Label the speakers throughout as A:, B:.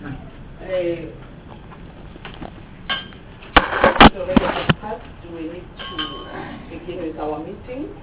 A: So when it passed, do we need to begin with our meeting?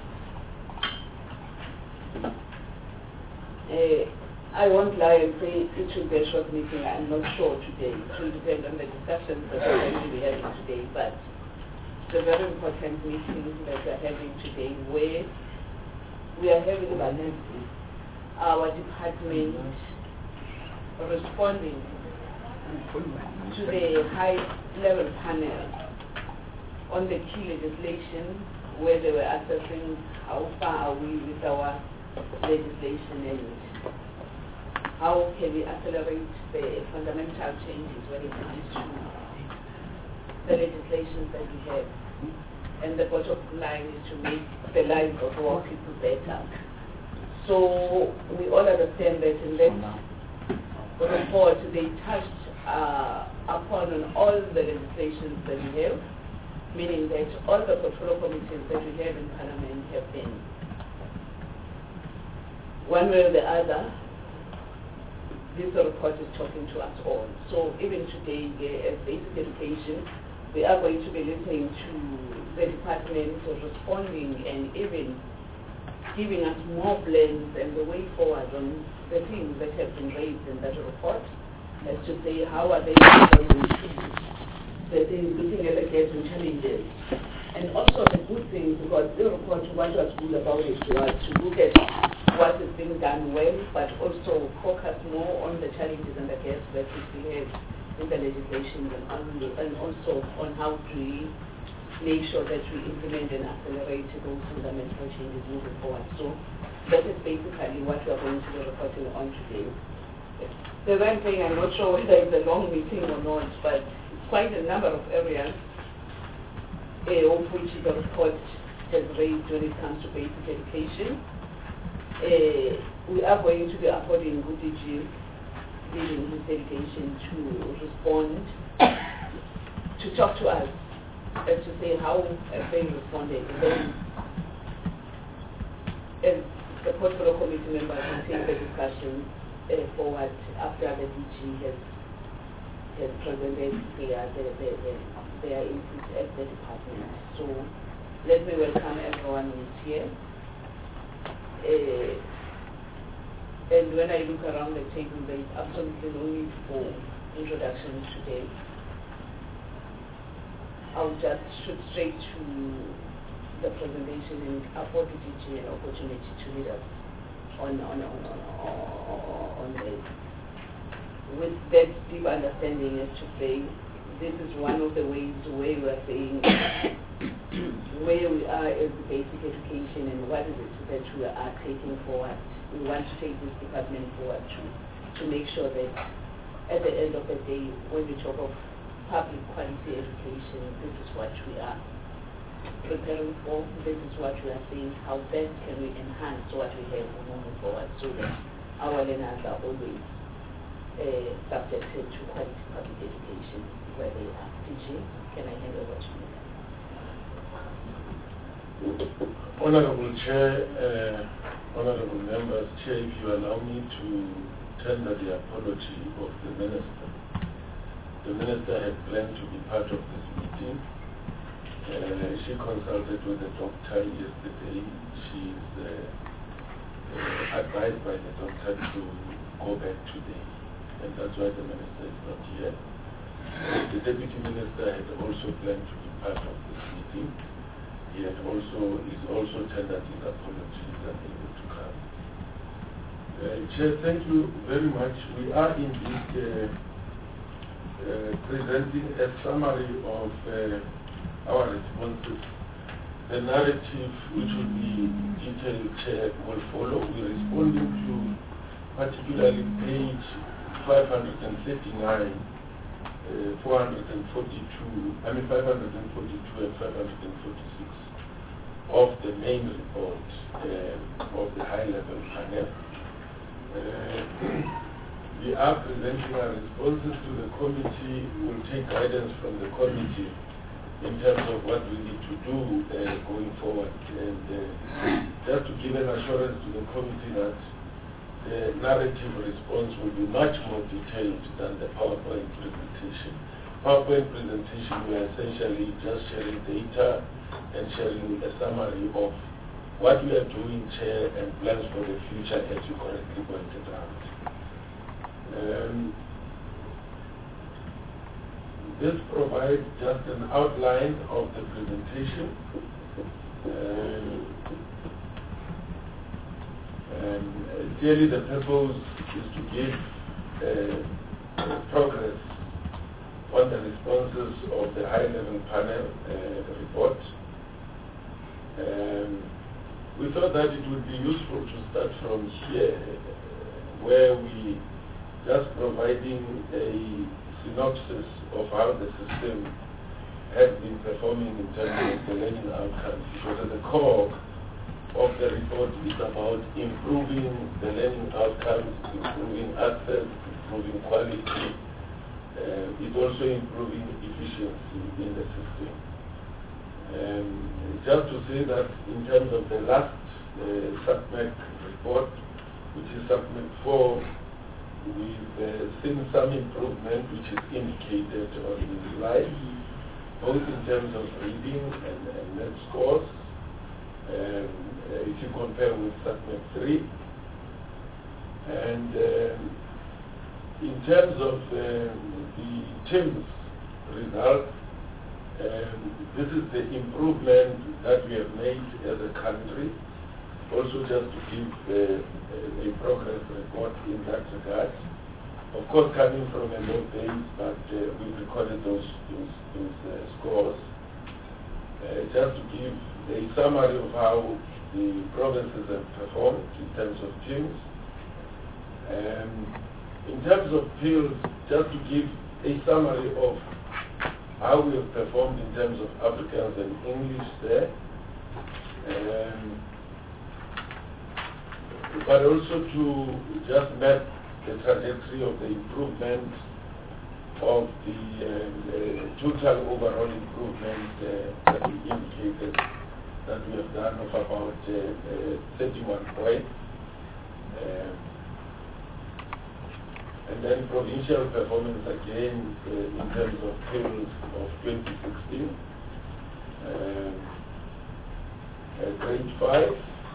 A: I won't lie and say it should be a short meeting. I'm not sure today. It will depend on the discussions that we're going to be having today. But it's a very important meeting that we're having today, where we are having our department responding to the high-level panel on the key legislation, where they were assessing how far are we with our legislation and how can we accelerate the fundamental changes when it comes to the legislation that we have. And the bottom line is to make the lives of our people better. So we all understand that in that report they touched upon on all the legislations that we have, meaning that all the portfolio committees that we have in Parliament have been, one way or the other, this report is talking to us all. So even today, as basic education, we are going to be listening to the department responding and even giving us more plans and the way forward on the things that have been raised in that report, as to say how are they responding to the things, looking at the gaps and challenges. And also the good things, because the report, what was good about it was to look at what is being done well, but also focus more on the challenges and the gaps that we still have in the legislation, and also on how to make sure that we implement and accelerate those fundamental changes moving forward. So that is basically what we are going to be reporting on today. The one thing, I'm not sure whether it's a long meeting or not, but it's quite a number of areas of which the report has raised when it comes to basic education. We are going to be affording Gudiji leading his delegation to respond, to talk to us, as to say how they responded. And then, as the portfolio committee members will take the discussion forward after the DG has presented their input at the department. So let me welcome everyone who is here. And when I look around the table, there is absolutely no need for introductions today. I'll just shoot straight to the presentation and afford the DG an opportunity to lead us on this. With that deep understanding, as to say, this is one of the ways where we are saying where we are as the basic education and what is it that we are taking forward. We want to take this department forward to make sure that at the end of the day, when we talk of public quality education, this is what we are preparing for. This is what we are saying, how best can we enhance what we have moving forward so that our learners are always subjected to quality public education where they are. Teaching, can I hand over to you?
B: Honorable Chair, honorable members, Chair, if you allow me to tender the apology of the Minister. The Minister had planned to be part of this meeting. She consulted with the doctor yesterday. She is advised by the doctor to go back today, and that's why the Minister is not here. The Deputy Minister had also planned to be part of this meeting. He is also tendered his apologies and able to come. Chair, thank you very much. We are indeed presenting a summary of our responses. The narrative, which will be detailed, Chair, will follow. We're responding to particularly page 539, 542 and 546 of the main report of the high-level panel. We are presenting our responses to the committee. We'll take guidance from the committee in terms of what we need to do going forward. And just to give an assurance to the committee that the narrative response will be much more detailed than the PowerPoint presentation. PowerPoint presentation, we are essentially just sharing data and sharing a summary of what we are doing, Chair, and plans for the future, as you correctly pointed out. This provides just an outline of the presentation. Clearly the purpose is to give progress on the responses of the high-level panel report. We thought that it would be useful to start from here, where we just providing a synopsis of how the system has been performing in terms of the learning outcomes, because at the core of the report is about improving the learning outcomes, improving access, improving quality. It's also improving efficiency in the system. Just to say that in terms of the last SAPMEC report, which is SAPMEC 4, we've seen some improvement, which is indicated on the slide, both in terms of reading and net scores. If you compare with SAPMEC 3. And in terms of the TIMSS results, this is the improvement that we have made as a country. Also just to give a progress report in that regard. Of course, coming from a low base, but we recorded those scores. Just to give a summary of how the provinces have performed in terms of TIMSS. In terms of PILS, just to give a summary of how we have performed in terms of Afrikaans and English there. But also to just map the trajectory of the improvement of the total overall improvement that we indicated that we have done of about 31 points. And then provincial performance again in terms of PILS of 2016. Grade 5.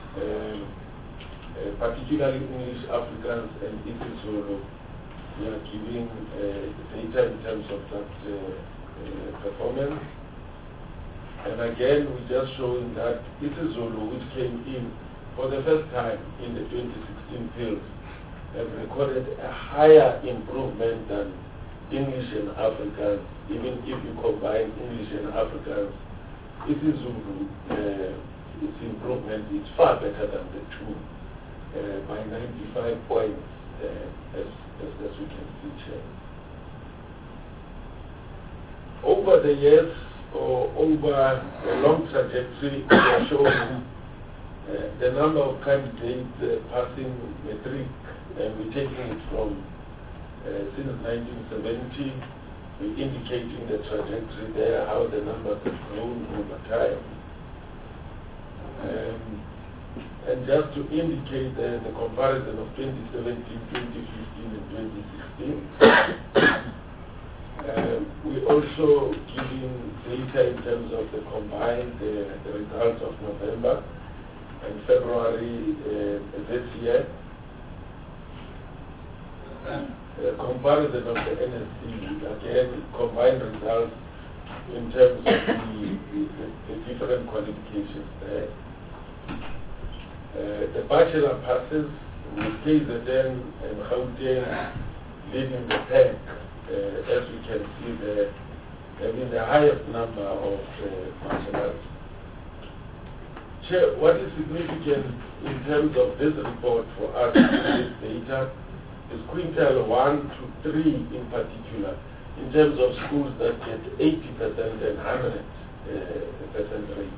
B: Particularly English, Afrikaans, and isiZulu, we are giving data in terms of that performance. And again, we just showing that isiZulu, which came in for the first time in the 2016 PILS, have recorded a higher improvement than English and Afrikaans. Even if you combine English and Afrikaans, isiZulu, its improvement is far better than the two. By 95 points, as we can see here. Over the years, or over a long trajectory, we are showing the number of candidates passing matric, and we're taking it from since 1970, we're indicating the trajectory there, how the numbers have grown over time. And just to indicate the comparison of 2017, 2015, and 2016, we also giving data in terms of the combined the results of November and February this year. Comparison of the NSC, again, combined results in terms of the different qualifications there. The bachelor passes with KZN and Gauteng leading the pack, as we can see there, having the highest number of bachelors. Chair, what is significant in terms of this report for us, this data, is quintile 1 to 3 in particular, in terms of schools that get 80% and 100% rate.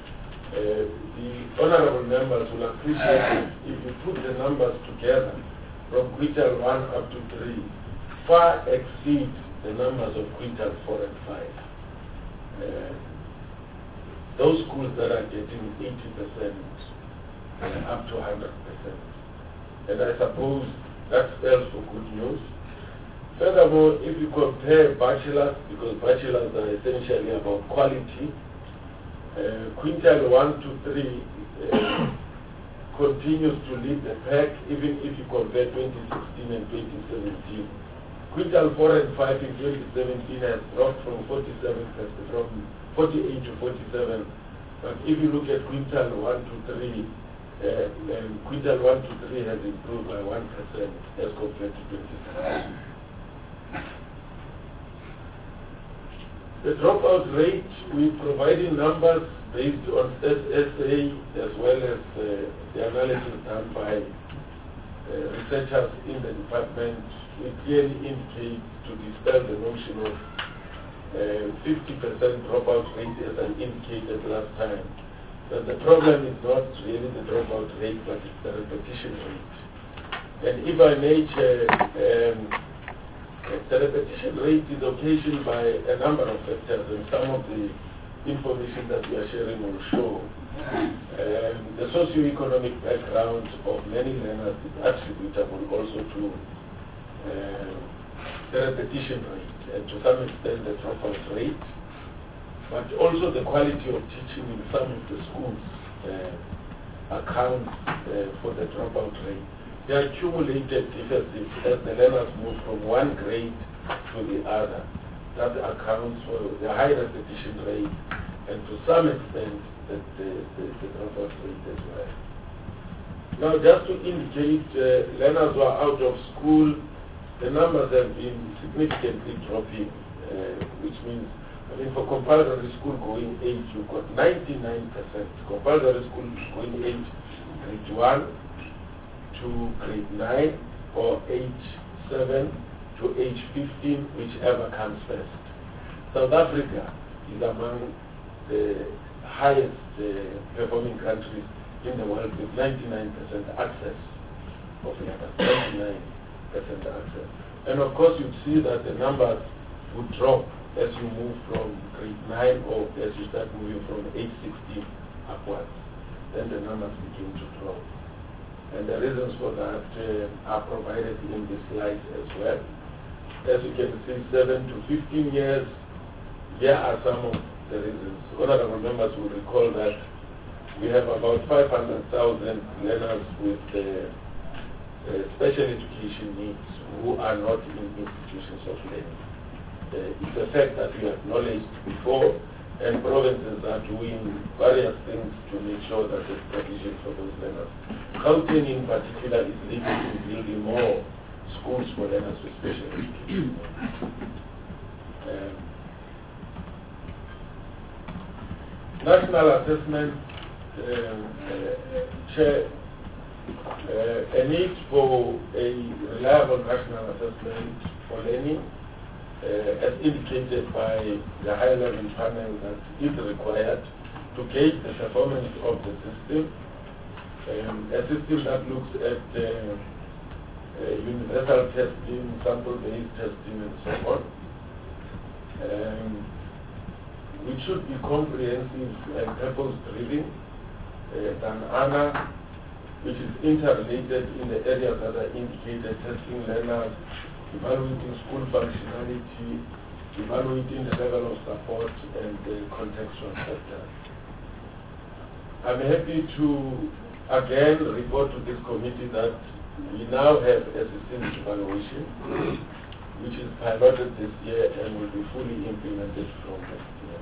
B: The honorable members will appreciate if you put the numbers together from quintile 1 up to 3, far exceed the numbers of quintile 4 and 5. Those schools that are getting 80% up to 100%. and I suppose that spells for good news. Furthermore, if you compare bachelors, because bachelors are essentially about quality, quintile 1 to 3 continues to lead the pack, even if you compare 2016 and 2017. Quintile 4 and 5 in 2017 has dropped from 48 to 47. But if you look at quintile 1 to 3, quintile 1 to 3 has improved by 1% as compared to 2017. The dropout rate, we're providing numbers based on SSA as well as the analysis done by researchers in the department. We clearly indicate to dispel the notion of 50% dropout rate as I indicated last time. But the problem is not really the dropout rate, but it's the repetition rate. And if I may, the repetition rate is occasioned by a number of factors, and some of the information that we are sharing will show. The socio-economic background of many learners is attributable also to the repetition rate, and to some extent the dropout rate, but also the quality of teaching in some of the schools accounts for the dropout rate. They are accumulated differences as the learners move from one grade to the other. That accounts for the high repetition rate, and to some extent the dropout rate as well. Now, just to indicate, learners who are out of school, the numbers have been significantly dropping, which means, for compulsory school going age, you've got 99%. Compulsory school going age, grade 1 to grade 9, or age 7 to age 15, whichever comes first. South Africa is among the highest performing countries in the world with 99% access of learners, 99% access. And of course you'd see that the numbers would drop as you move from grade 9 or as you start moving from age 16 upwards. Then the numbers begin to drop. And the reasons for that are provided in this slide as well. As you can see, 7 to 15 years, here are some of the reasons. Honorable members will recall that we have about 500,000 learners with special education needs who are not in institutions of learning. It's a fact that we acknowledged before, and provinces are doing various things to make sure that there's provision for those learners. Gauteng in particular is leading to building more schools for learners with special education. National assessment, a need for a reliable national assessment for learning, as indicated by the high-level panel, that is required to gauge the performance of the system, a system that looks at universal testing, sample-based testing, and so on. Which should be comprehensive and purpose-driven than ANA, which is interrelated in the areas that are indicated: testing learners, evaluating school functionality, evaluating the level of support, and the contextual factors. I'm happy to again report to this committee that we now have a systems evaluation, which is piloted this year and will be fully implemented from next year.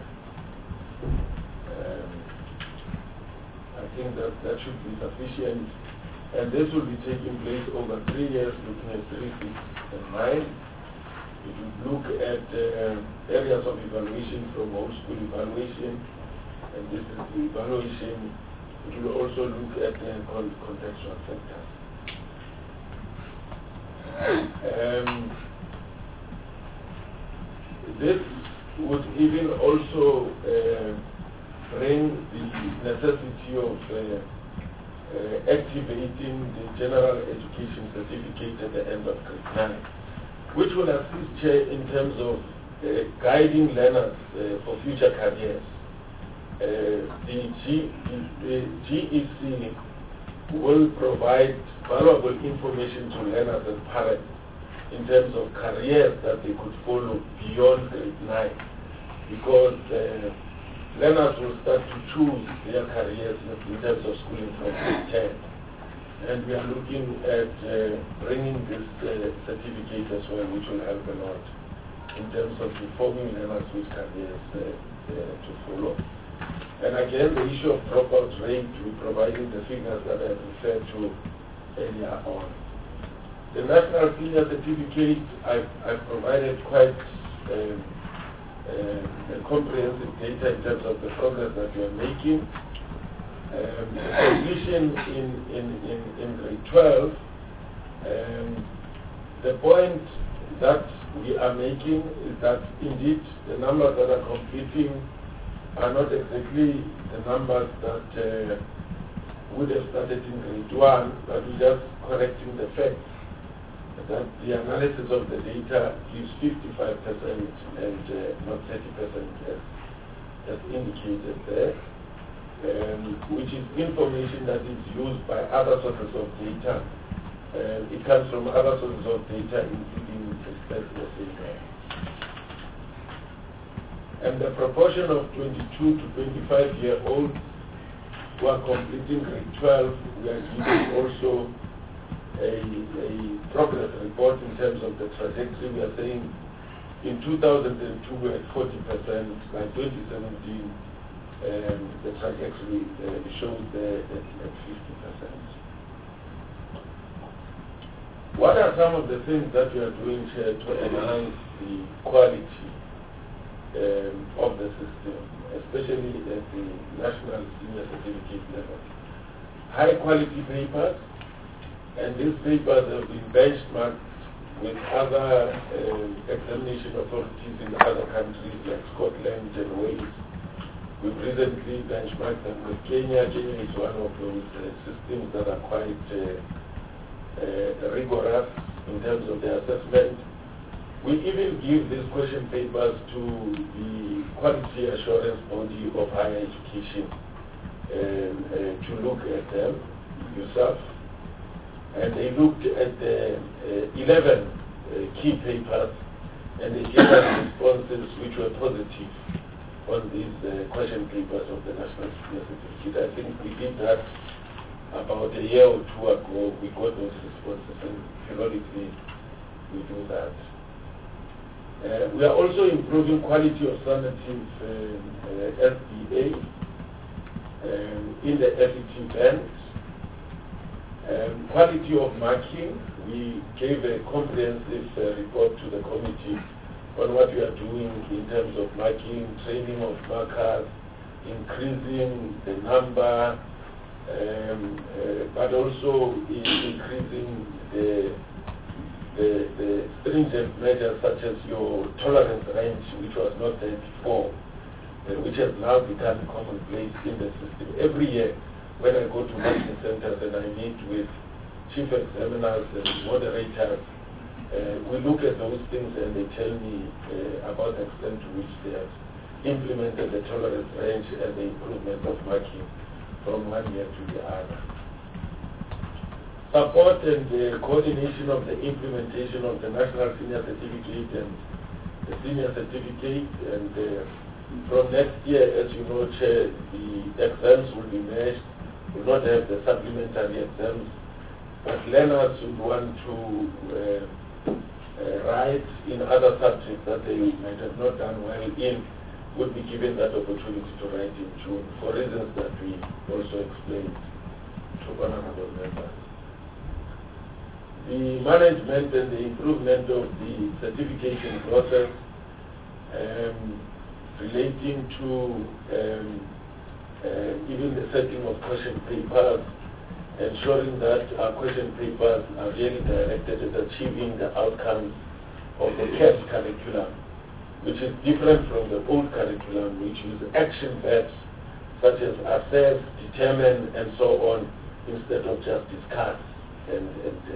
B: I think that should be sufficient, and this will be taking place over 3 years, looking at 3, 6, and 9. It will look at areas of evaluation from whole school evaluation, and this is the evaluation. It will also look at contextual factors. This would even also bring the necessity of activating the general education certificate at the end of grade 9, which will assist in terms of guiding learners for future careers. The GEC will provide valuable information to learners and parents in terms of careers that they could follow beyond grade 9, because learners will start to choose their careers in terms of schooling from grade 10. And we are looking at bringing this certificate as well, which will help a lot in terms of informing learners which careers to follow. And again, the issue of dropout rate, we're providing the figures that I referred to earlier on. The National Senior Certificate, I've provided quite comprehensive data in terms of the progress that we are making. Completion in grade 12, the point that we are making is that indeed the numbers that are completing are not exactly the numbers that would have started in grade 1, but we're just correcting the fact that the analysis of the data gives 55% and not 30% as indicated there. Which is information that is used by other sources of data. It comes from other sources of data, including Express SA. And the proportion of 22 to 25-year-olds who are completing grade 12, we are giving also a progress report in terms of the trajectory. We are saying in 2002 we had 40%, by 2017 the trajectory shows at 50%. What are some of the things that we are doing here to enhance the quality of the system, especially at the national senior certificate level? High quality papers, and these papers have been benchmarked with other examination authorities in other countries like Scotland and Wales. We've recently benchmarked them with Kenya. Kenya is one of those systems that are quite rigorous in terms of their assessment. We even give these question papers to the Quality Assurance Body of Higher Education to look at them, yourself. And they looked at the 11 key papers, and they gave us responses which were positive on these question papers of the National Senior Certificate. I think we did that about a year or two ago. We got those responses, and periodically we do that. We are also improving quality of summative SDA in the FET band. Quality of marking, we gave a comprehensive report to the committee on what we are doing in terms of marking, training of markers, increasing the number, but also increasing the stringent measures such as your tolerance range, which was not there before, which has now become commonplace in the system. Every year, when I go to marking centers and I meet with chief examiners and moderators, we look at those things and they tell me about the extent to which they have implemented the tolerance range and the improvement of marking from one year to the other. Support and the coordination of the implementation of the National Senior Certificate and the Senior Certificate, and from next year, as you know, Chair, the exams will be merged. We will not have the supplementary exams, but learners who want to write in other subjects that they might have not done well in would be given that opportunity to write in June, for reasons that we also explained to honorable members. The management and the improvement of the certification process relating to even the setting of question papers, ensuring that our question papers are really directed at achieving the outcomes of the CAS curriculum, which is different from the old curriculum, which is action verbs such as assess, determine, and so on, instead of just discuss and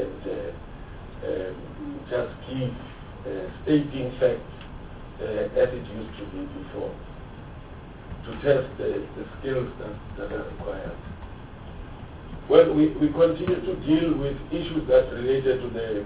B: just give stating facts as it used to be before, to test the skills that are required. Well, we continue to deal with issues that related to the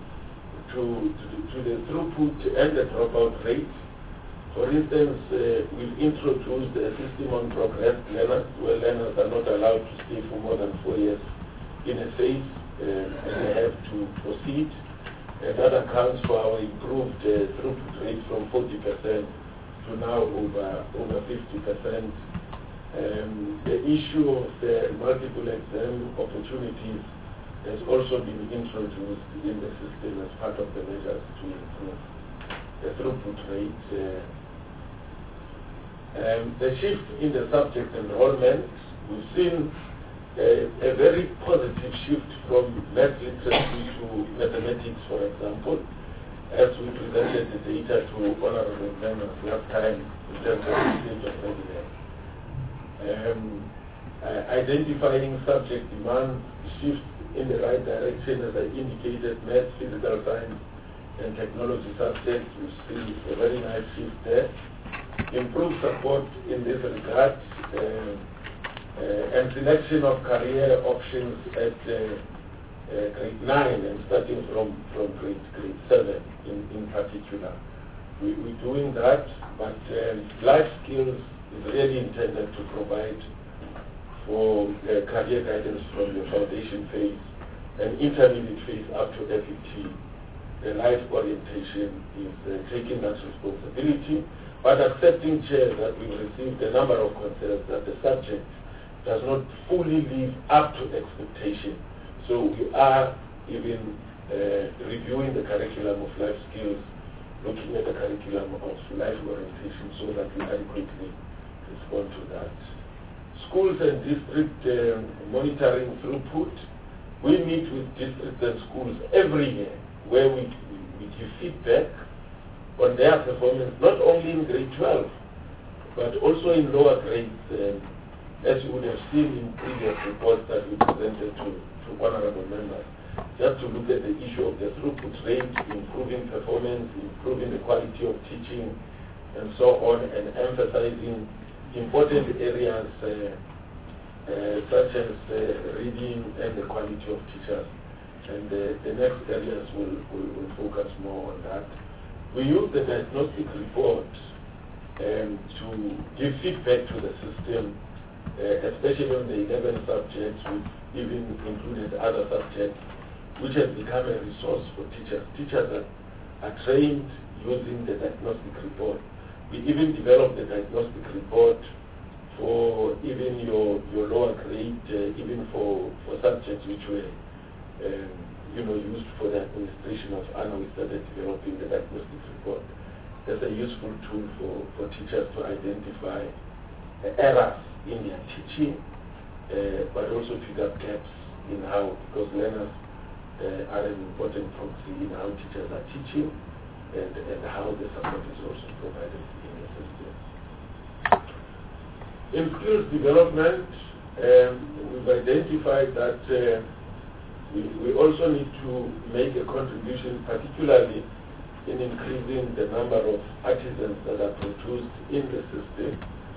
B: throughput and the dropout rate. For instance, we've introduced a system on progressed learners, where learners are not allowed to stay for more than 4 years in a phase, and they have to proceed. And that accounts for our improved throughput rate from 40% to now over 50%. The issue of the multiple exam opportunities has also been introduced in the system as part of the measures to improve the throughput rate. The shift in the subject enrollment, we've seen a very positive shift from math literacy to mathematics, for example, as we presented the data to honorable members last time in terms of the state of readiness. Identifying subject demand shift in the right direction, as I indicated, math, physical science, and technology subjects. We've seen a very nice shift there. Improved support in this regard, and selection of career options at grade 9 and starting from grade 7 in particular. We're doing that, but life skills is really intended to provide for career guidance from the foundation phase and intermediate phase up to FET. The life orientation is taking that responsibility, but accepting, Chair, that we've received a number of concerns that the subject does not fully live up to expectation. So we are even reviewing the curriculum of life skills, looking at the curriculum of life orientation so that we adequately respond to that. Schools and district monitoring throughput. We meet with districts and schools every year where we give feedback on their performance, not only in grade 12, but also in lower grades, as you would have seen in previous reports that we presented to honorable members, just to look at the issue of the throughput rate, improving performance, improving the quality of teaching, and so on, and emphasizing important areas such as reading and the quality of teachers. And the next areas will focus more on that. We use the diagnostic report to give feedback to the system, especially on the 11 subjects. We've even included other subjects, which has become a resource for teachers. Teachers are trained using the diagnostic report. We even developed the diagnostic report for even your lower grade, even for subjects which were used for the administration of ANA. We started developing the diagnostic report as a useful tool for teachers to identify errors in their teaching, but also pick up gaps in how, because learners are an important proxy in how teachers are teaching and how the support is also provided in the system. In skills development, we've identified that we also need to make a contribution, particularly in increasing the number of artisans that are produced in the system.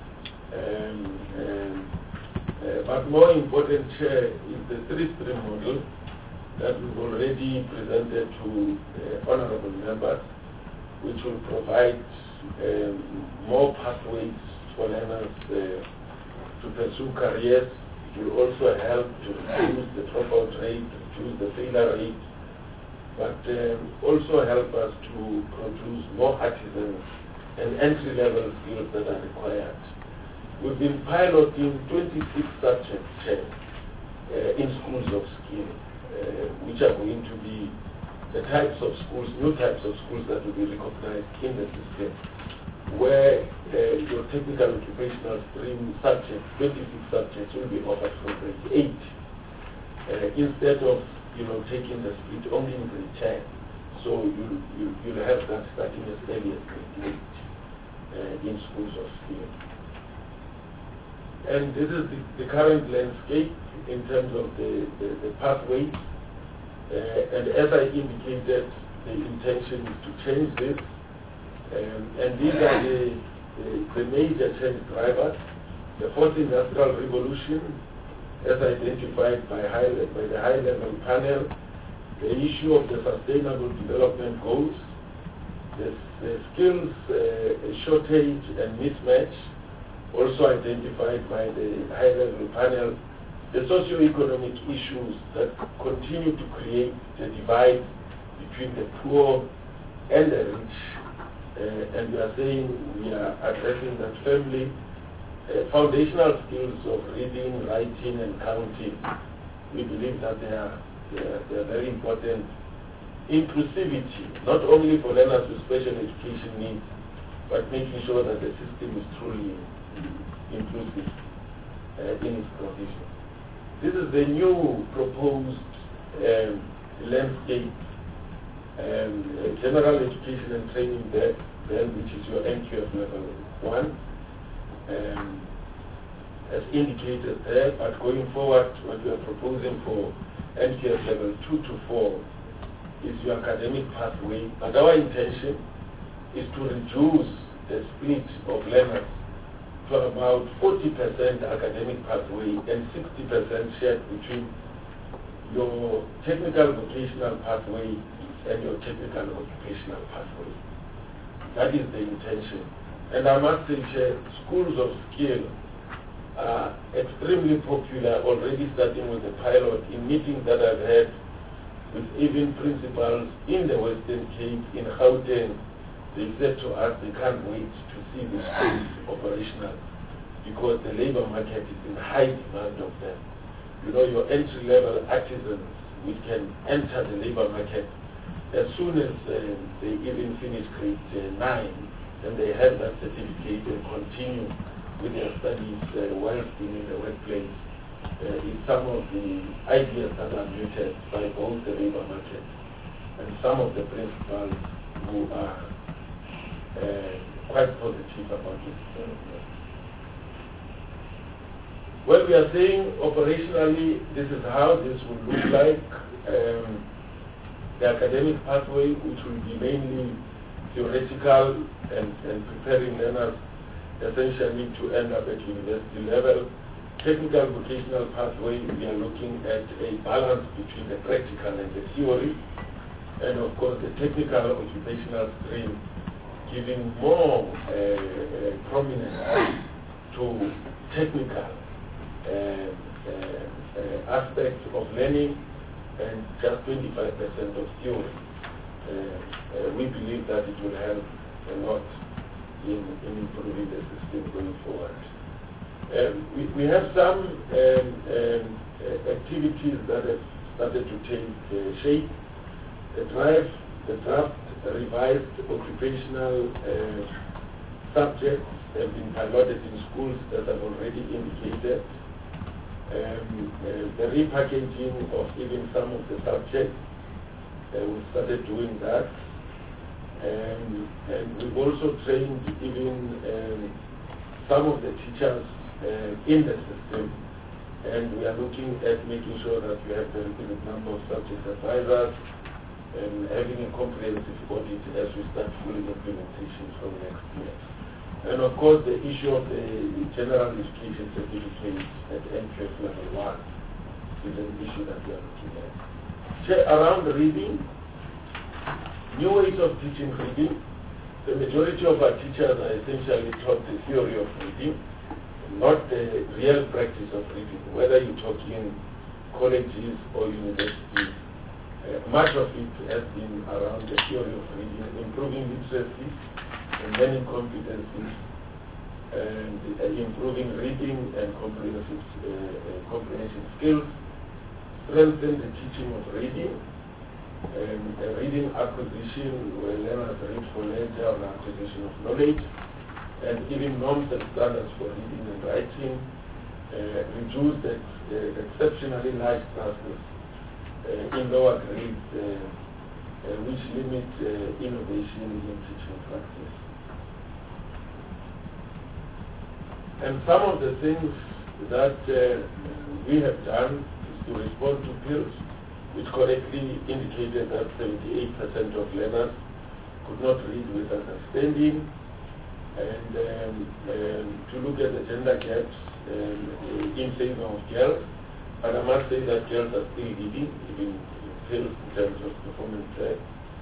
B: But more important, Chair, is the three-stream model that we've already presented to honorable members, which will provide more pathways for learners to pursue careers. It will also help to reduce the dropout rate, reduce the failure rate, but also help us to produce more artisans and entry-level skills that are required. We've been piloting 26 subjects in schools of skill, which are going to be the types of schools, new types of schools that will be recognized in the system, where your technical occupational stream subjects, 26 subjects, will be offered from grade 8, instead of taking the split only in grade 10. So you'll have that starting as early as grade 8 in schools of skill. And this is the current landscape in terms of the pathways. And as I indicated, the intention is to change this. And these are the major change drivers. The fourth industrial revolution, as identified by the high-level panel, the issue of the Sustainable Development Goals, the skills shortage and mismatch, also identified by the high-level panel, the socio-economic issues that continue to create the divide between the poor and the rich. And we are saying we are addressing that firmly. Foundational skills of reading, writing, and counting, we believe that they are very important. Inclusivity, not only for learners with special education needs, but making sure that the system is truly inclusive in its provision. This is the new proposed landscape, general education and training bill, which is your NQF level 1. As indicated there, but going forward, what we are proposing for NQF level 2 to 4 is your academic pathway. But our intention is to reduce the split of learners to about 40% academic pathway and 60% shared between your technical vocational pathway and your technical occupational pathway. That is the intention. And I must say, schools of skill are extremely popular, already starting with the pilot in meetings that I've had with even principals in the Western Cape, in Gauteng. They said to us they can't wait to see the schools operational because the labor market is in high demand of them. You know, your entry-level artisans, which can enter the labor market as soon as they even finish grade 9, and they have that certificate and continue with their studies while still in the workplace, is some of the ideas that are muted by both the labor market and some of the principals who are quite positive about this development. Well, we are saying operationally this is how this will look like. The academic pathway, which will be mainly theoretical and preparing learners essentially to end up at university level. Technical vocational pathway, we are looking at a balance between the practical and the theory, and of course the technical occupational stream giving more prominence to technical aspects of learning and just 25% of theory. We believe that it will help a lot in improving the system going forward. We have some activities that have started to take shape. The draft revised occupational subjects have been piloted in schools that I've already indicated. The repackaging of even some of the subjects, we started doing that. And we've also trained even some of the teachers in the system, and we are looking at making sure that we have the requisite number of subject advisors and having a comprehensive audit as we start full implementation from next year. And of course, the issue of the general education certificate at NQF level 1 is an issue that we are looking at. Around reading, new ways of teaching reading. The majority of our teachers are essentially taught the theory of reading, not the real practice of reading, whether you talk in colleges or universities. Much of it has been around the theory of reading, improving literacy and learning competencies, and improving reading and comprehension skills, strengthen the teaching of reading, and reading acquisition, where learners read for leisure or acquisition of knowledge, and giving norms and standards for reading and writing, reduce the exceptionally large classes in lower grades, which limit innovation in teaching practice. And some of the things that we have done is to respond to peers, which correctly indicated that 78% of learners could not read with understanding, and to look at the gender gaps in favor of girls, But I must say that girls are still leading, even in sales in terms of performance tech.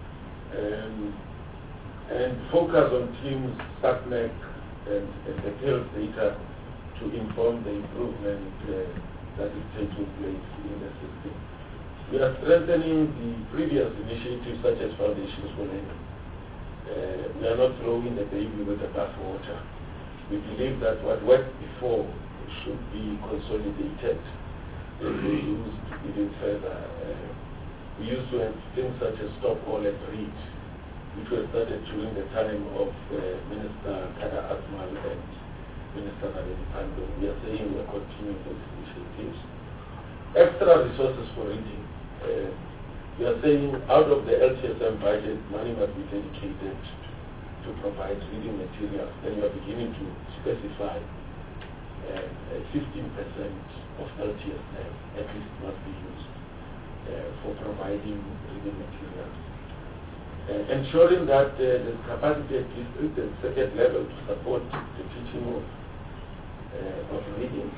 B: And focus on teams, SACMEC, and the sales data to inform the improvement that is taking place in the system. We are strengthening the previous initiatives such as Foundations for Learning. We are not throwing the baby with the bathwater. We believe that what worked before should be consolidated and used even further. We used to have things such as Stop All and Read, which was started during the time of Minister Kada Atmal and Minister Naledi Pandor. We are saying we are continuing those initiatives. Extra resources for reading. We are saying out of the LTSM budget, money must be dedicated to provide reading materials. Then you are beginning to specify 15% of LTSM at least must be used for providing reading materials. Ensuring that there is capacity at district and second level to support the teaching of reading.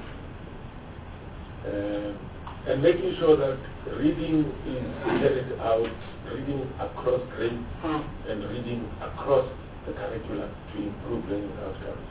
B: And making sure that reading is carried out, reading across grades and reading across the curriculum to improve learning outcomes.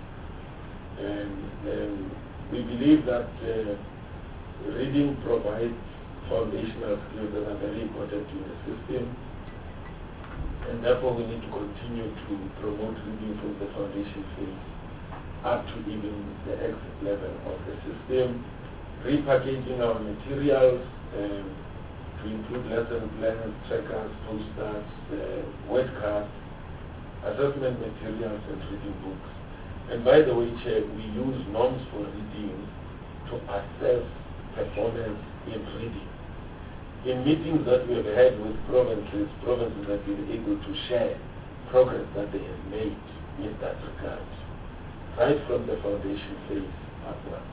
B: And we believe that reading provides foundational skills that are very important to the system, and therefore we need to continue to promote reading from the foundation phase up to even the exit level of the system, repackaging our materials to include lesson plans, trackers, posters, word cards, assessment materials, and reading books. And by the way, Chair, we use norms for reading to assess performance in reading. In meetings that we have had with provinces have been able to share progress that they have made in that regard, right from the foundation phase upwards.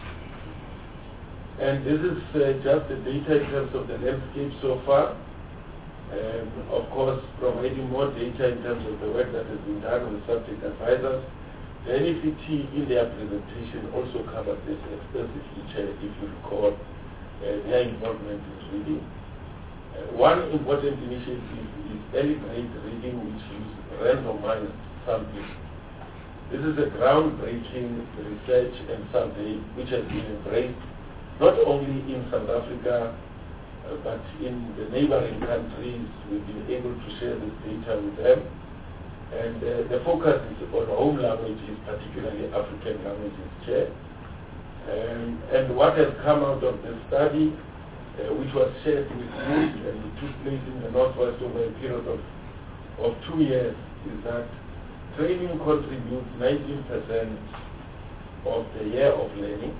B: And this is just the data in terms of the landscape so far. Of course, providing more data in terms of the work that has been done with subject advisors. The NECT in their presentation also covered this extensively, if you recall, their involvement in reading. One important initiative is early grade reading, which uses randomized sampling. This is a groundbreaking research and survey which has been embraced not only in South Africa, but in the neighboring countries. We've been able to share this data with them. And the focus is on home languages, particularly African languages, Chair. And what has come out of the study, which was shared with you and it took place in the Northwest over a period of 2 years, is that training contributes 19% of the year of learning.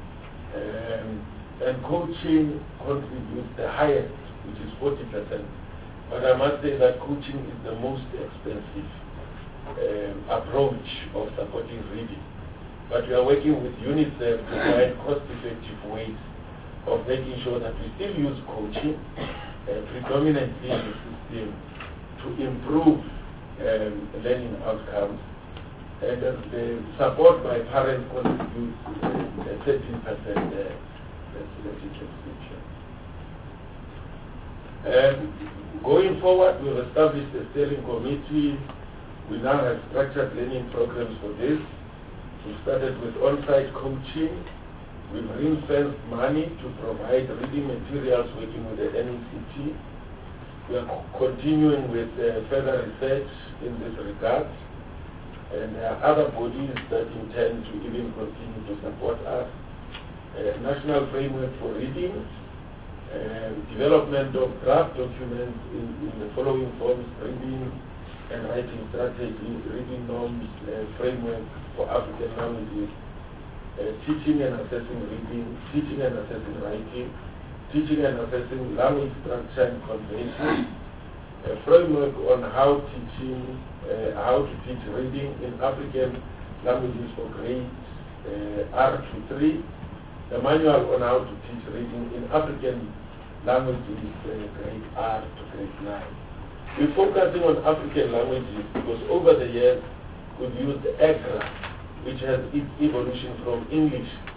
B: And coaching contributes the highest, which is 40%. But I must say that coaching is the most expensive approach of supporting reading. But we are working with UNICEF to find cost-effective ways of making sure that we still use coaching predominantly in the system to improve learning outcomes. And the support by parents contributes 13%. Going forward, we've established a steering committee. We now have structured learning programs for this. We started with on-site coaching. We've ring-fenced money to provide reading materials working with the NECT. We are continuing with further research in this regard. And there are other bodies that intend to even continue to support us. National framework for reading, development of draft documents in the following forms: reading and writing strategy, reading norms, framework for African languages, teaching and assessing reading, teaching and assessing writing, teaching and assessing language structure and convention, a framework on how to teach reading in African languages for grades R to 3, the manual on how to teach reading in African languages grade R to grade 9. We're focusing on African languages because over the years we've used EGRA, which has its evolution from English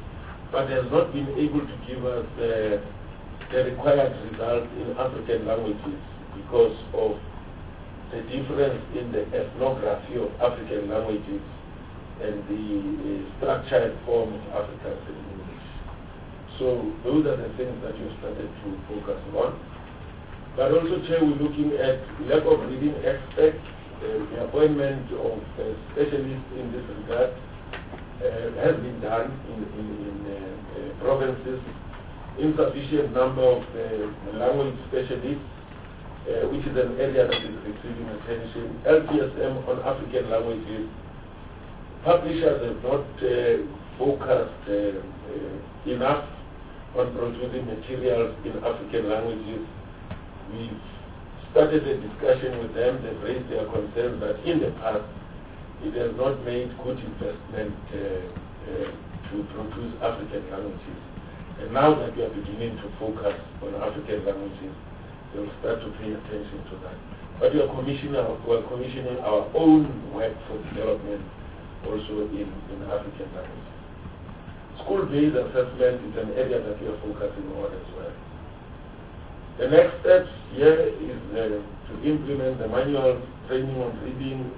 B: but has not been able to give us the required results in African languages because of the difference in the ethnography of African languages and the structured form of Afrikaans in English. So those are the things that you started to focus on. But also, Chair, we're looking at lack of reading experts, the appointment of specialists in this regard has been done in provinces, insufficient number of language specialists, which is an area that is receiving attention. LTSM on African languages, publishers have not focused enough on producing materials in African languages. We've started a discussion with them. They've raised their concerns that in the past it has not made good investment to produce African languages. And now that we are beginning to focus on African languages, they'll start to pay attention to that. But we are commissioning our own work for development also in African languages. School-based assessment is an area that we are focusing on as well. The next steps here is to implement the manual training on reading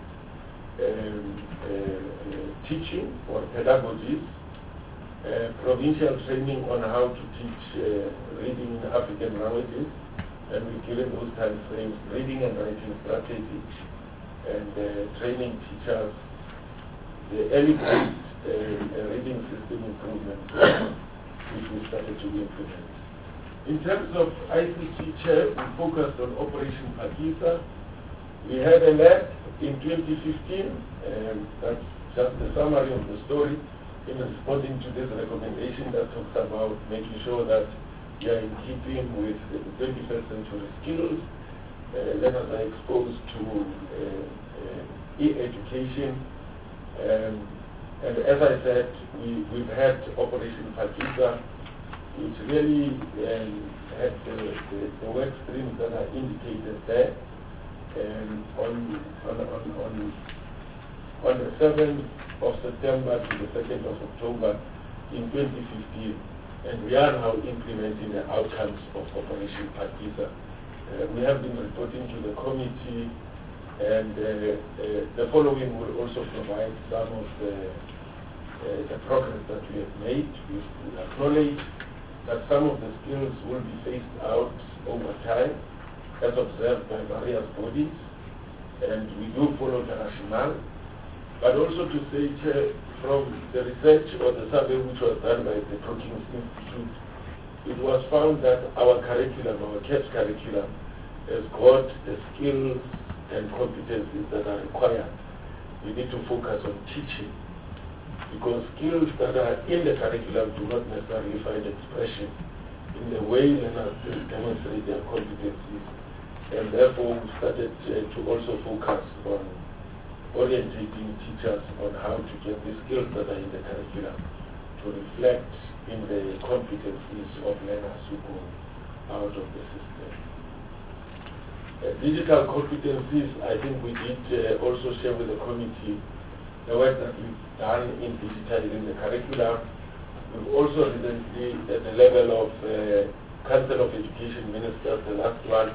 B: teaching or pedagogies, provincial training on how to teach reading in African languages, and we're given those time frames, reading and writing strategy, and training teachers, the early grade reading system improvement, which we started to implement. In terms of ICT, Chair, we focused on Operation Phakisa. We had a lab in 2015, that's just a summary of the story, in responding to this recommendation that talks about making sure that we are in keeping with the 21st century skills. Learners are exposed to e-education. And as I said, we've had Operation Phakisa, which really had the work streams that are indicated there. On the 7th of September to the 2nd of October in 2015, and we are now implementing the outcomes of Operation Phakisa. We have been reporting to the committee, and the following will also provide some of the progress that we have made. We acknowledge that some of the skills will be phased out over time, as observed by various bodies, and we do follow the rationale. But also to say, from the research or the survey which was done by the Brookings Institute, it was found that our curriculum, our CAPS curriculum, has got the skills and competencies that are required. We need to focus on teaching, because skills that are in the curriculum do not necessarily find expression in the way learners demonstrate their competencies. And therefore we started to also focus on orientating teachers on how to get the skills that are in the curriculum to reflect in the competencies of learners who go out of the system. Digital competencies, I think we did also share with the committee the work that we've done in digitizing the curriculum. We've also recently, at the level of Council of Education Ministers, the last one,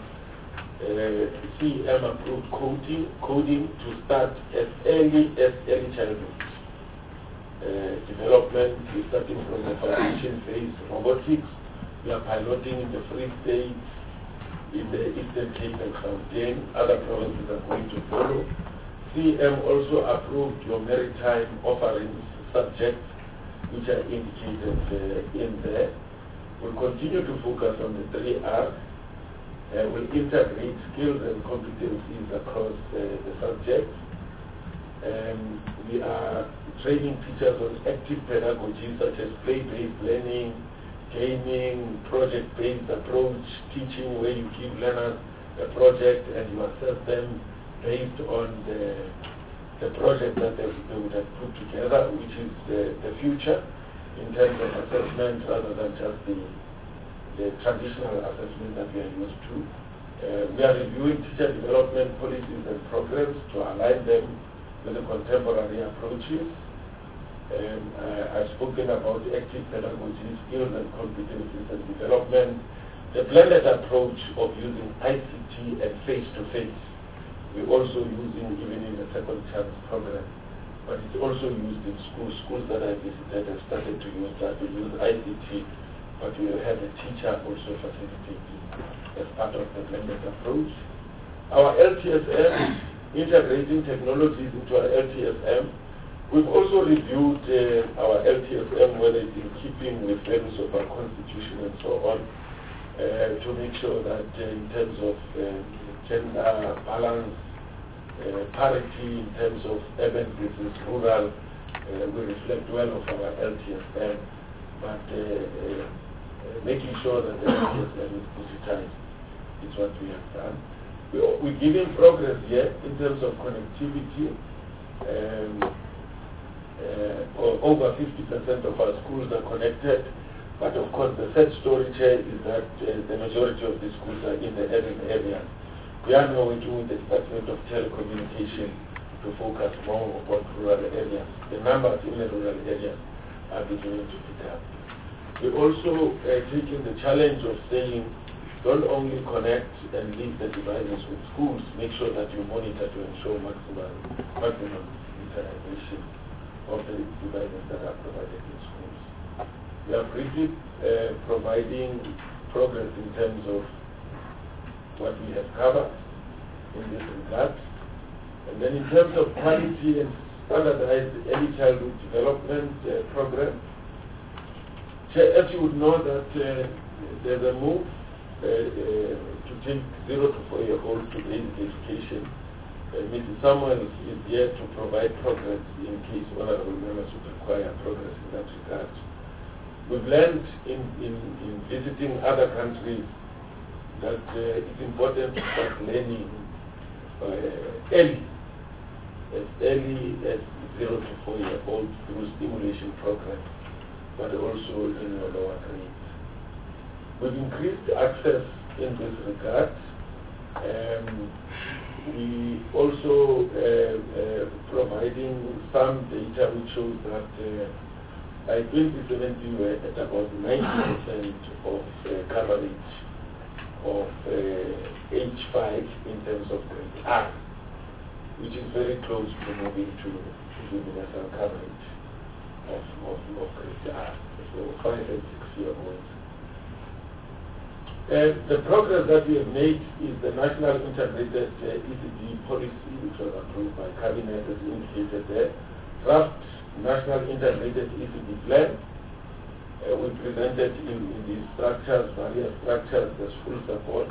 B: CEM approved coding to start as early childhood development. We're starting from the foundation phase. Robotics, we are piloting in the Free State, in the Eastern Cape and Gauteng. Other provinces are going to follow. CEM also approved your maritime offerings subjects, which are indicated in there. We'll continue to focus on the 3 R's. We'll integrate skills and competencies across the subjects. We are training teachers on active pedagogy such as play-based learning, gaming, project-based approach, teaching where you give learners a project and you assess them based on the project that they would have put together, which is the future in terms of assessment rather than just the traditional assessment that we are used to. We are reviewing teacher development policies and programs to align them with the contemporary approaches. I've spoken about active pedagogy, skills and competencies and development, the blended approach of using ICT and face-to-face. We're also using even in the second chance program, but it's also used in schools. Schools that I visited have started to use that. We use ICT, but we will have a teacher also facilitating as part of the blended approach. Our LTSM, integrating technologies into our LTSM. We've also reviewed our LTSM, whether it's in keeping with values of our constitution and so on, to make sure that in terms of gender balance, parity in terms of urban versus rural, we reflect well of our LTSM, but making sure that the LTSM is digitized is what we have done. We're giving progress here in terms of connectivity. Over 50% of our schools are connected, but of course the third story chair is that the majority of the schools are in the urban areas. We are now working with the Department of Telecommunication to focus more on rural areas. The numbers in the rural areas are beginning to pick up. We're also taking the challenge of saying, don't only connect and leave the devices with schools, make sure that you monitor to ensure maximum utilization of the devices that are provided in schools. We are briefly providing progress in terms of what we have covered in this regard. And then in terms of quality and standardized early childhood development program, as you would know that there's a move to take 0 to 4-year-olds to basic education. Mrs. Samuel is here to provide progress in case honorable members would require progress in that regard. We've learned in visiting other countries that it's important to start learning early as 0 to 4-year-olds through stimulation programs, but also in your lower grades. We've increased access in this regard. We also providing some data which shows that by 2017 we're at about 90% of coverage of age 5 in terms of grade R, which is very close to moving to universal coverage of grade R, so 5 and 6-year-olds. The progress that we have made is the National Integrated ECD policy, which was approved by Cabinet as indicated there. Draft National Integrated ECD plan. We presented in these structures, various structures, there's full support.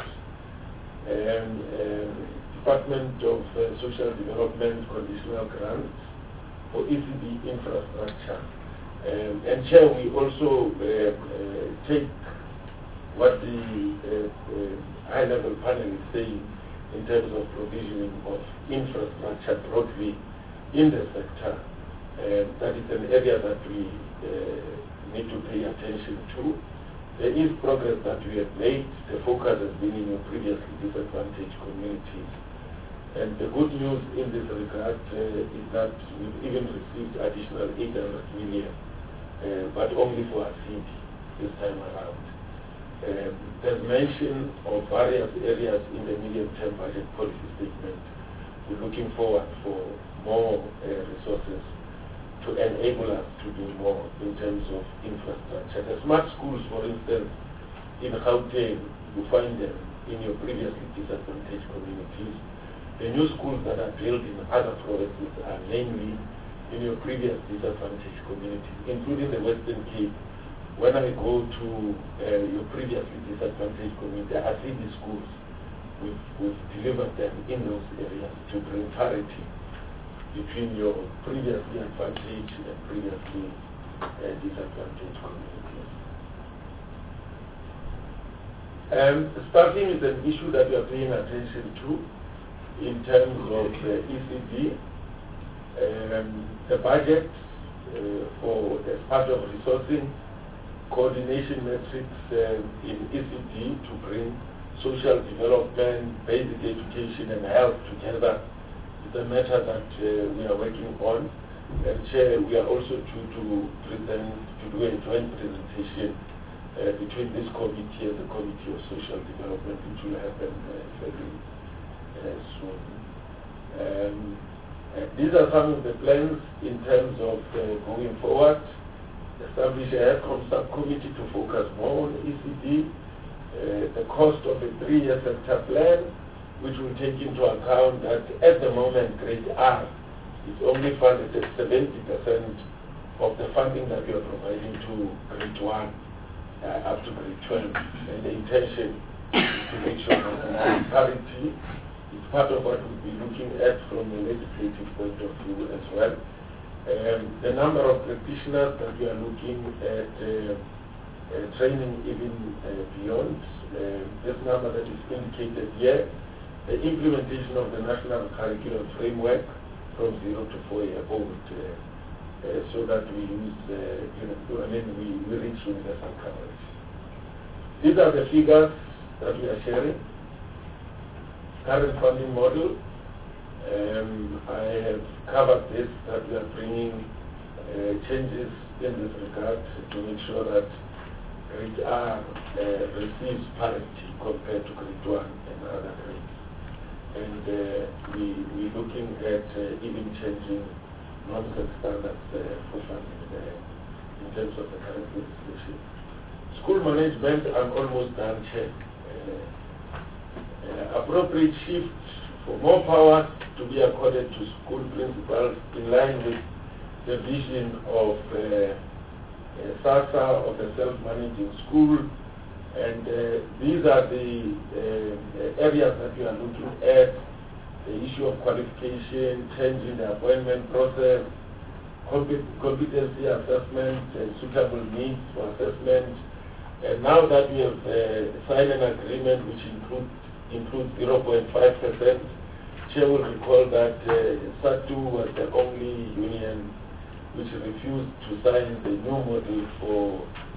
B: Department of Social Development conditional grants for ECD infrastructure. And here we also take what the high-level panel is saying in terms of provisioning of infrastructure broadly in the sector. That is an area that we need to pay attention to. There is progress that we have made. The focus has been in your previously disadvantaged communities. And the good news in this regard is that we've even received additional 800 million, but only for our city this time around. There's mention of various areas in the medium-term budget policy statement. We're looking forward for more resources to enable us to do more in terms of infrastructure. The smart schools, for instance, in Gauteng, you find them in your previously disadvantaged communities. The new schools that are built in other provinces are mainly in your previous disadvantaged communities, including the Western Cape. When I go to your previously disadvantaged community, I see these schools. We've delivered them in those areas to bring parity between your previously advantaged and previously disadvantaged communities. Sparking is an issue that we are paying attention to in terms of ECD. The budget for as part of resourcing coordination metrics in ECD to bring social development, basic education and health together is a matter that we are working on. And Chair, we are also due to do a joint presentation between this committee and the Committee of Social Development, which will happen very soon. These are some of the plans in terms of going forward. Establish a HEDCOM subcommittee to focus more on ECD. The cost of a 3-year sector plan, which will take into account that at the moment grade R is only funded at 70% of the funding that we are providing to grade 1 up to grade 12. And the intention is to make sure that parity is part of what we'll be looking at from a legislative point of view as well. The number of practitioners that we are looking at training even beyond this number that is indicated here, the implementation of the national curriculum framework from 0 to 4-year-old, so that we use, we reach universal coverage. These are the figures that we are sharing. Current funding model, I have covered this, that we are bringing changes in this regard to make sure that grade R receives parity compared to grade 1 and other grades. And we're looking at even changing norms and standards for funding in terms of the current legislation. School management, I'm almost done, Chair. Appropriate shift for more power to be accorded to school principals in line with the vision of SASA, of a self-managing school. And these are the areas that we are looking at: the issue of qualification, changing the appointment process, competency assessment, suitable needs for assessment. And now that we have signed an agreement which includes 0.5%, Chair will recall that SATU was the only union which refused to sign the new model for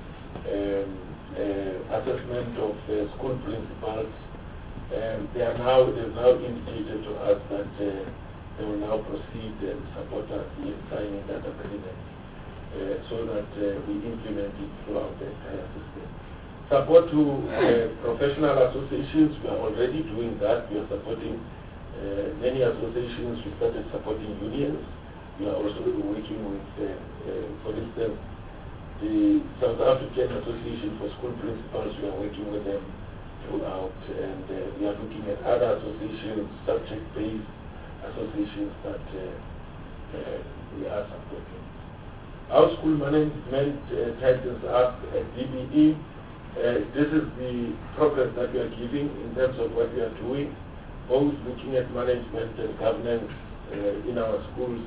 B: assessment of school principals. They've now indicated to us that they will now proceed and support us in signing that agreement so that we implement it throughout the entire system. Support to professional associations, we are already doing that. We are supporting many associations. We started supporting unions. We are also working with, for instance, the South African Association for School Principals. We are working with them throughout, and we are looking at other associations, subject-based associations that we are supporting. Our school management tightens up at DBE. This is the progress that we are giving in terms of what we are doing, both looking at management and governance in our schools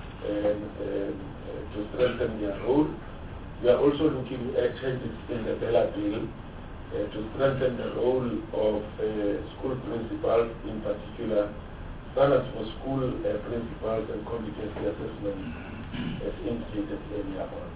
B: to strengthen their role. We are also looking at changes in the Bella Bill to strengthen the role of school principals, in particular standards for school principals and competency assessment as indicated earlier on.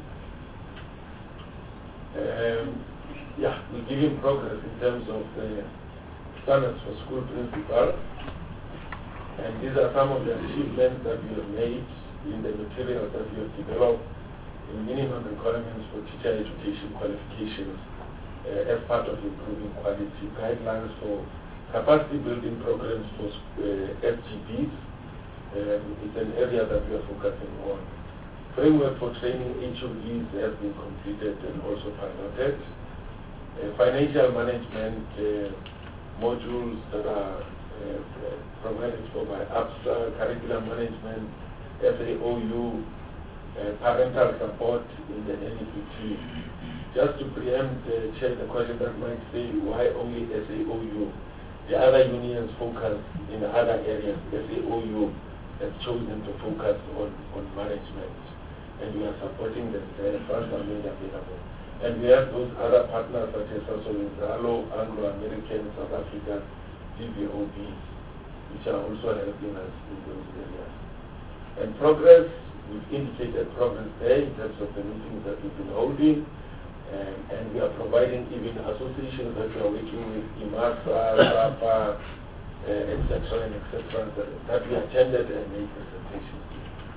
B: We're giving progress in terms of standards for school principals, and these are some of the achievements that we have made in the materials that we have developed in minimum requirements for teacher education qualifications as part of improving quality, guidelines for capacity building programs for SGBs. It's an area that we are focusing on. Framework for training HODs has been completed and also piloted. Financial management modules that are provided for by ABSA, curriculum management, SAOU, parental support in the NEPT. Just to preempt, Chair, the question that might say, why only SAOU? The other unions focus in other areas. SAOU has chosen to focus on management, and we are supporting them. The funds are made available. And we have those other partners such as also Zalo, Anglo-American, South African, DBOB, which are also helping us in those areas. And progress, we've indicated progress there in terms of the meetings that we've been holding, and we are providing even associations that we are working with, IMASA, RAPA, etc., that we attended and made presentations to.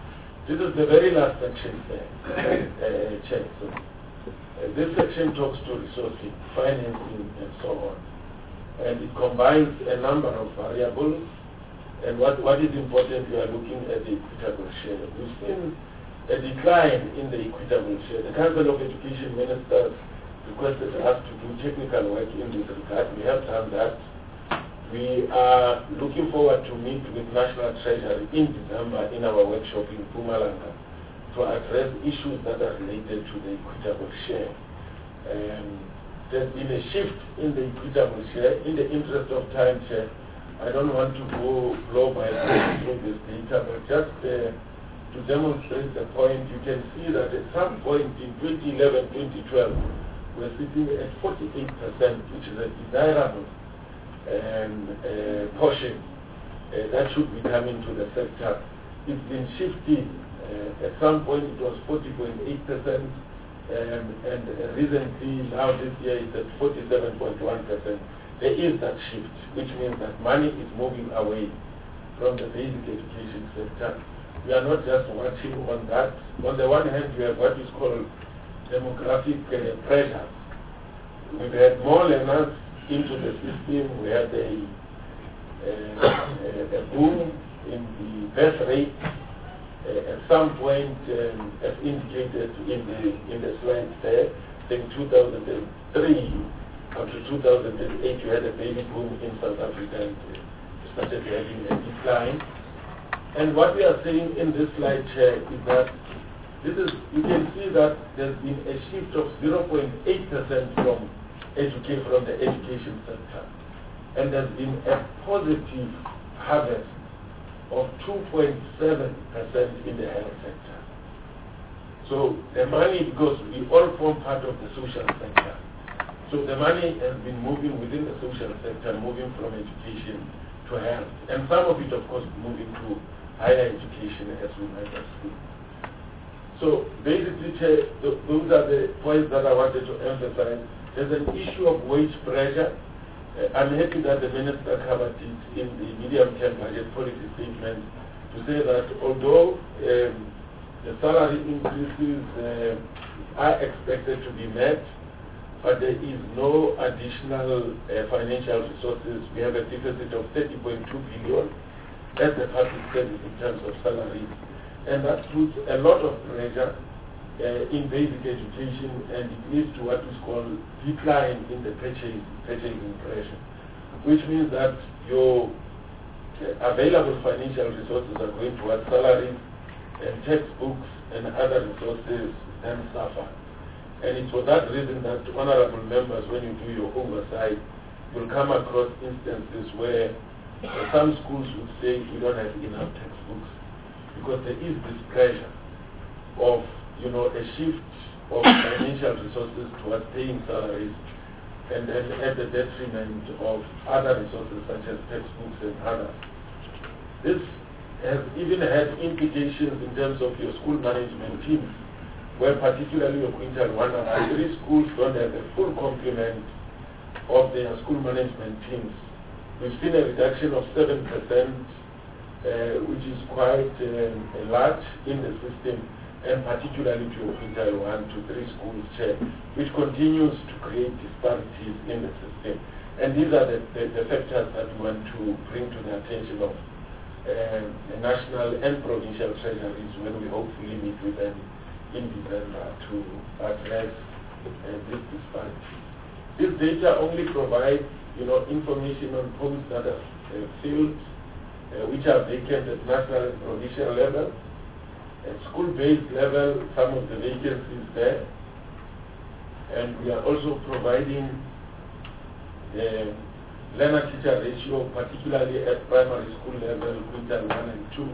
B: This is the very last section there, Chair. So, this section talks to resourcing, financing, and so on. And it combines a number of variables. And what is important, we are looking at the equitable share. We've seen a decline in the equitable share. The Council of Education Ministers requested us to do technical work in this regard. We have done that. We are looking forward to meet with National Treasury in December in our workshop in Mpumalanga to address issues that are related to the equitable share. There's been a shift in the equitable share. In the interest of time, Chair, I don't want to go blow by blow through this data, but just to demonstrate the point, you can see that at some point in 2011-2012, we're sitting at 48%, which is a desirable portion that should be coming to the sector. It's been shifting. At some point it was 40.8%, and recently, now this year, it's at 47.1%. There is that shift, which means that money is moving away from the basic education sector. We are not just watching on that. On the one hand, we have what is called demographic pressures. We've had more learners into the system. We had a boom in the birth rate. At some point, as indicated in the slide there, in 2003 up to 2008, you had a baby boom in South Africa and started having a decline. And what we are seeing in this slide here is that you can see that there's been a shift of 0.8% from the education sector, and there's been a positive harvest of 2.7% in the health sector. So the money, because we all form part of the social sector, so the money has been moving within the social sector, moving from education to health, and some of it, of course, moving to higher education, as we might have seen. So basically, those are the points that I wanted to emphasize. There's an issue of wage pressure. I'm happy that the Minister covered it in the medium-term budget policy statement to say that although the salary increases are expected to be met, but there is no additional financial resources. We have a deficit of 30.2 billion as the public service in terms of salaries, and that puts a lot of pressure in basic education, and it leads to what is called decline in the purchasing pressure, which means that your available financial resources are going towards salaries and textbooks and other resources and suffer. And it's for that reason that, honorable members, when you do your oversight, you'll come across instances where some schools would say we don't have enough textbooks, because there is this pressure of a shift of financial resources towards paying salaries, and then at the detriment of other resources such as textbooks and others. This has even had implications in terms of your school management teams, where particularly your Quintile 1 and 3 schools don't have a full complement of their school management teams. We've seen a reduction of 7%, which is quite large in the system, and particularly to your Quintile 1 to 3 schools, which continues to create disparities in the system. And these are the factors that we want to bring to the attention of the national and provincial treasuries when we hopefully meet with them in December to address this disparity. This data only provides information on posts that are filled, which are vacant at national and provincial level. At school-based level, some of the vacancies there. And we are also providing the learner-teacher ratio, particularly at primary school level, Quintile 1 and 2.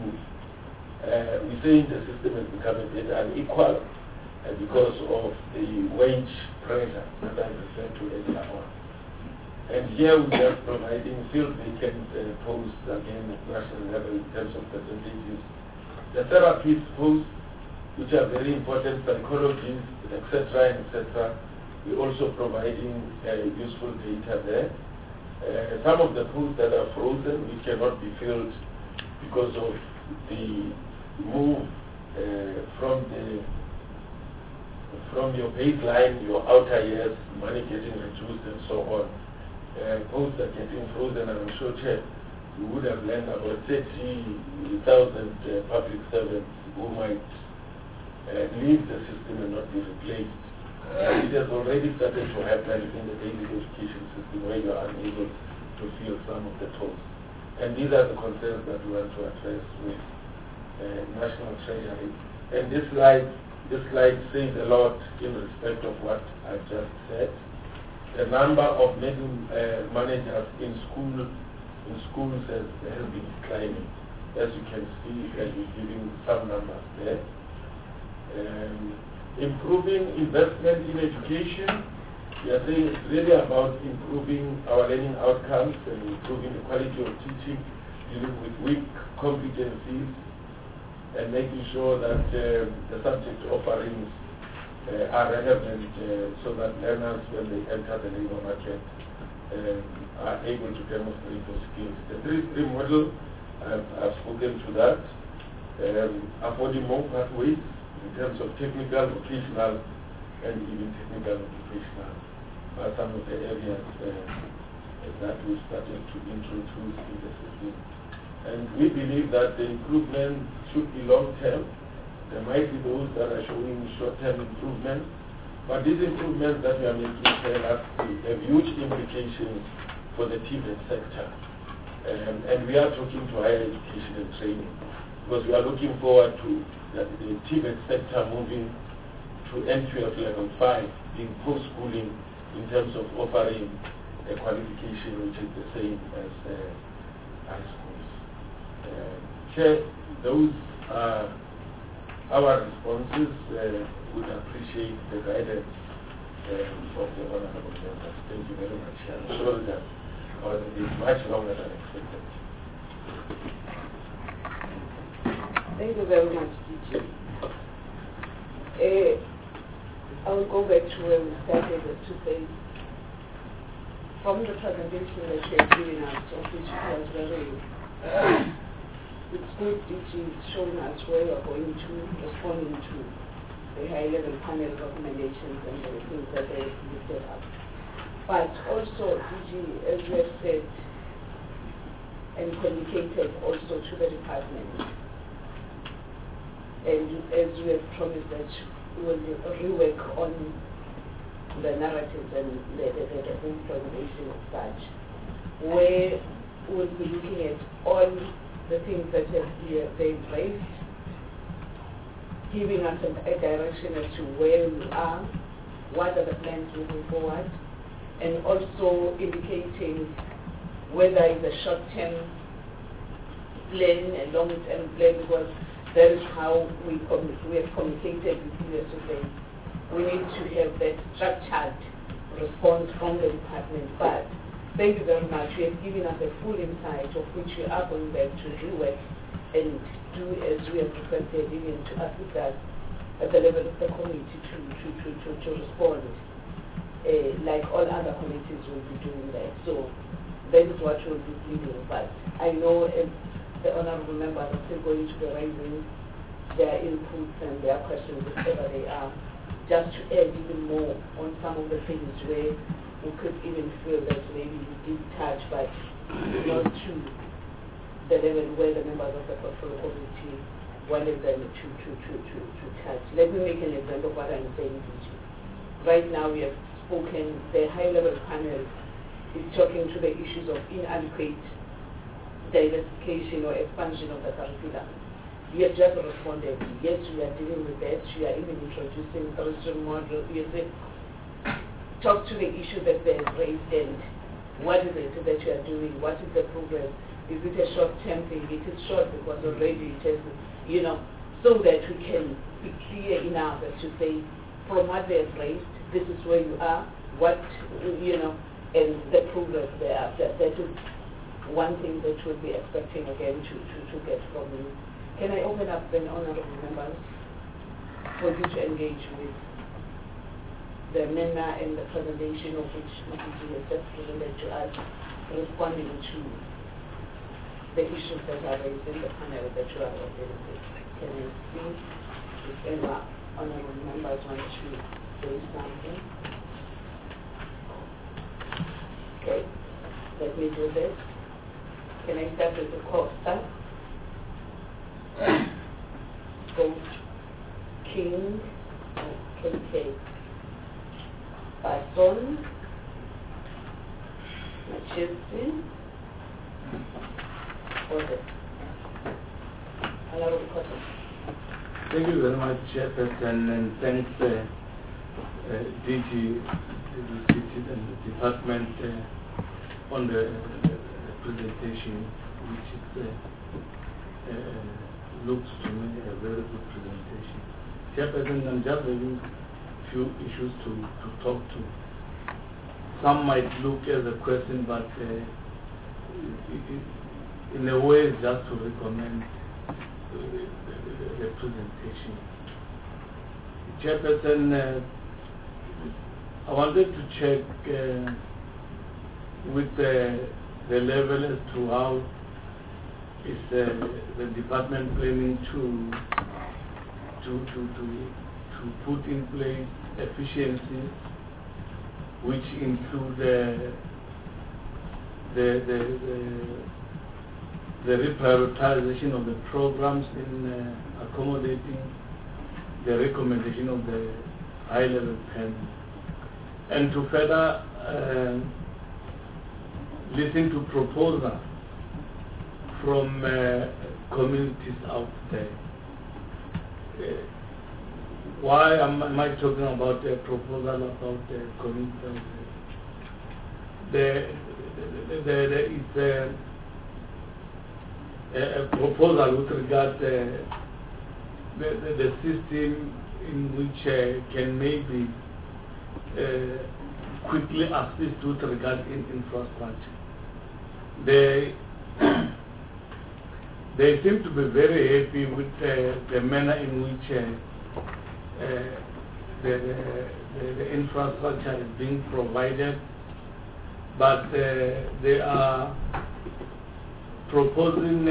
B: We say the system has become a bit unequal because of the wage pressure that I referred to earlier on. And here we are providing filled vacant posts again at national level in terms of percentages. The therapist posts, which are very important, psychologists, etc., we're also providing useful data there. Some of the posts that are frozen, which cannot be filled because of the move from your baseline, your outer years, money getting reduced and so on, posts are getting frozen, and I'm sure, Chair, you would have learned about 30,000 public servants who might leave the system and not be replaced. It has already started to happen in the basic education system where you are unable to fill some of the posts. And these are the concerns that we want to address with National Treasury. And this slide says a lot in respect of what I just said. The number of managers in schools has been declining. As you can see, we're giving some numbers there. Improving investment in education. We are saying it's really about improving our learning outcomes and improving the quality of teaching, dealing with weak competencies, and making sure that the subject offerings are relevant so that learners, when they enter the labor market, are able to demonstrate those skills. The 3-3 model, I've spoken to that. Affording more pathways in terms of technical, vocational, and even technical occupational are some of the areas that we started to introduce in the system. And we believe that the improvement should be long-term. There might be those that are showing short-term improvement, but these improvements that we are making have huge implications for the TVET sector. And we are talking to higher education and training, because we are looking forward to the TVET sector moving to N12 level 5, being post-schooling in terms of offering a qualification which is the same as high schools. Chair, those are our responses. Would appreciate the guidance of the honorable members. Thank you very much. I'm sure that it's much longer than expected.
A: Thank you very much, DG. I will go back to where we started to say, from the presentation that you have given us, of which was very, it's good DG showing us where we are going to, responding to the high-level panel recommendations and the things that they have lifted up. But also, DG, as you have said, and communicated also to the department, and as you have promised that we will rework on the narratives and the whole presentation as such, where we'll be looking at all the things that they've raised, giving us a direction as to where we are, what are the plans moving forward, and also indicating whether it's a short-term plan, a long-term plan, because that is how we have communicated with you yesterday. We need to have that structured response from the department. But thank you very much. You have given us a full insight of which we are going back to rework and do as we have requested, even to assist us at the level of the committee to respond. Like all other committees will be doing that. So that is what we'll be leading. But I know the honorable members are still going to be raising their inputs and their questions, whatever they are, just to add even more on some of the things where we could even feel that maybe we did touch, but not to the level where the members of the portfolio committee wanted them to touch. Let me make an example of what I'm saying to you. Right now we have spoken, the high-level panel is talking to the issues of inadequate diversification or expansion of the curriculum. You have just responded, yes, we are dealing with that. We are even introducing the model. You said, talk to the issue that they have raised and what is it that you are doing? What is the progress? Is it a short-term thing? It is short because already it has, so that we can be clear enough as to say, from what they have raised, this is where you are, what, and the progress thereafter. That is one thing that we'll be expecting again to get from you. Can I open up then, honorable members, for you to engage with the MENA and the presentation of which Mr. has just presented to us, responding to the issues that are raised in the panel that you are dealing with. Can you see? any honorable members want to say something? Okay, let me do this. Can I start with the Costa? Goat, King, KK. Bason, Machisi, Order. Honorable Costa.
C: Thank you very much, Chairperson, and thanks DG and the department on the presentation, which looks to me a very good presentation. Chairperson, I'm just having few issues to talk to. Some might look as a question, but in a way, just to recommend the presentation. Chairperson, I wanted to check with the level as to how is the department planning to put in place efficiencies which include the reprioritization of the programs in accommodating the recommendation of the high-level panel, and to further listen to proposals from communities out there. Why am I talking about a proposal about the community? There is a proposal with regard to the system in which can maybe quickly assist with regard in infrastructure. They seem to be very happy with the manner in which the infrastructure is being provided, but they are proposing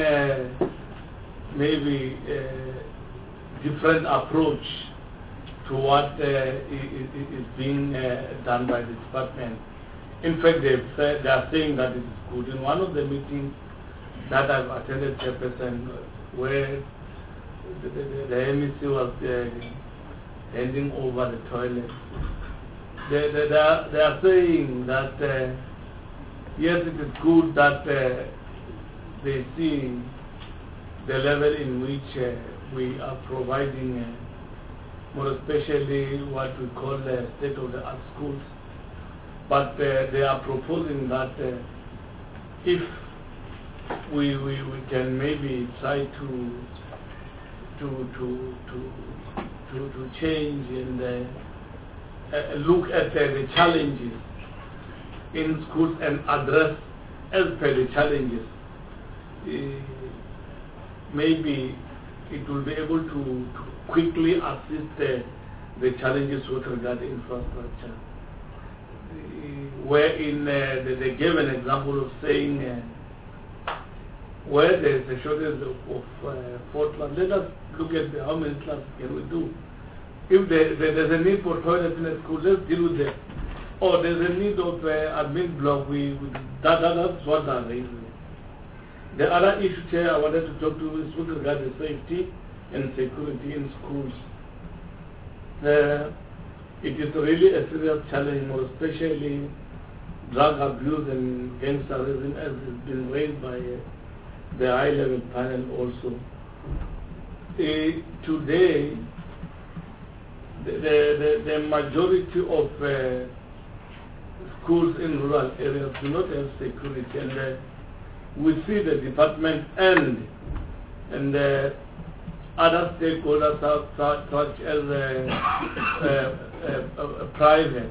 C: maybe a different approach to what is being done by the department. In fact, they are saying that it is good. In one of the meetings that I've attended, Chairperson, where the MEC was handing over the toilets, they are saying that yes, it is good that they see the level in which we are providing, more especially what we call state-of-the-art schools. But they are proposing that if we can maybe try to change and look at the challenges in schools and address as per the challenges, maybe it will be able to quickly assist the challenges with regard to infrastructure. Wherein they gave an example of saying where there is a shortage of 4 classes, let us look at how many classes can we do. If there's a need for toilets in a school, let's deal with that. Or there's a need of admin block, that's what they're raising. The other issue, Chair, I wanted to talk to is with regard to safety and security in schools. It is really a serious challenge, more especially drug abuse and gangsterism, as has been raised by the high-level panel also. Today, the majority of schools in rural areas do not have security, and we see the department and other stakeholders such as private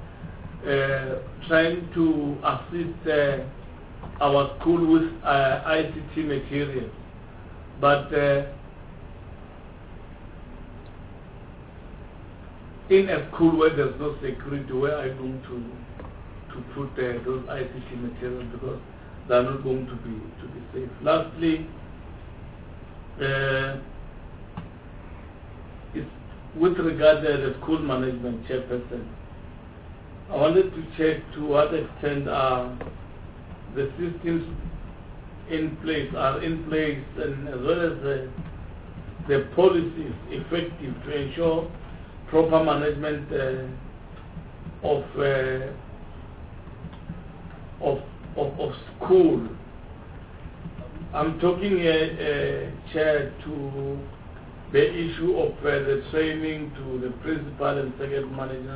C: trying to assist our school with ICT material, but in a school where there's no security, where are you going to put those ICT materials, because they are not going to be safe. Lastly, it's with regard to the school management chairperson, I wanted to check to what extent the systems are in place, and as well as the policies effective to ensure proper management of school. I'm talking Chair, to the issue of the training to the principal and second managers,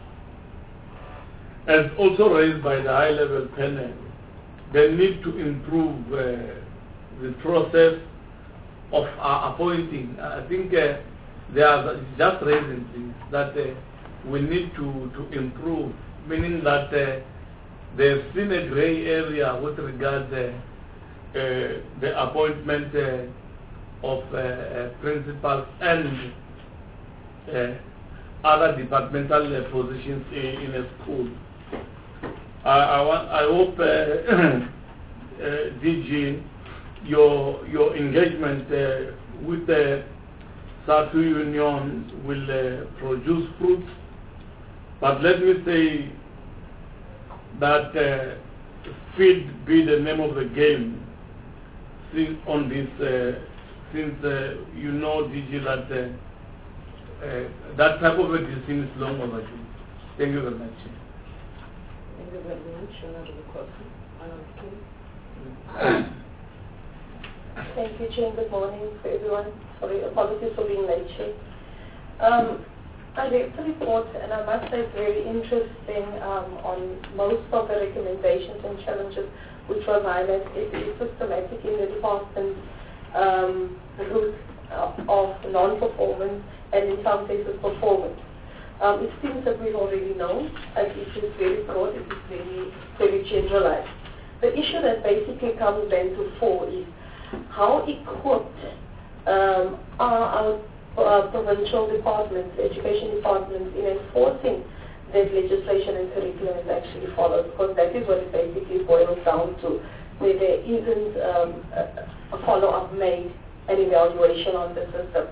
C: as also raised by the high-level panel, the need to improve the process of appointing. I think they are just raising things that we need to improve, meaning that there's still a gray area with regard the appointment of principals and other departmental positions in a school. I hope DG, your engagement with the SATU Union will produce fruits, but let me say that speed be the name of the game. Since on this, you know, DG, that that type of a decision is long overdue. Thank you very much.
A: Thank you very much. Another question.
D: Thank you, Chair. Good morning to everyone. Sorry, apologies for being late, Chair. I read the report, and I must say it's very interesting on most of the recommendations and challenges which was highlighted. It is systematic in the department's route of non-performance and in some cases performance. It seems that we've already known, and it is very broad, it is very generalized. The issue that basically comes then to fore is how equipped are our provincial departments, education departments, in enforcing that legislation and curriculum is actually followed, because that is what it basically boils down to, where there isn't a follow-up made, an evaluation on the system.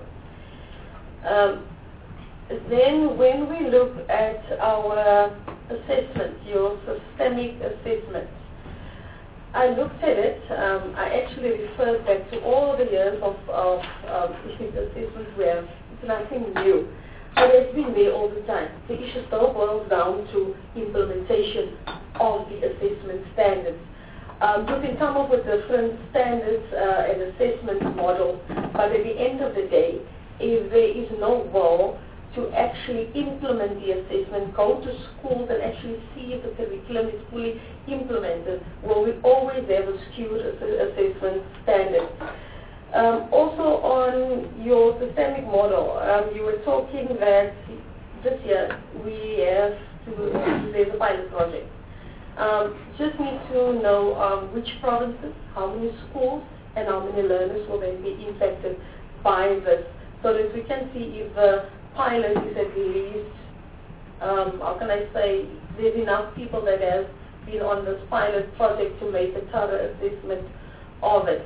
D: Then when we look at our assessments, your systemic assessments, I looked at it, I actually referred back to all the years of assessments where it's nothing new. But it's been there all the time. The issue still boils down to implementation of the assessment standards. You can come up with different standards and assessment models, but at the end of the day, if there is no will to actually implement the assessment, go to schools and actually see if the curriculum is fully implemented, well, we always have a skewed assessment standard. Also on your systemic model, you were talking that this year there's a pilot project. Just need to know which provinces, how many schools, and how many learners will then be impacted by this, so that we can see if the pilot is at least, how can I say, there's enough people that have been on this pilot project to make a thorough assessment of it.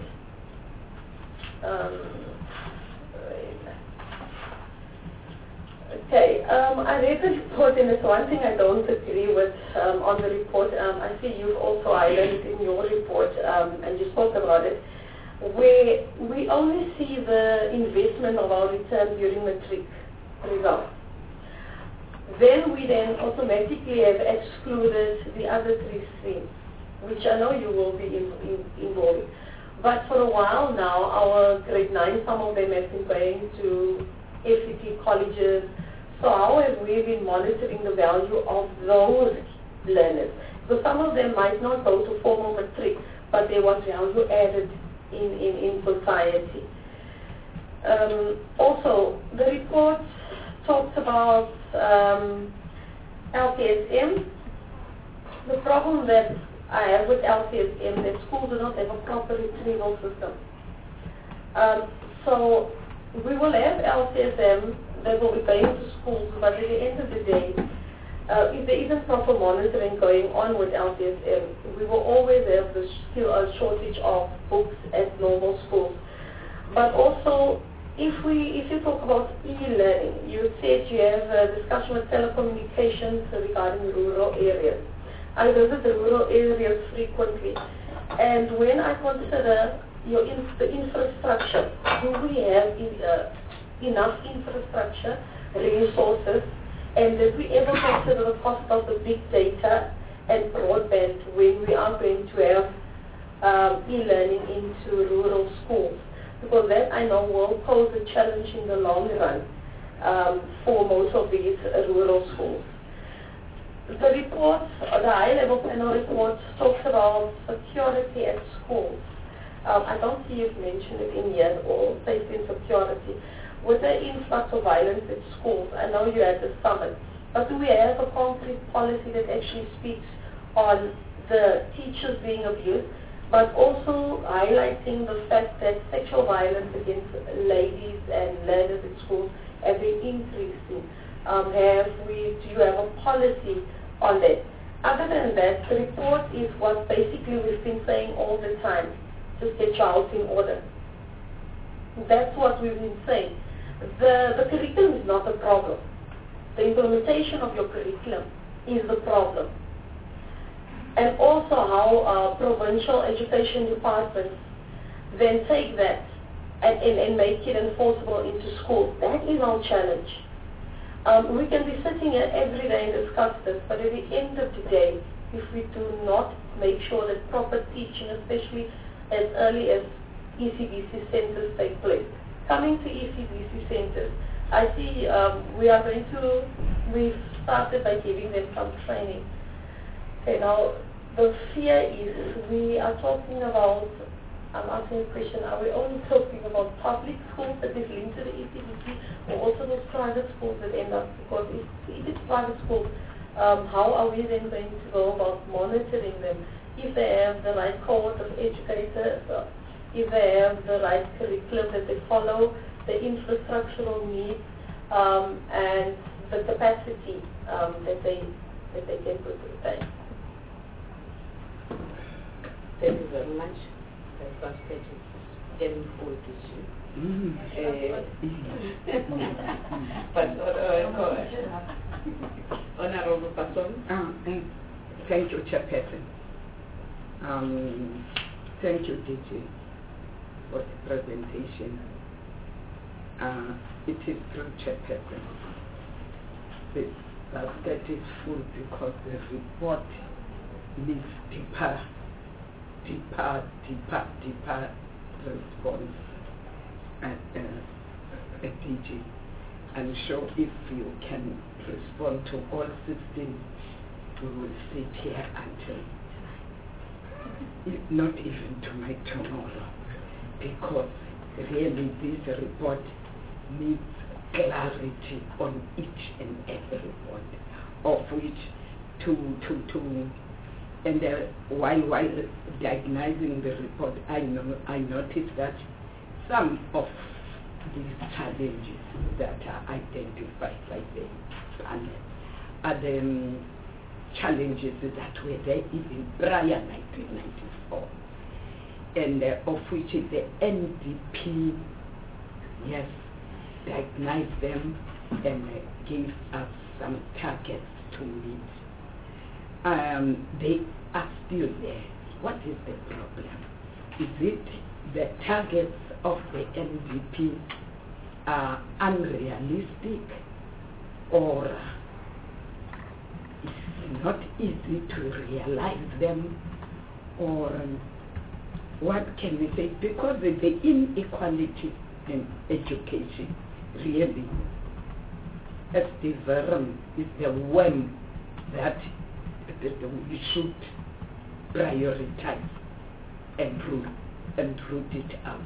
D: Okay, I read the report, and there's one thing I don't agree with on the report. I see you've also highlighted in your report, and you spoke about it, where we only see the investment of our return during matric results. Then we then automatically have excluded the other three streams, which I know you will be involved. But for a while now, our grade 9, some of them have been going to FCT colleges. So how have we been monitoring the value of those learners? So some of them might not go to formal matric, but there was value added in society. Also, the report talks about LCSM. The problem that I have with LCSM, that schools do not have a proper retrieval system. So we will have LCSM that will be going to schools, but at the end of the day, if there isn't proper monitoring going on with LCSM, we will always have the shortage of books at normal schools. But also, If you talk about e-learning, you said you have a discussion with telecommunications regarding rural areas. I visit the rural areas frequently, and when I consider the infrastructure, do we have enough infrastructure, resources, and did we ever consider the cost of the big data and broadband when we are going to have e-learning into rural schools? Because that I know will pose a challenge in the long run for most of these rural schools. The report, the high-level panel report, talks about security at schools. I don't see you've mentioned it in here at all, safety and security. With the influx of violence at schools, I know you had the summit, but do we have a concrete policy that actually speaks on the teachers being abused, but also highlighting the fact that sexual violence against ladies and learners at schools have been increasing? Do you have a policy on that? Other than that, the report is what basically we've been saying all the time: just get your house in order. That's what we've been saying. The curriculum is not the problem. The implementation of your curriculum is the problem. And also how provincial education departments then take that and make it enforceable into schools. That is our challenge. We can be sitting here every day and discuss this, but at the end of the day, if we do not make sure that proper teaching, especially as early as ECBC centers take place. Coming to ECBC centers, I see we've started by giving them some training. Okay, now the fear is we are talking about, I'm asking a question, are we only talking about public schools that is linked to the ECBC, or also those private schools that end up, because if it's private schools, how are we then going to go about monitoring them? If they have the right cohort of educators, if they have the right curriculum that they follow, the infrastructural needs, and the capacity that they can put to the time.
A: Thank you very much. The first stage is getting forward to you. But Honorable Person.
E: Thank you, Chairperson. Thank you, DG, for the presentation. It is true, Chairperson. The basket is full because the report needs deeper response at DG. I'm sure if you can respond to all 16, we will sit here until not even to my tomorrow, because really this report needs clarity on each and every point, of which and while diagnosing the report, I noticed that some of these challenges that are identified by the panel are the challenges that were there even prior 1994, and of which the NDP has diagnosed them and gave us some targets to meet. They are still there. What is the problem? Is it the targets of the NDP are unrealistic, or it's not easy to realize them, or what can we say? Because the inequality in education really, as the worm, is the worm that we should prioritize and root it out.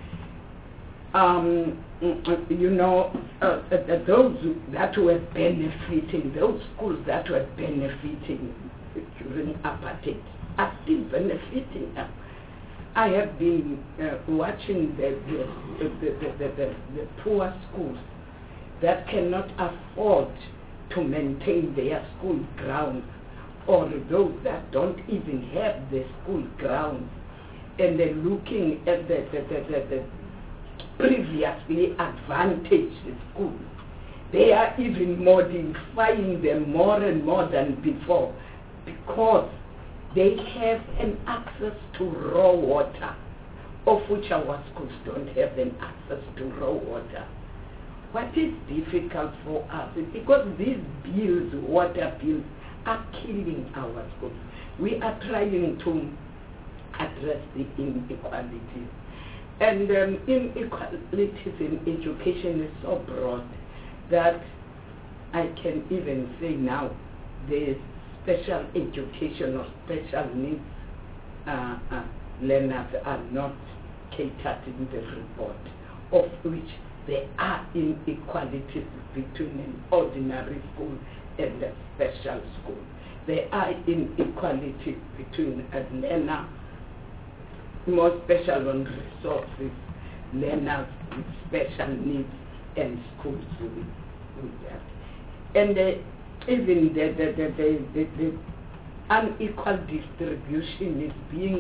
E: Those that were benefiting, those schools that were benefiting during apartheid are still benefiting now. I have been watching the poor schools that cannot afford to maintain their school grounds, or those that don't even have the school grounds, and they're looking at previously advantaged schools. They are even modifying them more and more than before because they have an access to raw water, of which our schools don't have an access to raw water. What is difficult for us is because these bills, water bills, are killing our schools. We are trying to address the inequalities. And inequalities in education is so broad that I can even say now the special education or special needs learners are not catered in the report, of which there are inequalities between an ordinary school and a special school. There are inequalities between a learner more special on resources, learners with special needs, and schools with that. And even the unequal distribution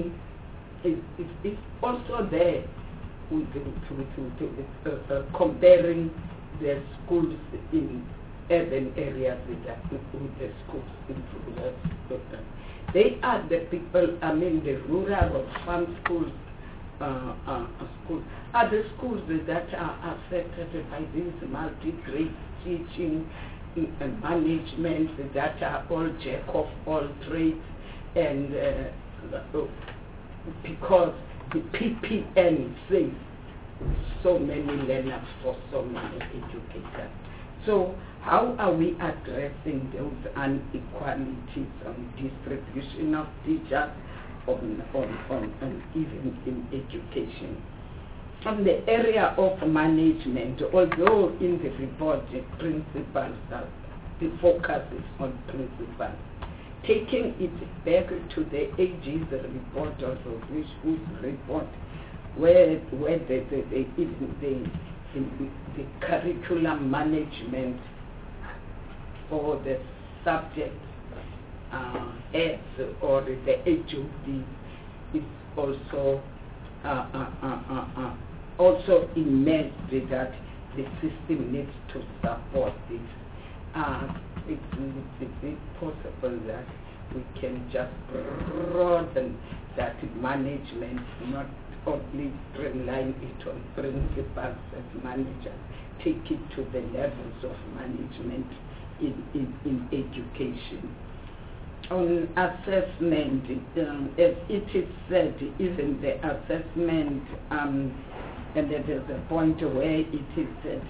E: is also there with comparing the schools in urban areas with the schools in rural areas. They are the people, the rural or farm schools, schools are the schools that are affected by this multi-grade teaching and management that are all jack of all trades, and because the PPN says so many learners for so many educators. So how are we addressing those inequalities on distribution of teachers, on even in education? On the area of management, although in the report the principles, the focus is on principles, taking it back to the AG's report, also whose report, where the curriculum management for the subject S or the HOD is also immersed that the system needs to support this. It's possible that we can just broaden that management, not only relying it on principals as managers, take it to the levels of management in education. On assessment, as it is said, even the assessment, and there's a point where it is said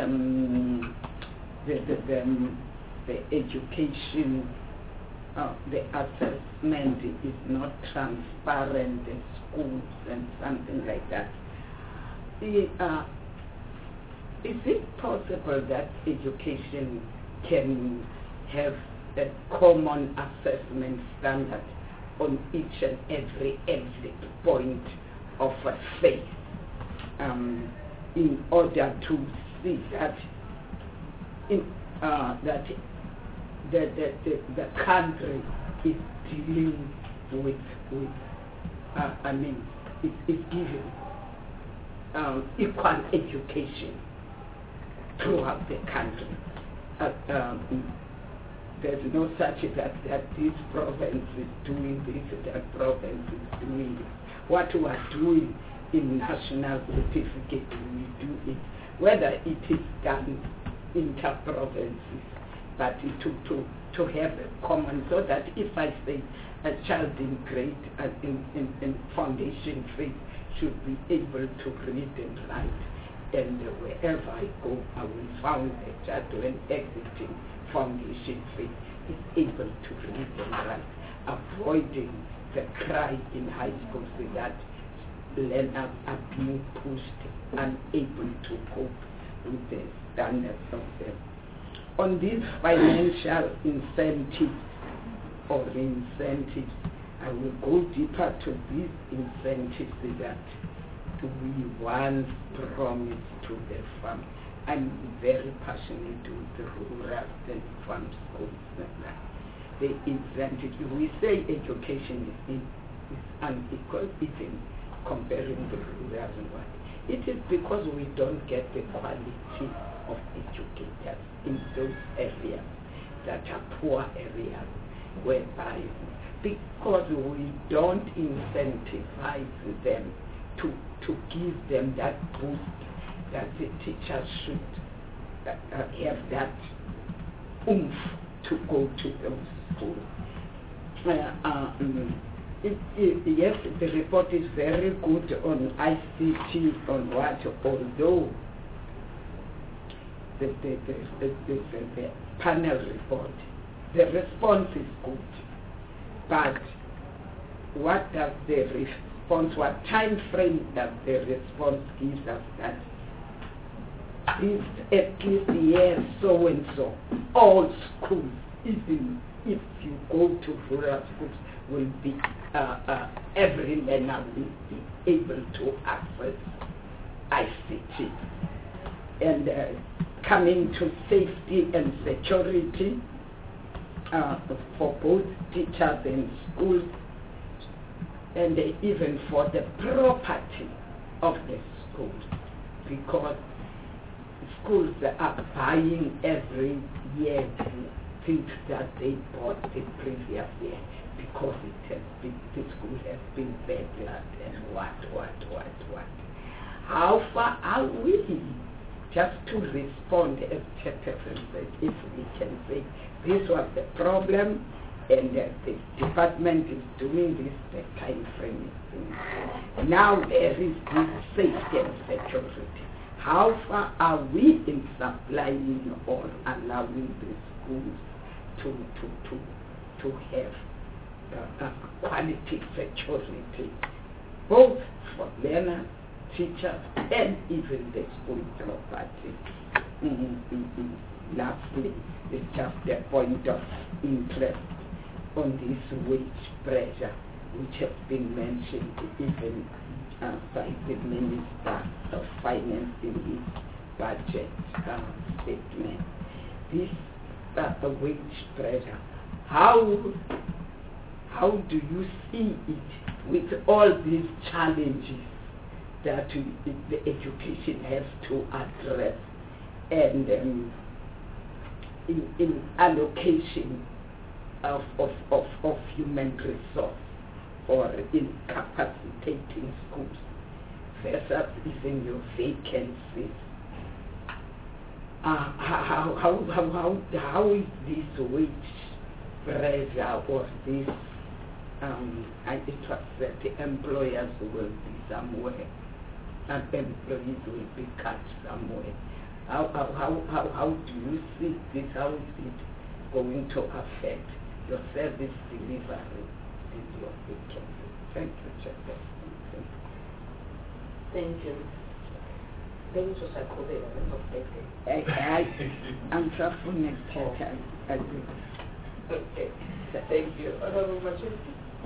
E: the education, the assessment is not transparent in schools and something like that. Is it possible that education can have a common assessment standard on each and every exit point of a faith in order to see that that the country is dealing with is giving equal education throughout the country. There's no such that this province is doing this, that province is doing this. What we are doing in national certificate, we do it, whether it is done inter-provinces, but to have a common, so that if I say a child in grade in foundation faith should be able to read and write, and wherever I go, I will find a child when exiting foundation faith is able to read and write, avoiding the cry in high school so that learners are being pushed, unable to cope with the standards of them. On these financial incentives, I will go deeper to these incentives that we once promised to the farm. I'm very passionate with the rural and farm schools. The incentive, we say education is unequal, even comparing the rural and what. It is because we don't get the quality of educators in those areas that are poor areas, whereby because we don't incentivize them to give them that boost that the teachers should have that oomph to go to those schools. Yes, the report is very good on ICT, on what, although the panel report, the response is good, but what does the response, what time frame does the response give us that is at least year so and so, all schools, even if you go to rural schools, will be, every learner will be able to access ICT. And coming to safety and security for both teachers and schools, and even for the property of the schools, because schools are buying every year things that they bought the previous year because it has been, the school has been better and what. How far are we? Just to respond, as Chairperson said, if we can say this was the problem and the department is doing this, the time frame is doing this. Now there is this safety and security. How far are we in supplying or allowing the schools to have quality security, both for learners, teachers, and even the school property? Lastly, it's just a point of interest on this wage pressure, which has been mentioned even by the Minister of Finance in his budget statement. This wage pressure, how do you see it with all these challenges that the education has to address, and in allocation of human resource or in capacitating schools versus even your vacancies? How is this wage pressure or this it was that the employers will be somewhere and employees will be cut somewhere? How do you see this? How is it going to affect your service delivery and your vacancy? Thank you, Chairperson.
A: Thank you. Thank you,
E: I'm suffering a agree.
A: Okay. Thank you. Honorable Machuki.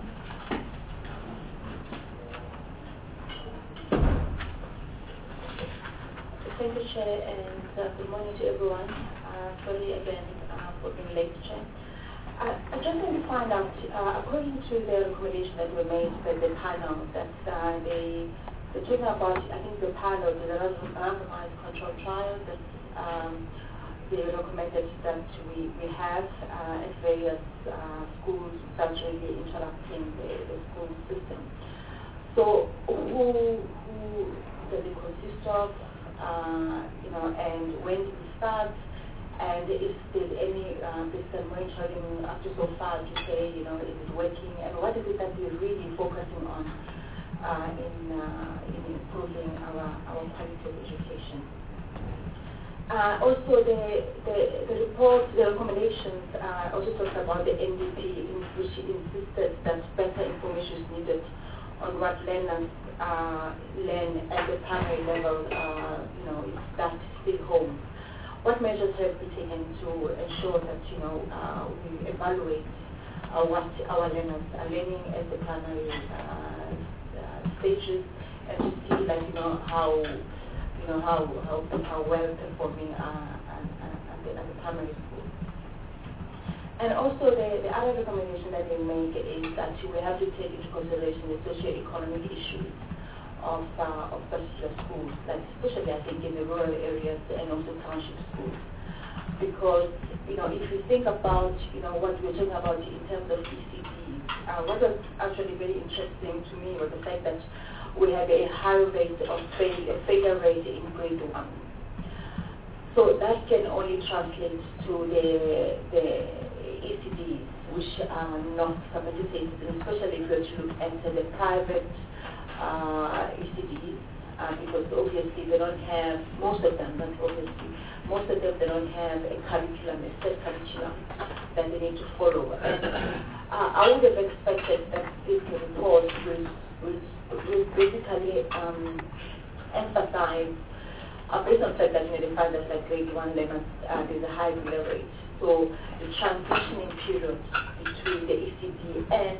D: Thank you, Chair, and good morning to everyone. Sorry again for being late, Chair. I just want to find out, according to the recommendation that were made by the panel, that they're talking about, I think the panel, the randomized control trials that they recommended that we have at various schools that's really interrupting the school system. So who does it consist of, and when did it start, and if there's any system monitoring up to so far to say, is it working, and what is it that we're really focusing on in improving our quality of education. Also, the report, the recommendations also talks about the NDP, in which it insisted that better information is needed on what learners learn at the primary level, if that still home. What measures have been taken to ensure that, we evaluate what our learners are learning at the primary stages, and to see, how well performing at the primary school. And also the other recommendation that they make is that we have to take into consideration the socio-economic issues
F: of particular schools, like especially I think in the rural areas and also township schools. Because, if you think about, what we're talking about in terms of ECDs, what was actually very interesting to me was the fact that we have a high rate of failure rate in grade 1. So that can only translate to the ECDs, which are not capacitated, especially if you were to look at the private ECDs, because obviously they don't have, most of them, they don't have a curriculum, a set curriculum that they need to follow. And I would have expected that this report will basically emphasize, based on the fact that they find that like grade 1 learners, there's a high failure rate. So the transitioning period between the ECD and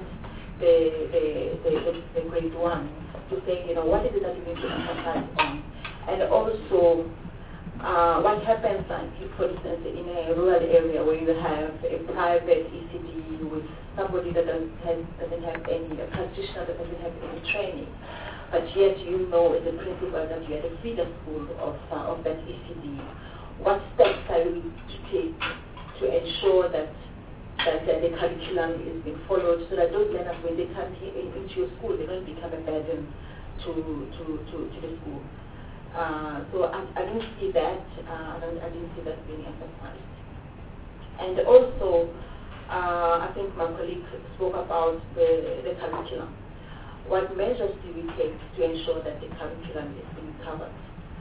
F: the grade 1 to say, what is it that you need to emphasize on? And also, what happens, like, for instance, in a rural area where you have a private ECD with somebody that doesn't have any, a practitioner that doesn't have any training, but yet as a principal that you are the feeder school of that ECD, what steps are you to take to ensure that the curriculum is being followed, so that those learners, when they come into your school, they don't become a burden to the school. So I didn't see that. I didn't see that being emphasized. And also, I think my colleague spoke about the curriculum. What measures do we take to ensure that the curriculum is being covered?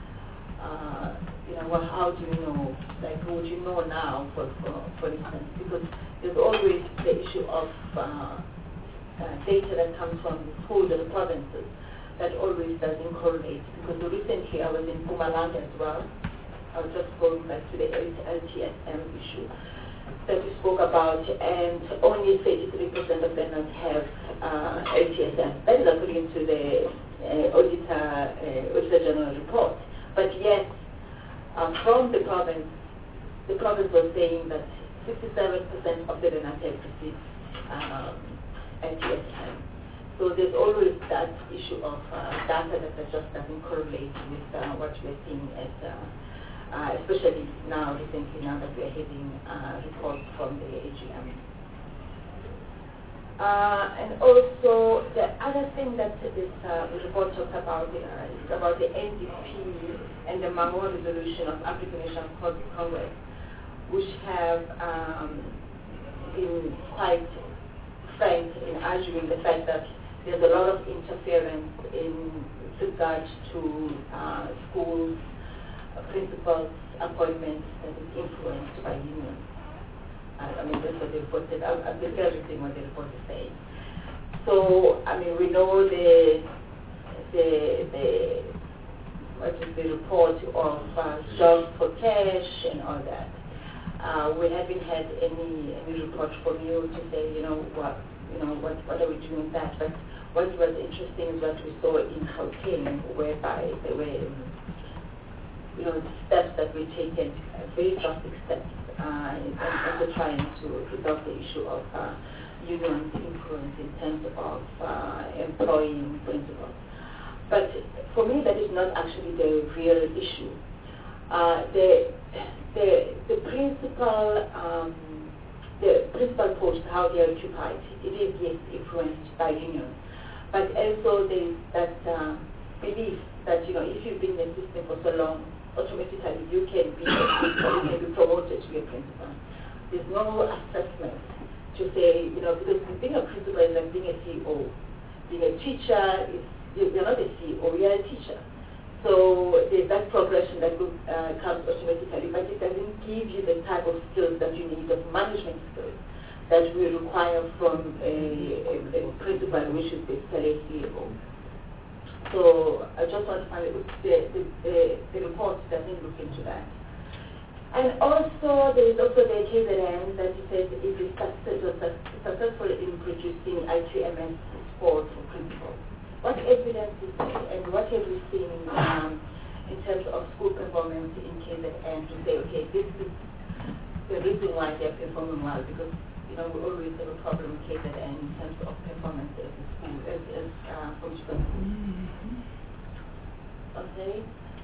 F: How do you know? Like, would you know now, for instance? Because there's always the issue of data that comes from the schools and the provinces that always doesn't correlate. Because recently I was in Mpumalanga as well. I was just going back to the LTSM issue that we spoke about, and only 33% of them have LTSM. That is according to the Auditor General report. But yet, from the province was saying that 67% of the learners have received LTSM. So there's always that issue of data that just doesn't correlate with what we're seeing especially recently now that we're having reports from the AGM. And also, the other thing that this report talks about is about the NDP and the Mango resolution of African National Congress, which have been quite frank in arguing the fact that there's a lot of interference in regards to schools, principals' appointments that is influenced by unions. I mean, that's what the report said. I'm just everything what the report is saying. So, I mean, we know what is the report of jobs for cash and all that. We haven't had any report from you to say, what are we doing with that? But what was interesting is what we saw in Gauteng, whereby there were, steps that were taken, very drastic steps, in trying to resolve the issue of union influence in terms of employing principals. But for me, that is not actually the real issue. The principal post, how they are occupied, it is, yes, influenced by unions. But also there is that belief that, if you've been in the system for so long, automatically you can be promoted to be a principal. There's no assessment to say, because being a principal is like being a CEO. Being a teacher, you're not a CEO, you're a teacher. So there's that progression that comes automatically, but it doesn't give you the type of skills that you need, of management skills, that we require from a principal, which is basically a CEO. So I just want to find the report doesn't look into that. And also, there is also the KZN that says it is successful in producing IQMS scores for principals. What evidence is there, and what have we seen in terms of school performance in KZN to say, okay, this is the reason why they're performing well? Because we always have a problem with KZN in terms of performance as a school, as Portugal. Okay.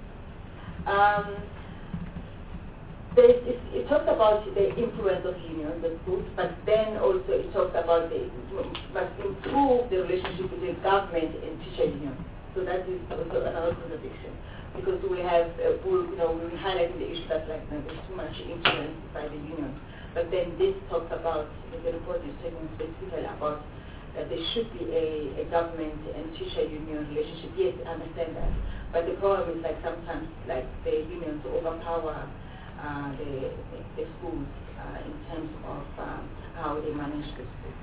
F: It talks about the influence of unions, the schools, but then also it talks about the must improve the relationship between government and teacher unions. So that is also another contradiction, because we have we highlighting the issue that like there's too much influence by the union, but then this talks about the report is talking specifically about that there should be a government and teacher union relationship. Yes, I understand that, but the problem is like sometimes like the unions overpower the schools in terms of how they manage the schools.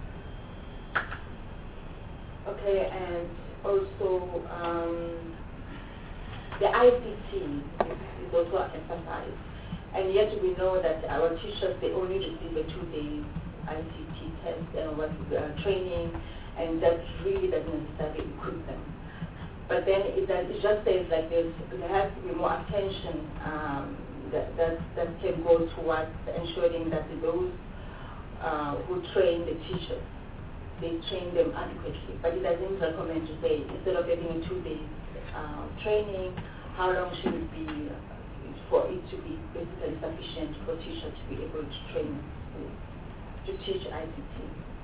F: Okay, and also the ICT is also emphasized, and yet we know that our teachers, they only receive a 2-day ICT test and training, and that really doesn't necessarily equip them. But then it just says like there has to be more attention that can go towards ensuring that those who train the teachers, they train them adequately. But it doesn't recommend to say, instead of getting a 2-day training, how long should it be for it to be basically sufficient for teachers to be able to train to teach ICT.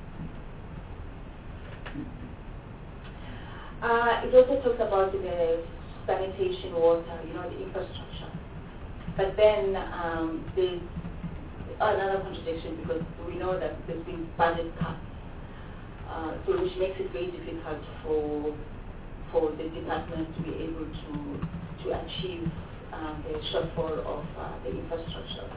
F: It also talks about the sanitation, water, the infrastructure. But then there's another contradiction, because we know that there's been budget cuts, so which makes it very difficult for the department to be able to achieve the shortfall of the infrastructure.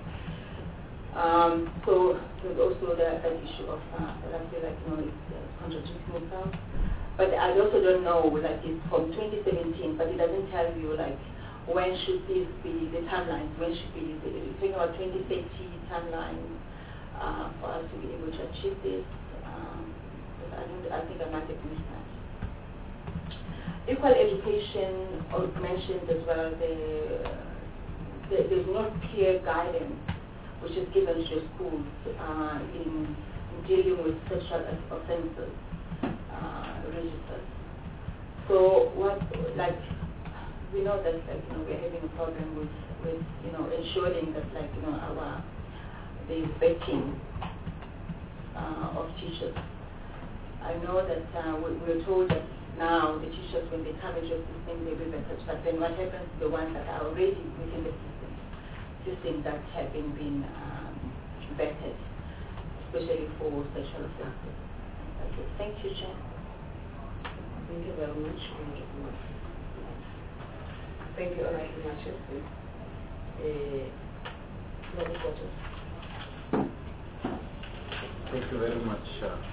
F: So there's also that issue of that I feel like it's contradicting itself. But I also don't know, like it's from 2017, but it doesn't tell you like when should this be the timelines, when should be you're talking about 2030 timeline for us to be able to achieve this. I think I might have missed that. Equal education mentioned as well. There's no clear guidance which is given to schools in dealing with sexual offences registers. So we know that we're having a problem with ensuring that the vetting of teachers. I know that we're told that now the teachers, when they come into the system, they will be vetted. But then what happens to the ones that are already within the system that have been vetted, especially for sexual offences? Okay. Thank you, Chair.
A: Thank you very much. Thank you, Honorable Matches.
G: Thank you very much.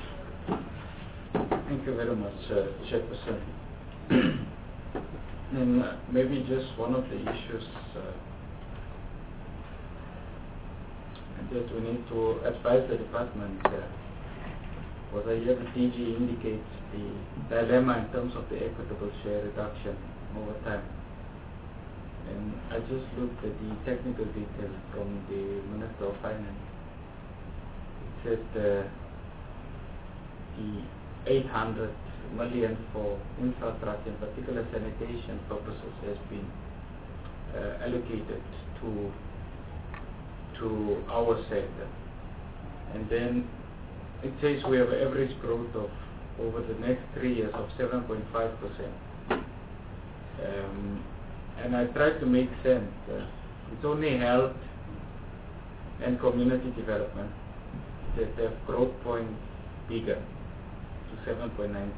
G: Thank you very much, Chairperson. And maybe just one of the issues that we need to advise the department was I hear the DG indicates the dilemma in terms of the equitable share reduction over time. And I just looked at the technical details from the Minister of Finance. It said the 800 million for infrastructure, in particular sanitation purposes, has been allocated to our sector. And then it says we have average growth of over the next 3 years of 7.5%. And I tried to make sense. It's only health and community development that have growth point bigger to 7.9%.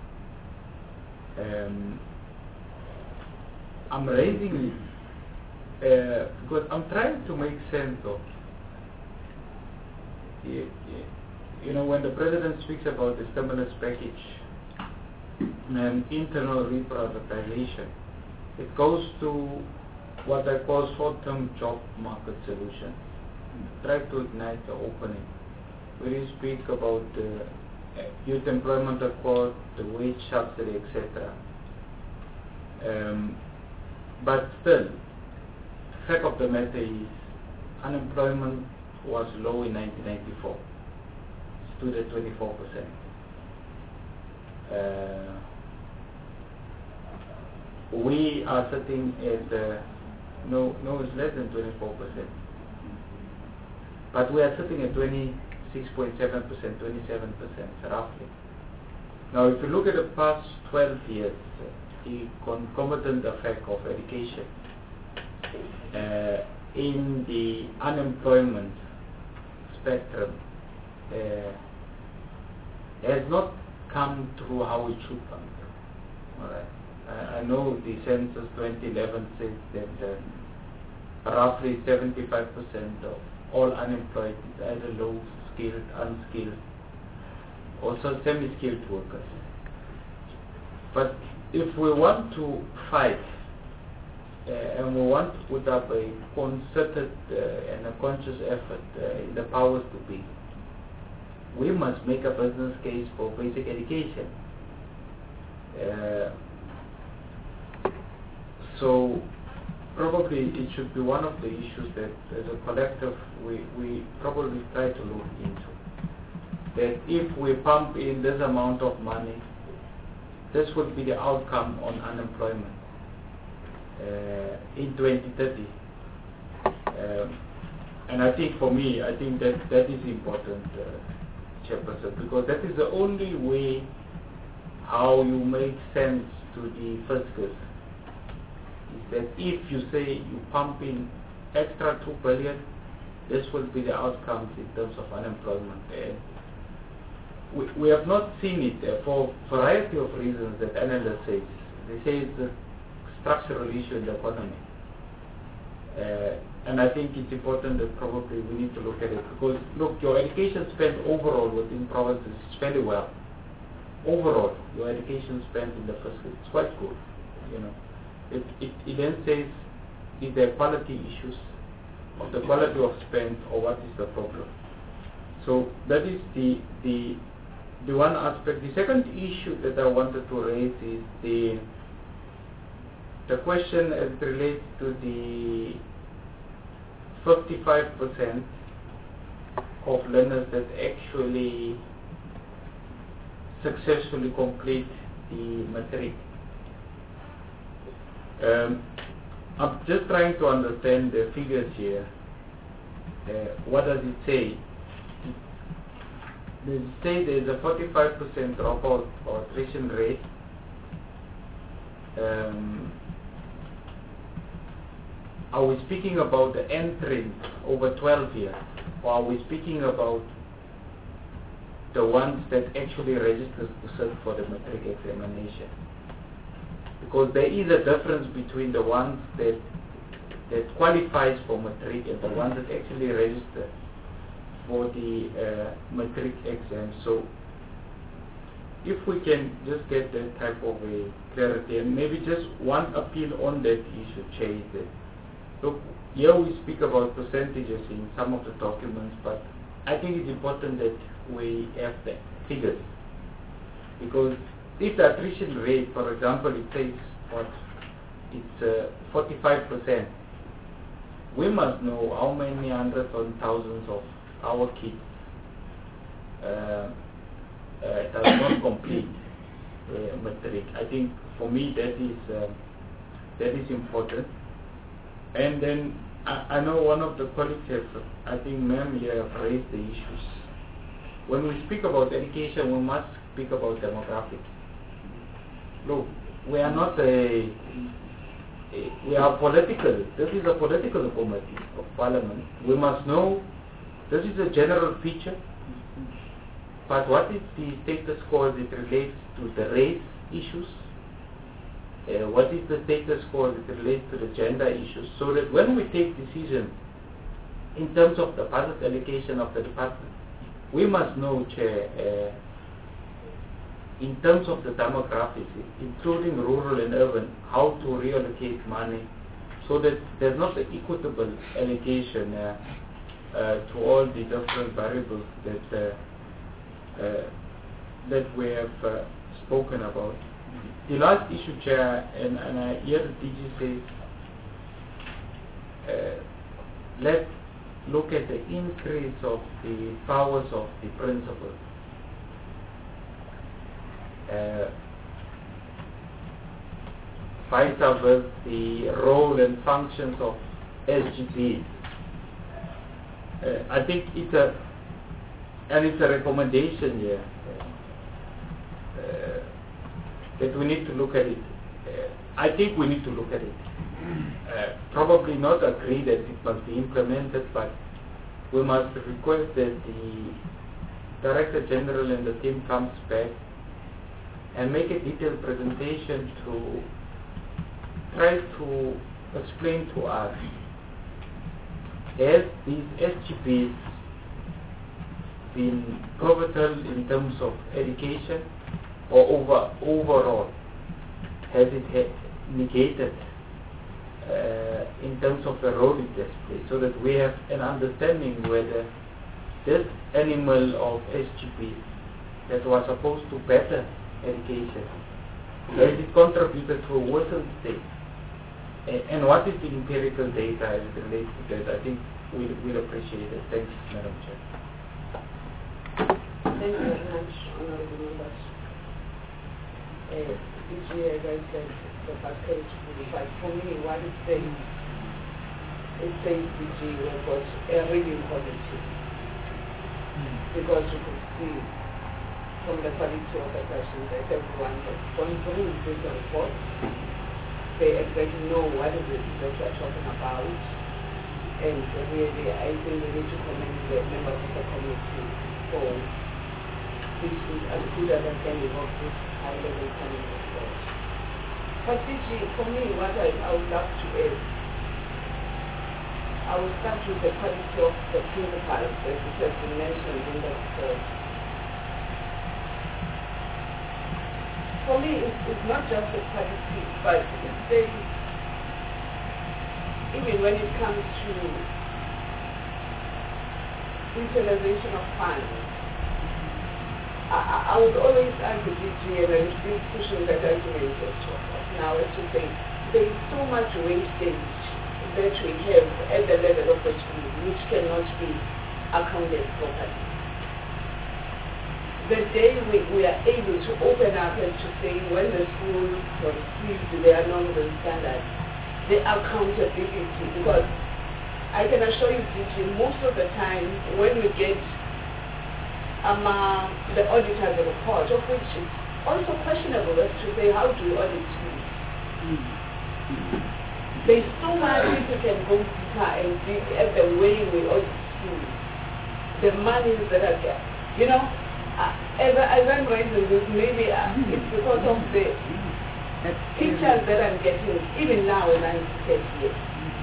G: I'm raising because I'm trying to make sense of when the President speaks about the stimulus package and internal reprioritization, it goes to what I call short-term job market solutions. Try to ignite the opening. We speak about the youth employment accord, the wage subsidy, etc. But still, the fact of the matter is, unemployment was low in 1994. Stood at 24%. we are sitting at no, it's less than 24%. But we are sitting at 26.7%, 27% roughly. Now, if you look at the past 12 years, the concomitant effect of education in the unemployment spectrum has not come through how it should come through. All right. I know the census 2011 says that roughly 75% of all unemployed is either low-skilled, unskilled, also semi-skilled workers. But if we want to fight and we want to put up a concerted and a conscious effort in the powers to be, we must make a business case for basic education. So probably it should be one of the issues that as a collective we probably try to look into. That if we pump in this amount of money, this would be the outcome on unemployment in 2030. And I think for me, I think that is important, Chairperson, because that is the only way how you make sense to the fiscus. Is that if you say you pump in extra 2 billion, this will be the outcomes in terms of unemployment. We have not seen it for a variety of reasons that analysts say. They say it's a structural issue in the economy. And I think it's important that probably we need to look at it because, look, your education spend overall within provinces is fairly well. Overall, your education spend in the fiscal is quite good. You know, it then says, is there quality issues of the quality of spend or what is the problem? So that is the one aspect. The second issue that I wanted to raise is the question as it relates to the 55% of learners that actually successfully complete the matric. I'm just trying to understand the figures here. What does it say? They say there's a 45% dropout or attrition rate. Are we speaking about the entry over 12 years, or are we speaking about the ones that actually register to sit for the matric examination? Because there is a difference between the ones that qualifies for matric and the ones that actually register for the matric exam. So if we can just get that type of a clarity, and maybe just one appeal on that issue, Chair, is that, look, here we speak about percentages in some of the documents, but I think it's important that we have the figures. Because if the attrition rate, for example, it says it's 45%, we must know how many hundreds or thousands of our kids does not complete matric. I think for me that is important. And then I know one of the colleagues have, I think ma'am here have raised the issues. When we speak about education, we must speak about demographics. Look, we are not we are political. This is a political committee of parliament. We must know this is a general feature, but what is the status quo as it relates to the race issues? What is the status quo as it relates to the gender issues? So that when we take decisions in terms of the budget allocation of the department, we must know, Chair, in terms of the demographics, including rural and urban, how to reallocate money so that there's not an equitable allocation to all the different variables that we have spoken about. The last issue, Chair, and I hear the DG say, let's look at the increase of the powers of the principal. vice versa the role and functions of SGBs. I think it's a recommendation here that we need to look at it. I think we need to look at it. Probably not agree that it must be implemented, but we must request that the Director General and the team comes back and make a detailed presentation to try to explain to us, has these SGBs been pivotal in terms of education, or overall has it negated in terms of the role it has played, so that we have an understanding whether this animal of SGB that was supposed to better education, has it contributed to a worsened state? And what is the empirical data as it relates to that? I think we'll appreciate it. Thanks, Madam Chair.
A: Thank you very much, honorable members. This year, as I said, the basket is full, but for me, what it says DG was a reading quality. Because you could see from the quality of the questions that everyone has gone through this report. They exactly know what it is that we are talking about. And really, I think we need to commend the members of the committee for this as good understanding of this high-level planning report. But DG, for me, what I would love to add, I will start with the quality of the principles, as it has been mentioned in the report. For me, it's not just the quality, but it's the, even when it comes to utilization of funds, I would always argue DG, and I'm still pushing that argument now, is to say there is so much wastage that we have at the level of the school which cannot be accounted properly. The day we are able to open up and to say when the school receives their norms and standards, the accountability, because I can assure you, DG, most of the time when we get the auditor's report, of which is also questionable as to say how do you audit schools. There's so much we can go deeper and dig at the way we audit schools, the monies that are there. You know, as I'm raising this, maybe it's because of the pictures that I'm getting, even now when I'm here.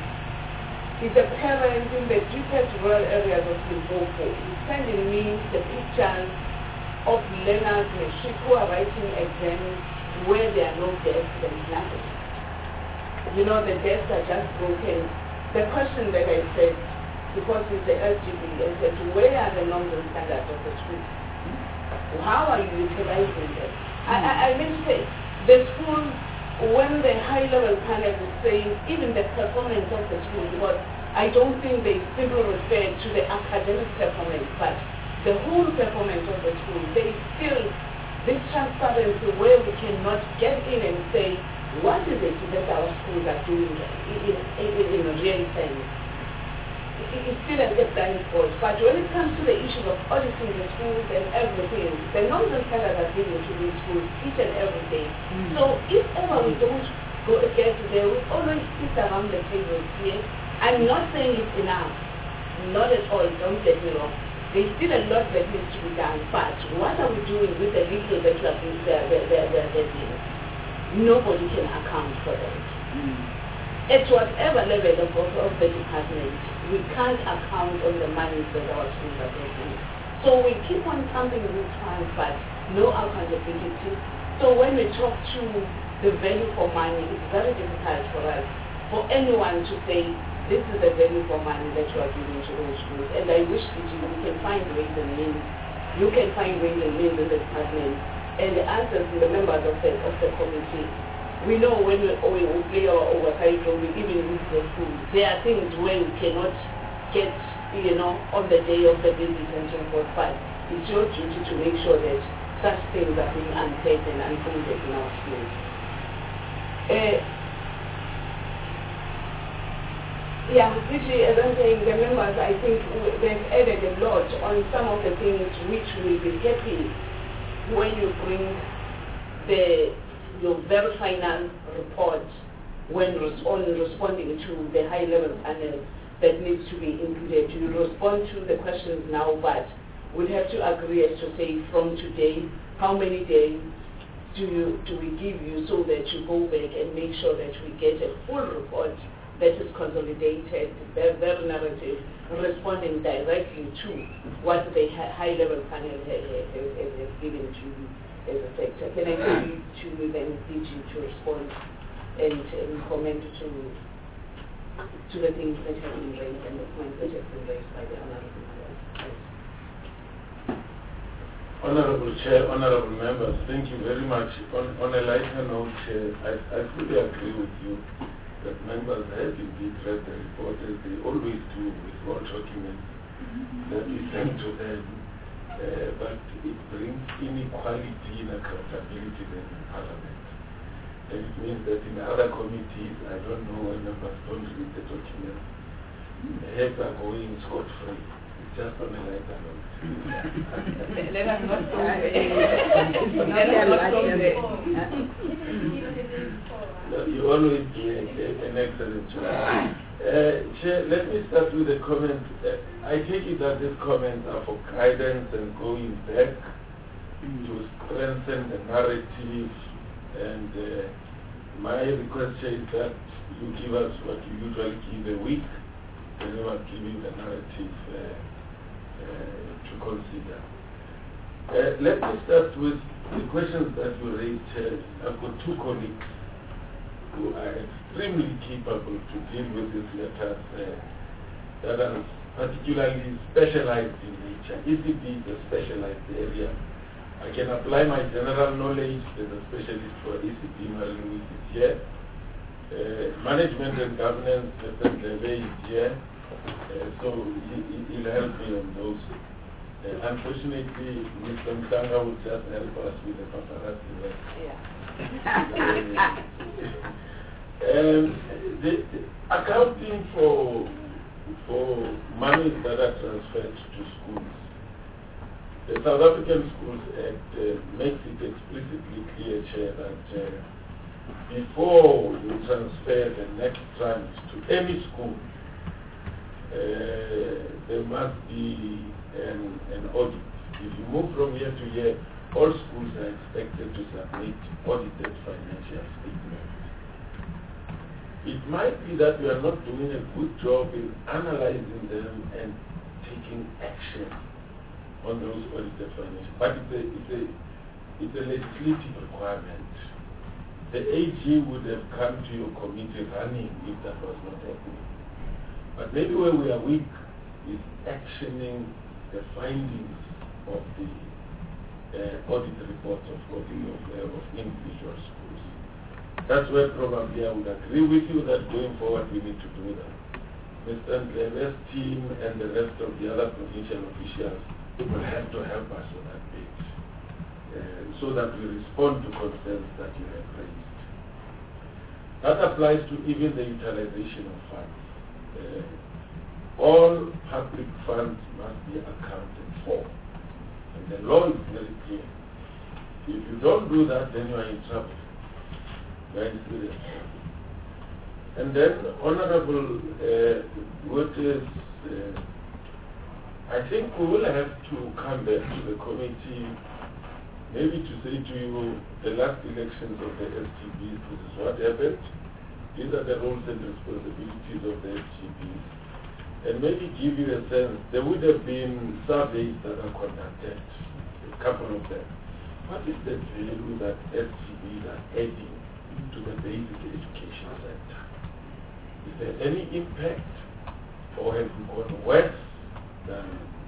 A: It's a parent in the deepest rural areas of Zimbabwe sending me the pictures of learners who are writing exams where there are no desks, there is nothing. You know, the desks are just broken. The question that I said, because it's the LGB, I said, where are the norms and standards of the school? How are you utilizing them? I mean to say, the school, when the high-level panel is saying even the performance of the school, because I don't think they simply refer to the academic performance, but the whole performance of the school, they still, this transparency where we cannot get in and say, what is it that our schools are doing in a real sense? It's still a blind spot. But when it comes to the issues of auditing the schools and everything, the norms and standards are given to these schools each and every day. So if ever we don't go get there, we always sit around the table here. I'm not saying it's enough. Not at all, don't get me wrong. There's still a lot that needs to be done. But what are we doing with the little that we are doing? Nobody can account for that. At whatever level of the department, we can't account on the money that our schools are getting. So we keep on pumping these funds, but no accountability. So when we talk to the value for money, it's very difficult for us, for anyone to say, this is the value for money that you are giving to those schools. And I wish that we can find ways and means. You can find ways and means in the department. And the answers to the members of the committee. We know when we play our oversight role, even with the schools, there are things where we cannot get, on the day of the visit and so forth. But it's your duty to make sure that such things are being unpaid and unfunded in our schools. Yeah, usually, as I'm saying, the members, I think they've added a lot on some of the things which will be happy when you bring your very final report when on responding to the high-level panel that needs to be included. You respond to the questions now, but we'll have to agree as to say from today, how many days do we give you so that you go back and make sure that we get a full report that is consolidated, their narrative, responding directly to what the high-level panel has given to you as a sector. Can I give you to then DG to respond and comment to the things that have been raised and the points that have been raised by the honorable members?
B: Honorable Chair, honorable members, thank you very much. On a lighter note, Chair, I fully agree with you that members have indeed read the report as they always do with all documents that we send to them, but it brings inequality and accountability then in Parliament. And it means that in other committees, I don't know why members don't read the documents. The heads are going scot-free. It's just on a lighter note.
A: Let us not go there. Let us not go there.
B: You always do an excellent job. Chair, let me start with a comment. I take it that these comments are for guidance and going back to strengthen the narrative, and my request is that you give us what you usually give a week, and you are giving the narrative to consider. Let me start with the questions that you raised. I've got two colleagues who are extremely capable to deal with these letters that are particularly specialized in nature. ECD is a specialized area. I can apply my general knowledge as a specialist for ECD, Marilyn Lewis is here. Management and governance, Mr. Leve is here. So he'll help me on those. Unfortunately, Mr. Mtanga will just help us with the paparazzi work. The accounting for money that are transferred to schools. The South African Schools Act makes it explicitly clear, Chair, that before you transfer the next tranche to any school, there must be an audit. If you move from year to year, all schools are expected to submit audited financial statements. It might be that we are not doing a good job in analyzing them and taking action on those audited financial, but it's a legislative requirement. The AG would have come to your committee running if that was not happening. But maybe where we are weak is actioning the findings of the audit reports of individual schools. That's where probably I would agree with you that going forward we need to do that. Mr. Ndlebe's team and the rest of the other provincial officials will have to help us on that page so that we respond to concerns that you have raised. That applies to even the utilization of funds. All public funds must be accounted for. And the law is very clear. If you don't do that, then you are in trouble. Very serious trouble. And then, Honorable Waters, I think we will have to come back to the committee, maybe to say to you, the last elections of the SGBs, this is what happened. These are the roles and responsibilities of the SGBs. And maybe give you a sense, there would have been surveys that are conducted, a couple of them. What is the value that SGBs are adding to the basic education sector? Is there any impact, or have we gone worse than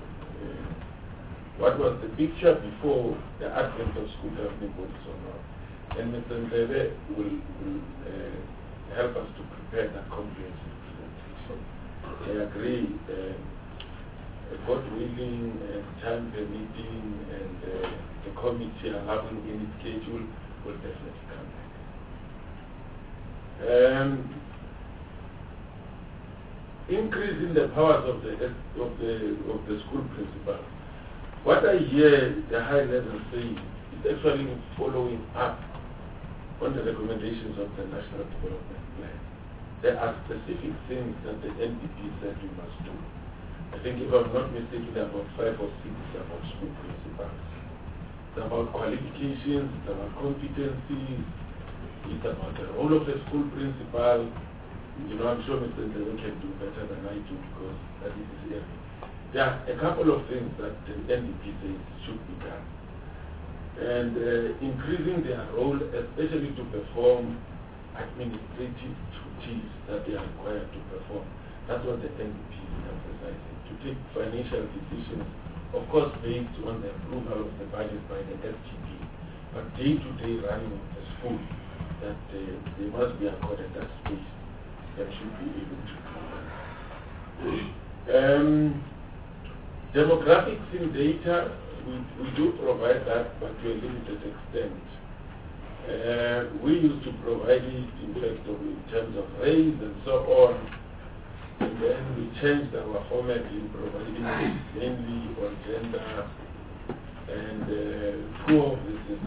B: what was the picture before the advent of school governing bodies or not? And Mr. Ndlebe will help us to prepare that comprehensive presentation. I agree, God willing, time permitting, and the committee allowing in its schedule will definitely come back. increasing the powers of the school principal. What I hear the high level saying is actually following up on the recommendations of the National Development Plan. There are specific things that the NDP said we must do. I think if I'm not mistaken, about 5 or 6 about school principals. It's about qualifications, it's about competencies, it's about the role of the school principal. You know, I'm sure Mr. Ndebe can do better than I do because that is his area. There are a couple of things that the NDP says should be done. And increasing their role, especially to perform administrative duties that they are required to perform. That's what the NDP is emphasizing. To take financial decisions, of course based on the approval of the budget by the SGP, but day-to-day running of the school, that they must be accorded that space that should be able to do that. Demographics in data, we do provide that, but to a limited extent. We used to provide it, in fact, in terms of race and so on, and then we changed our format in providing it mainly on gender and poor versus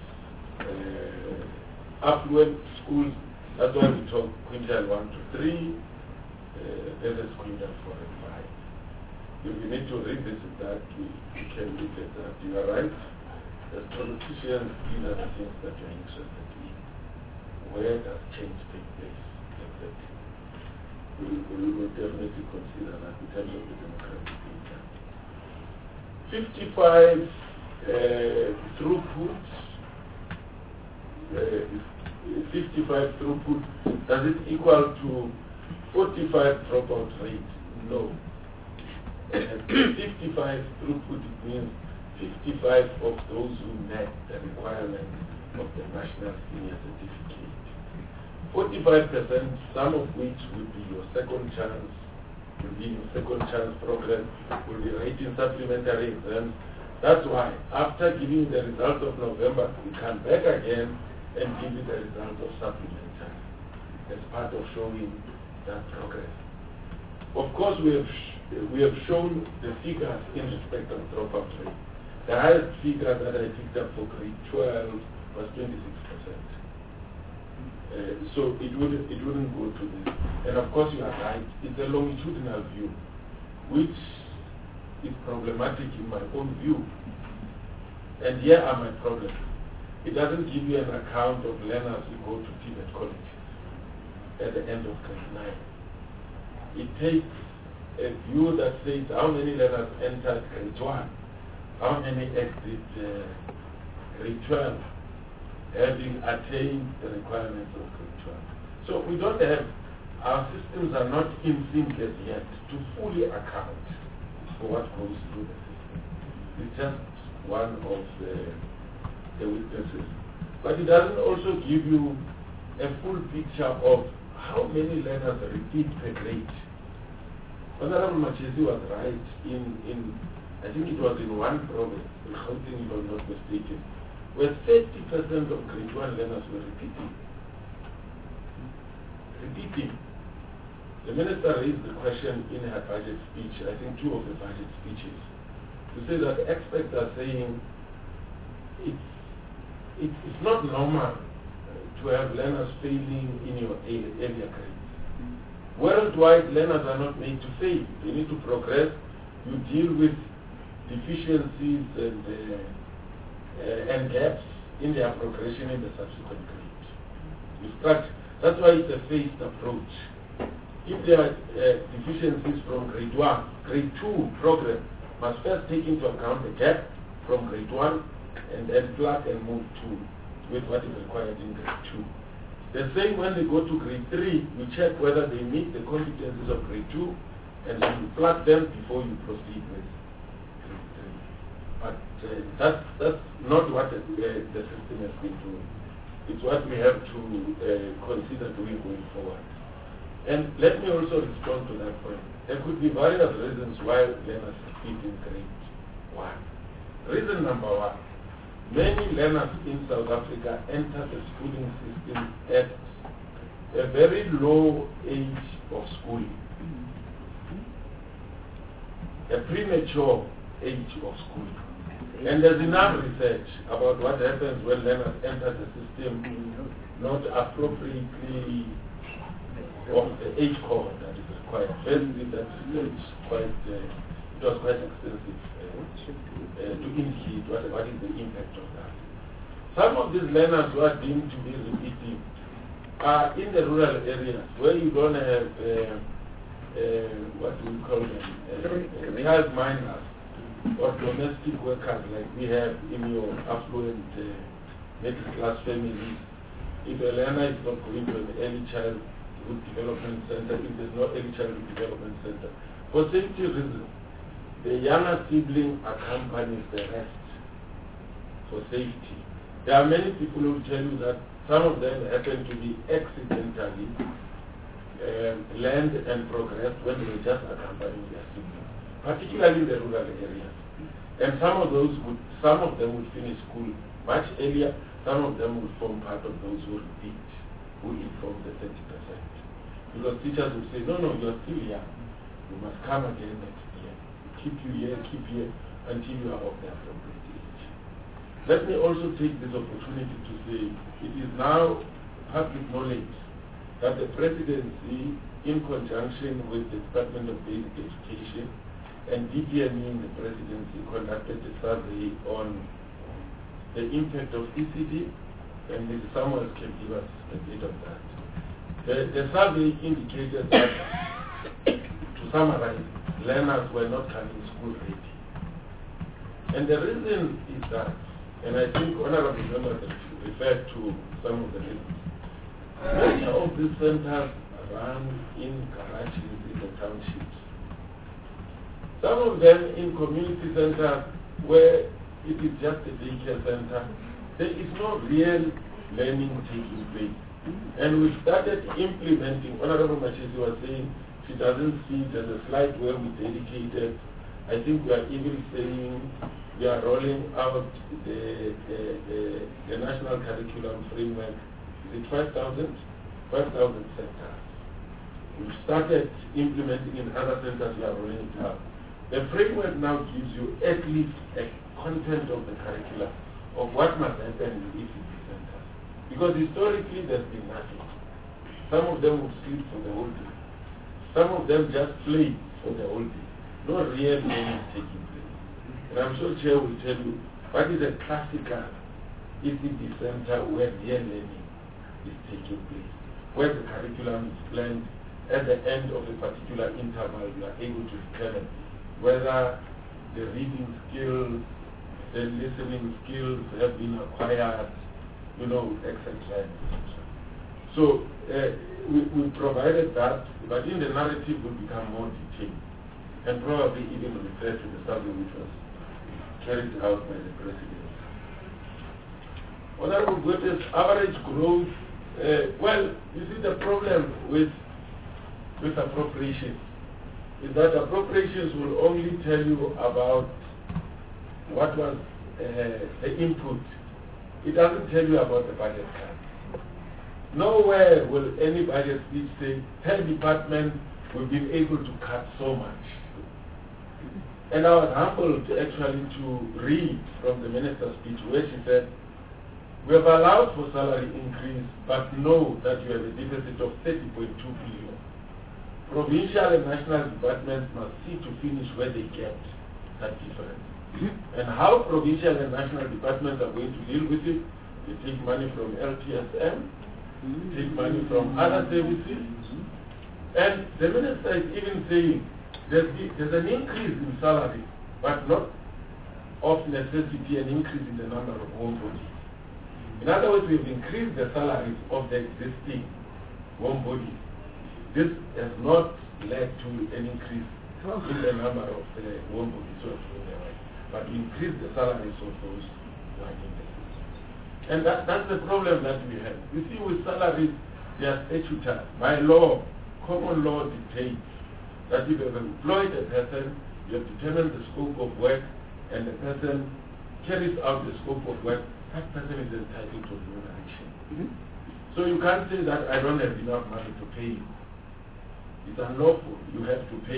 B: affluent schools. That's why we talk quintile 1 to 3, versus quintile 4 and 5. If we need to revisit that, we can look at that. You are right. As politicians, these are the things that you're interested in. Where does change take place? Exactly. We will definitely consider that in terms of the democratic data. 55 throughput. 55 throughput. Does it equal to 45 dropout rate? No. 55 throughput means 55 of those who met the requirements of the National Senior Certificate. 45%, some of which will be your second chance, will be your second chance program, will be writing supplementary exams. That's why, after giving the results of November, we come back again and give you the result of supplementary as part of showing that progress. Of course, we have shown the figures in respect of dropout rate. The highest figure that I picked up for grade 12 was 26%. So it wouldn't go to this. And of course you are right, it's a longitudinal view, which is problematic in my own view. And here are my problems. It doesn't give you an account of learners who go to TVET colleges at the end of grade 9. It takes a view that says how many learners entered grade 1, how many exit grade 12, having attained the requirements of grade 12. So we don't have, our systems are not in sync as yet to fully account for what goes through the system. It's just one of the weaknesses. But it doesn't also give you a full picture of how many learners repeat per grade. Honorable Machesi was right in I think it was in one province, in Gauteng if I'm not mistaken, where 30% of grade 1 learners were repeating. The minister raised the question in her budget speech, I think 2 of the budget speeches, to say that experts are saying it's not normal to have learners failing in your earlier grades. Worldwide, learners are not made to fail. They need to progress. You deal with deficiencies and gaps in their progression in the subsequent grade. You start. That's why it's a phased approach. If there are deficiencies from grade 1, grade 2 program must first take into account the gap from grade 1 and then plug and move to with what is required in grade 2. The same when they go to grade 3, you check whether they meet the competencies of grade 2 and then you plug them before you proceed with grade 3. But that's not what the system has been doing. It's what we have to consider doing going forward. And let me also respond to that point. There could be various reasons why learners repeat in grade 1. Reason number 1, many learners in South Africa enter the schooling system at a very low age of schooling. a premature age of school. And there's enough research about what happens when learners enter the system not appropriately of the age cohort that is required. Firstly, that research it was quite extensive to indicate what is the impact of that. Some of these learners who are deemed to be repeating are in the rural areas where you don't have what do we call them, child minors or domestic workers like we have in your affluent middle class families. If a learner is not going to an early childhood development center, if there's no early childhood development center, for safety reasons, the younger sibling accompanies the rest for safety. There are many people who tell you that some of them happen to be accidentally learned and progressed when they were just accompanying their siblings, particularly in the rural areas. And some of them would finish school much earlier. Some of them would form part of those who repeat, who inform the 30%. Because teachers would say, no, you're still young. You must come again next year. Keep you here until you are of the appropriate age. Let me also take this opportunity to say it is now public knowledge that the presidency, in conjunction with the Department of Basic Education and DPME in the presidency, conducted a survey on the impact of ECD, and Mrs. Samuels can give us a bit of that. The survey indicated that, to summarize, learners were not coming school ready. And the reason is that, and I think honorable members referred to some of the reasons, many of these centers run in garages in the townships. Some of them in community centers where it is just a daycare center. There is no real learning taking place. And we started implementing, Honorable Machisi was saying, she doesn't see it as a slide where we dedicated. I think we are even saying we are rolling out the national curriculum framework. Is it 5,000? 5,000 centers. We started implementing in other centers, we are rolling it out. The framework now gives you at least a content of the curriculum of what must happen in the ECD centers. Because historically there's been nothing. Some of them would sleep for the whole day. Some of them just play for the whole day. No real learning taking place. And I'm sure Chair will tell you what is a classical ECD center where real learning is taking place, where the curriculum is planned. At the end of a particular interval, you are able to determine whether the reading skills, the listening skills have been acquired, etc. So we provided that, but in the narrative will become more detailed and probably even refer to the survey which was carried out by the President. Honorable Goethes, average growth, you see the problem with appropriations is that appropriations will only tell you about what was the input. It doesn't tell you about the budget cut. Nowhere will any budget speech say, per department we've been able to cut so much. And I was humbled actually to read from the minister's speech where she said, we have allowed for salary increase, but know that you have a deficit of 30.2 billion. Provincial and national departments must see to finish where they get that difference. And how provincial and national departments are going to deal with it, they take money from LTSM, take money from other services, and the minister is even saying there's an increase in salary, but not of necessity an increase in the number of home bodies. In other words, we've increased the salaries of the existing home bodies. This has not led to an increase in the number of the home bodies, but increase the salaries of those who are in the system. And that's the problem that we have. You see, with salaries, they are statutory. By law, common law dictates that if you have employed a person, you have determined the scope of work, and the person carries out the scope of work, that person is entitled to remuneration. So you can't say that I don't have enough money to pay you. It's unlawful. You have to pay.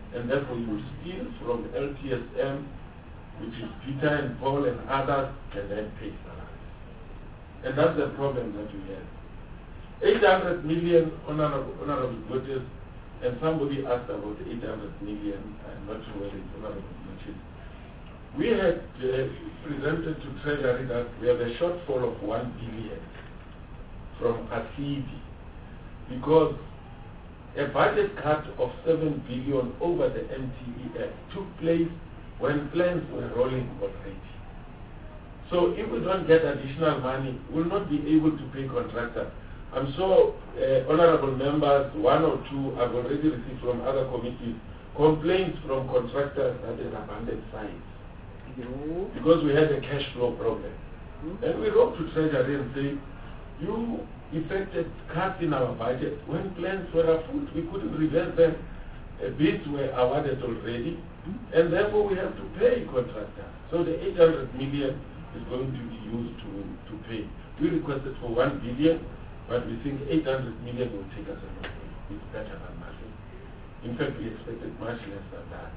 B: and therefore you will steal from LTSM, which is Peter and Paul and others, and then pay salaries. And that's the problem that we have. 800 million, honorable voters, and somebody asked about 800 million, I'm not sure whether it's honorable voters. We had presented to Treasury that we have a shortfall of 1 billion from ASIDI, because a budget cut of 7 billion over the MTEF took place when plans were rolling already. So if we don't get additional money, we'll not be able to pay contractors. I'm sure honorable members, 1 or 2, have already received from other committees complaints from contractors that have abandoned sites because we had a cash flow problem. And we wrote to Treasury and say, you effected cuts in our budget when plans were afoot. We couldn't reverse them. Bids were awarded already, and therefore we have to pay contractors. So the 800 million is going to be used to pay. We requested for 1 billion, but we think 800 million will take us a long way. It's better than nothing. In fact, we expected much less than that.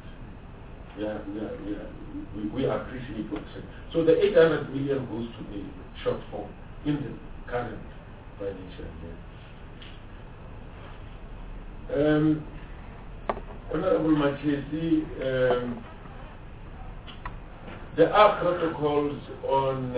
B: We appreciate what you say. So the 800 million goes to the shortfall in the current financial year. Honorable Machesi, there are protocols on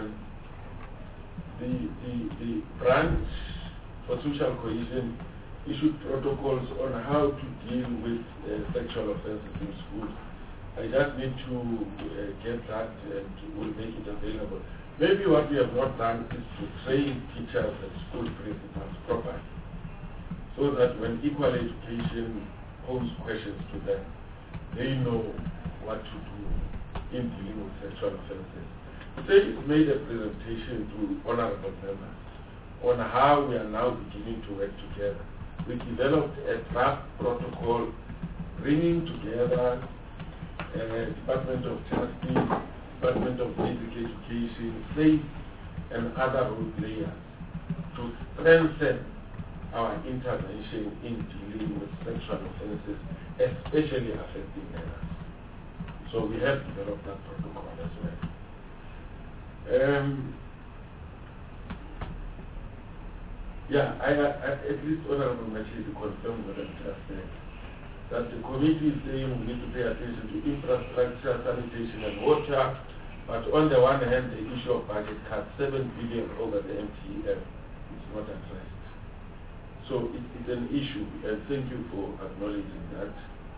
B: the branch for social cohesion issued protocols on how to deal with sexual offences in schools. I just need to get that and we'll make it available. Maybe what we have not done is to train teachers and school principals properly, so that when equal education poses questions to them, they know what to do in dealing with sexual offences. They made a presentation to honorable members on how we are now beginning to work together. We developed a draft protocol bringing together Department of Justice, Department of Basic Education, state and other role players to strengthen our intervention in dealing with sexual offences, especially affecting minors. So we have developed that protocol as well. I at least honorable Machi to confirm what I've just said, that the committee is saying we need to pay attention to infrastructure, sanitation and water, but on the one hand the issue of budget cut, 7 billion over the MTEF, is not addressed. So it's an issue, and thank you for acknowledging that.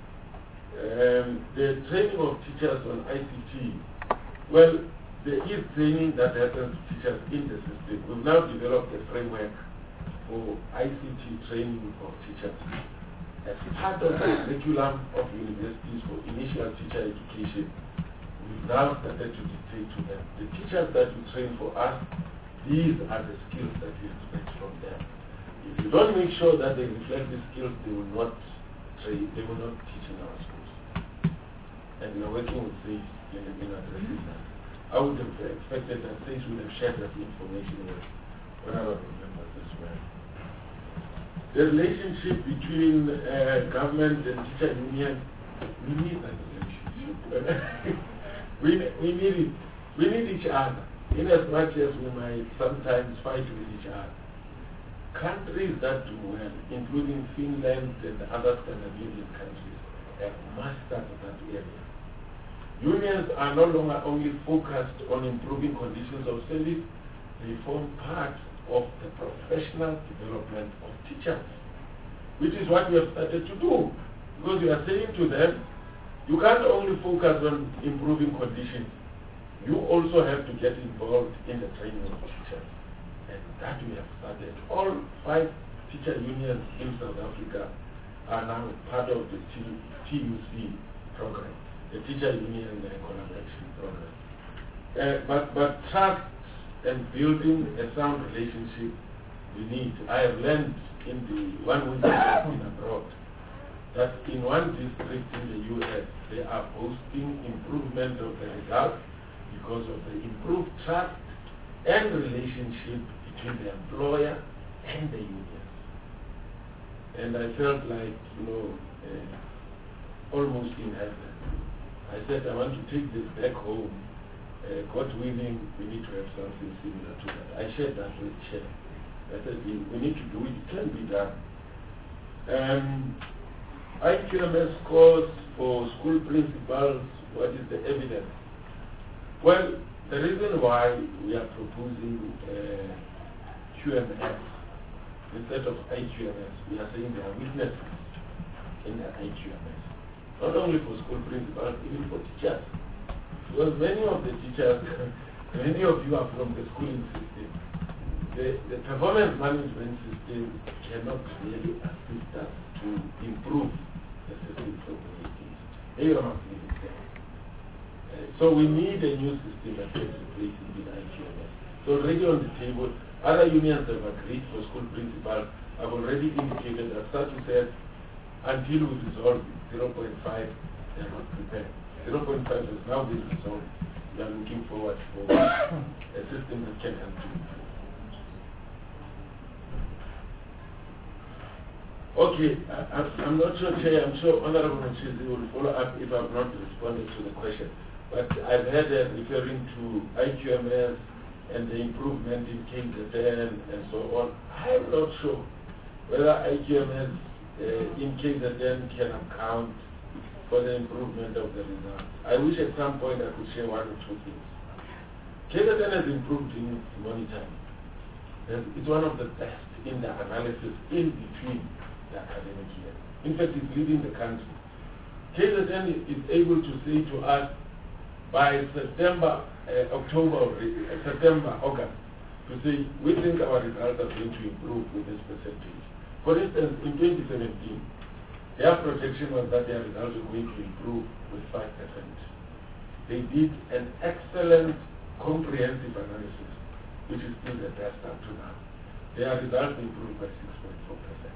B: The training of teachers on ICT, well, there is training that happens to teachers in the system. We've now developed a framework for ICT training of teachers. As part of the curriculum of universities for initial teacher education, we've now started to dictate to them, the teachers that you train for us, these are the skills that we expect from them. If you don't make sure that they reflect these skills, they will not train, they will not teach in our schools. And we are working with SACE in addressing that. I would have expected that SACE would have shared that information with honorable members as well. The relationship between government and teacher union, we need that relationship. we need it. We need each other, in as much as we might sometimes fight with each other. Countries that do well, including Finland and other Scandinavian countries, have mastered that area. Unions are no longer only focused on improving conditions of service, they form part of the professional development of teachers, which is what we have started to do. Because we are saying to them, you can't only focus on improving conditions, you also have to get involved in the training of teachers. And that we have started. All 5 teacher unions in South Africa are now part of the TUC program, the Teacher Union Collaboration Program. But trust and building a sound relationship we need. I have learned in the 1 week I've been abroad that in one district in the US they are boasting improvement of the results because of the improved trust and relationship between the employer and the union. And I felt like, almost in heaven. I said, I want to take this back home. God willing, we need to have something similar to that. I shared that with Chair. I said, we need to do it. It can be done. IQMS scores for school principals, what is the evidence? Well, the reason why we are proposing QMS instead of IQMS, we are saying there are weaknesses in the IQMS. Not only for school principals, even for teachers. Because many of the teachers, many of you are from the schooling system. The performance management system cannot really assist us to improve the system from the way it is. Everyone must leave it there. So we need a new system that takes place in IQMS. So already on the table, other unions have agreed for school principals. I've already indicated that such said, until we resolve 0.5, they are not prepared. 0.5 has now been resolved. We are looking forward for a system that can help to improve. Okay, I'm not sure, Chair, I'm sure Honorable Mchizi will follow up if I've not responded to the question. But I've heard referring to IQMS and the improvement in KZN and so on. I'm not sure whether IQMS in KZN can account for the improvement of the results. I wish at some point I could share one or two things. KZN has improved in its monitoring. It's one of the best in the analysis in between the academic year. In fact, it's leading the country. KZN is able to say to us by September, August, to say we think our results are going to improve with this percentage. For instance, in 2017, their projection was that their results were going to improve with 5%. They did an excellent comprehensive analysis, which is still the best up to now. Their results improved by 6.4%.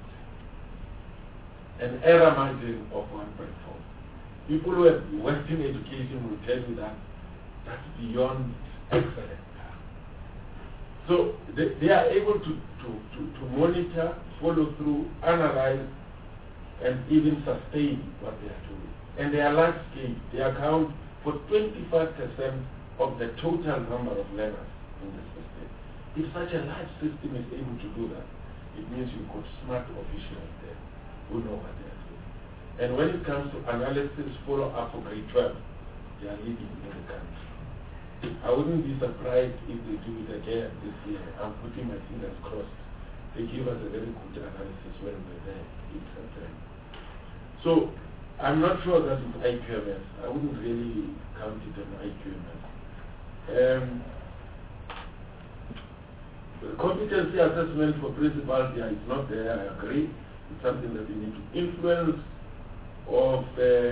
B: An error margin of 1.4. People who have Western education will tell you that that's beyond excellent. So they are able to monitor, follow through, analyze, and even sustain what they are doing. And they are large scale. They account for 25% of the total number of learners in the system. If such a large system is able to do that, it means you've got smart officials there who know what they are doing. And when it comes to analysis, follow-up for grade 12, they are leading in the country. I wouldn't be surprised if they do it again this year. I'm putting my fingers crossed. They give us a very good analysis when we're there in September. So I'm not sure that it's IQMS. I wouldn't really count it on IQMS. The competency assessment for principals, yeah, it's not there, I agree. It's something that we need to influence of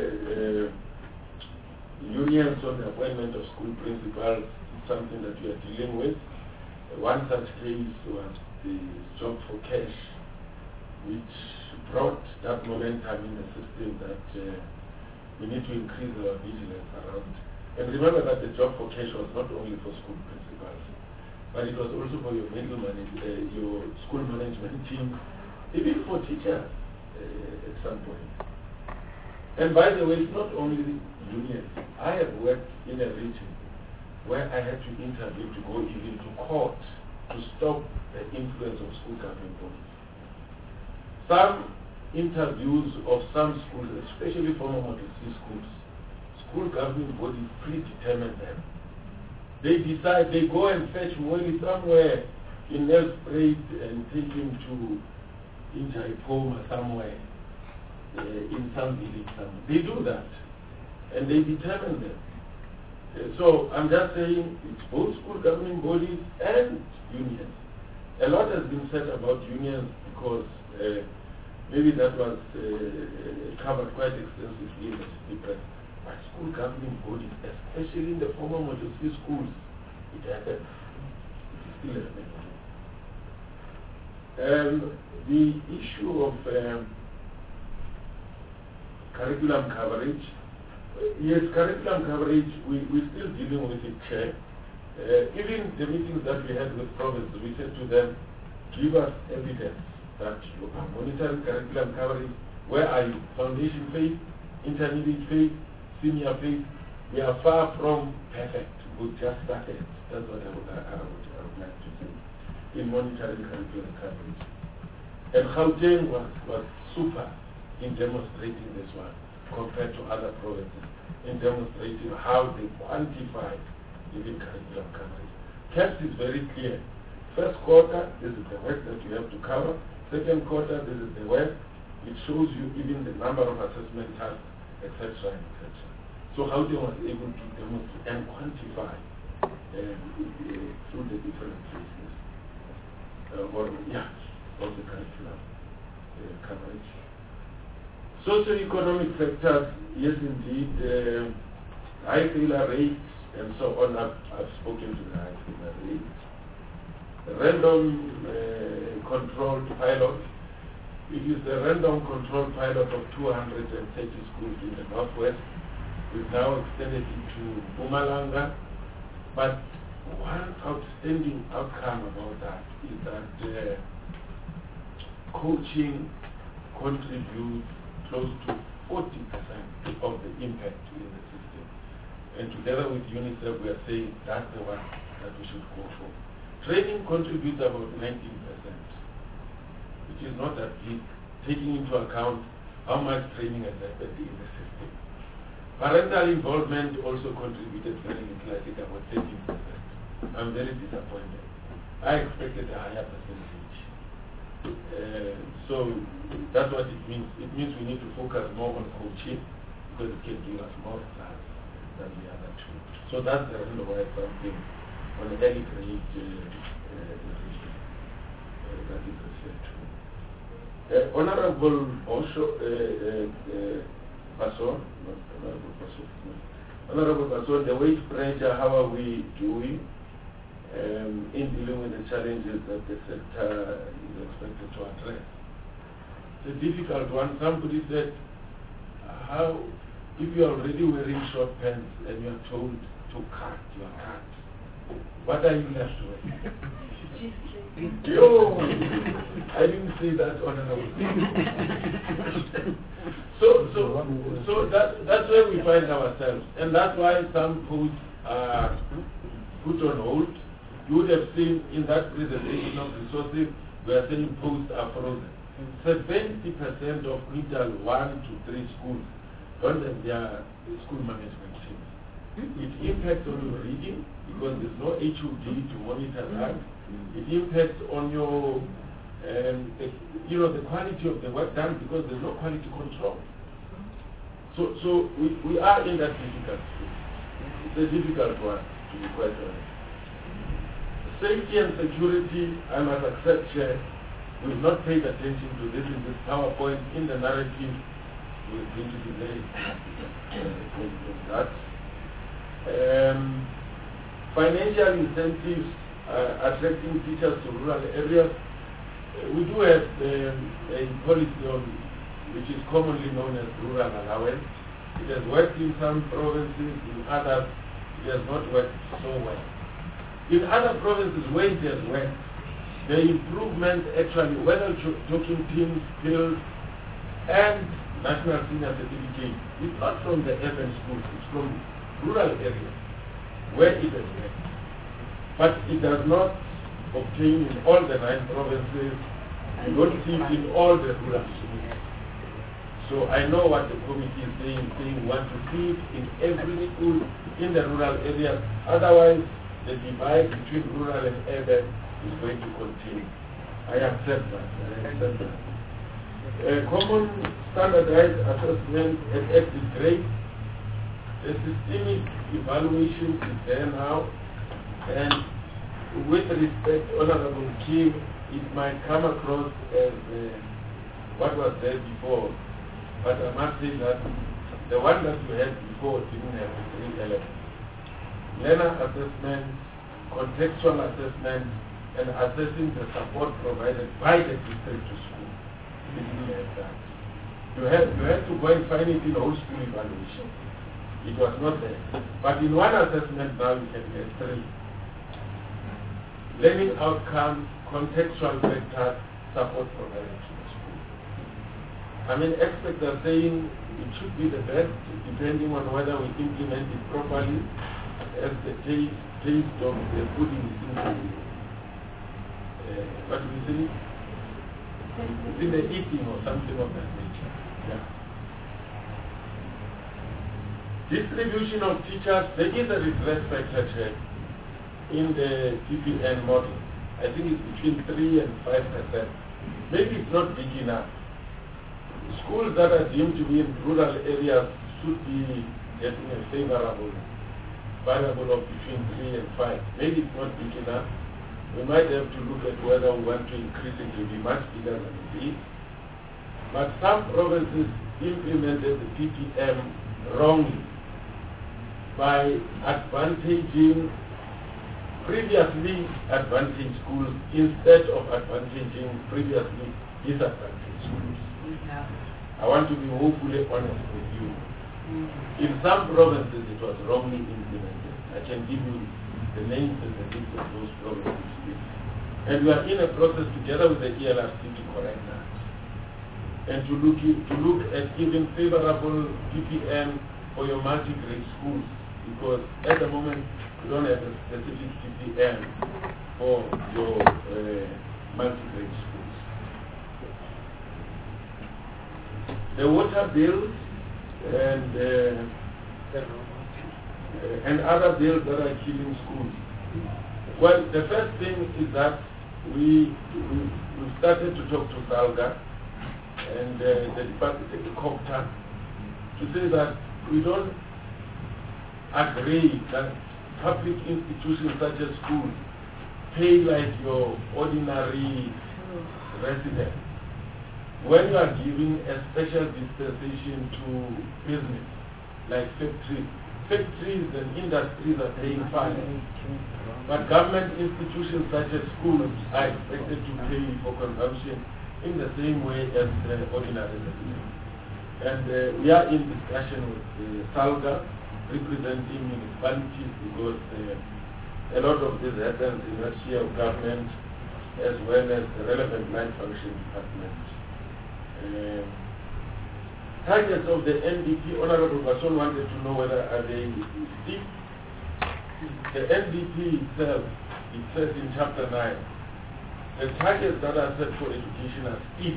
B: unions on the appointment of school principals. It's something that we are dealing with. One such case was the Job for Cash, which brought that momentum in the system that we need to increase our vigilance around. And remember that the Job for Cash was not only for school principals, but it was also for your your school management team, even for teachers at some point. And by the way, it's not only unions. I have worked in a region where I had to intervene to go even to court to stop the influence of school governing bodies. Some interviews of some schools, especially former Model C schools, school governing bodies predetermine them. They decide, they go and fetch money somewhere in Nelspruit and take him to Injaipoma somewhere, in some village somewhere. They do that, and they determine them. So I'm just saying it's both school governing bodies and unions. A lot has been said about unions because maybe that was covered quite extensively in the city press. But school governing bodies, especially in the former Model C schools, it happens. It is still happening. The issue of curriculum coverage. Yes, curriculum coverage, we're still dealing with it, Chair. Even the meetings that we had with provinces, we said to them, give us evidence that you are monitoring curriculum coverage. Where are you? Foundation phase? intermediate phase, senior phase, we are far from perfect. We just started. That's what I would like to say in monitoring curriculum coverage. And Gauteng was super in demonstrating this one compared to other provinces, in demonstrating how they quantify even curriculum coverage. CAPS is very clear. First quarter, this is the work that you have to cover. Second quarter, this is the work. It shows you even the number of assessment tasks, etc., etc. So Gauteng was able to demonstrate and quantify through the different phases of the curriculum coverage. Socio-economic factors, yes indeed, high failure rates and so on. I've spoken to the high failure rates. The random controlled pilot. It is the random controlled pilot of 230 schools in the northwest. We've now extended it to Mpumalanga. But one outstanding outcome about that is that coaching contributes close to 40% of the impact in the system. And together with UNICEF, we are saying that's the one that we should go for. Training contributes about 19%, which is not that big, taking into account how much training has happened in the system. Parental involvement also contributed very little, I think about 13%. I'm very disappointed. I expected a higher percentage. So that's what it means. It means we need to focus more on coaching because it can give us more results than the other two. So that's the reason why something on the early grade that is referred to. Honorable Honorable Basson, the wage pressure, how are we doing in dealing with the challenges that the sector is expected to address? It's a difficult one. Somebody said, how, if you are already wearing short pants and you are told to cut, you are cut. What are you left with? Yo, I didn't say that, Honorable. So that's where we find ourselves, and that's why some posts are put on hold. You would have seen in that presentation of resources, we are saying posts are frozen. 70% of Quintal 1 to 3 schools don't have their school management teams. It impacts on your reading because there's no HUD to monitor that. It impacts on your, the quality of the work done because there's no quality control. So we are in that difficult space. It's a difficult one, to be quite honest. Safety and security, I must accept, Chair, we've not paid attention to this in this PowerPoint. In the narrative, we're going to be very with that. Financial incentives attracting teachers to rural areas. We do have a policy on which is commonly known as rural allowance. It has worked in some provinces, in others it has not worked so well. In other provinces where it has worked, the improvement actually, whether talking team skills and national senior certificate, is not from the urban schools, it's from rural areas where it has worked. But it does not obtain in all the 9 provinces. You don't see it in all the rural schools. So I know what the committee is saying we want to see it in every school in the rural areas. Otherwise, the divide between rural and urban is going to continue. I accept that. Common standardized assessment at exit grade. The systemic evaluation is there now. And with respect, Honorable Kim, it might come across as what was there before, but I must say that the one that we had before didn't have the 3 elements. Learner assessment, contextual assessment, and assessing the support provided by the district to school. We didn't have that. You had to go and find it in whole school evaluation. It was not there. But in one assessment now you can get 3. Learning outcomes, contextual factors, support provided to the school. I mean, experts are saying it should be the best, depending on whether we implement it properly, as the taste of the pudding is in the, what do we say? It's in the eating or something of that nature. Yeah. Distribution of teachers, there is a regress factor check in the PPN model. I think it's between 3 and 5%. Maybe it's not big enough. Schools that are deemed to be in rural areas should be getting a favorable variable of between 3 and 5. Maybe it's not big enough. We might have to look at whether we want to increase it to be much bigger than it is. But some provinces implemented the PPM wrongly by previously advantaged schools instead of advantaging previously disadvantaged schools.
E: Yeah.
B: I want to be hopefully honest with you. In some provinces it was wrongly implemented. I can give you the names and the list of those provinces. And we are in a process together with the ELRC to correct that. And to look at giving favorable PPM for your multi-grade schools, because at the moment you don't have a specific PPM for your multi-grade schools. The water bills and other bills that are killing schools. Well, the first thing is that we started to talk to SALGA and the department, the COPTA, to say that we don't agree that public institutions such as schools pay like your ordinary resident. When you are giving a special dispensation to business, like factories and industries are paying fine. But government institutions such as schools are expected to pay for consumption in the same way as ordinary residents. And we are in discussion with SALGA, representing municipalities, because a lot of this happens in the sphere of government as well as the relevant line function departments. Targets of the NDP, Honorable Basson wanted to know whether are they steep. The NDP itself, it says in Chapter 9, the targets that are set for education are steep.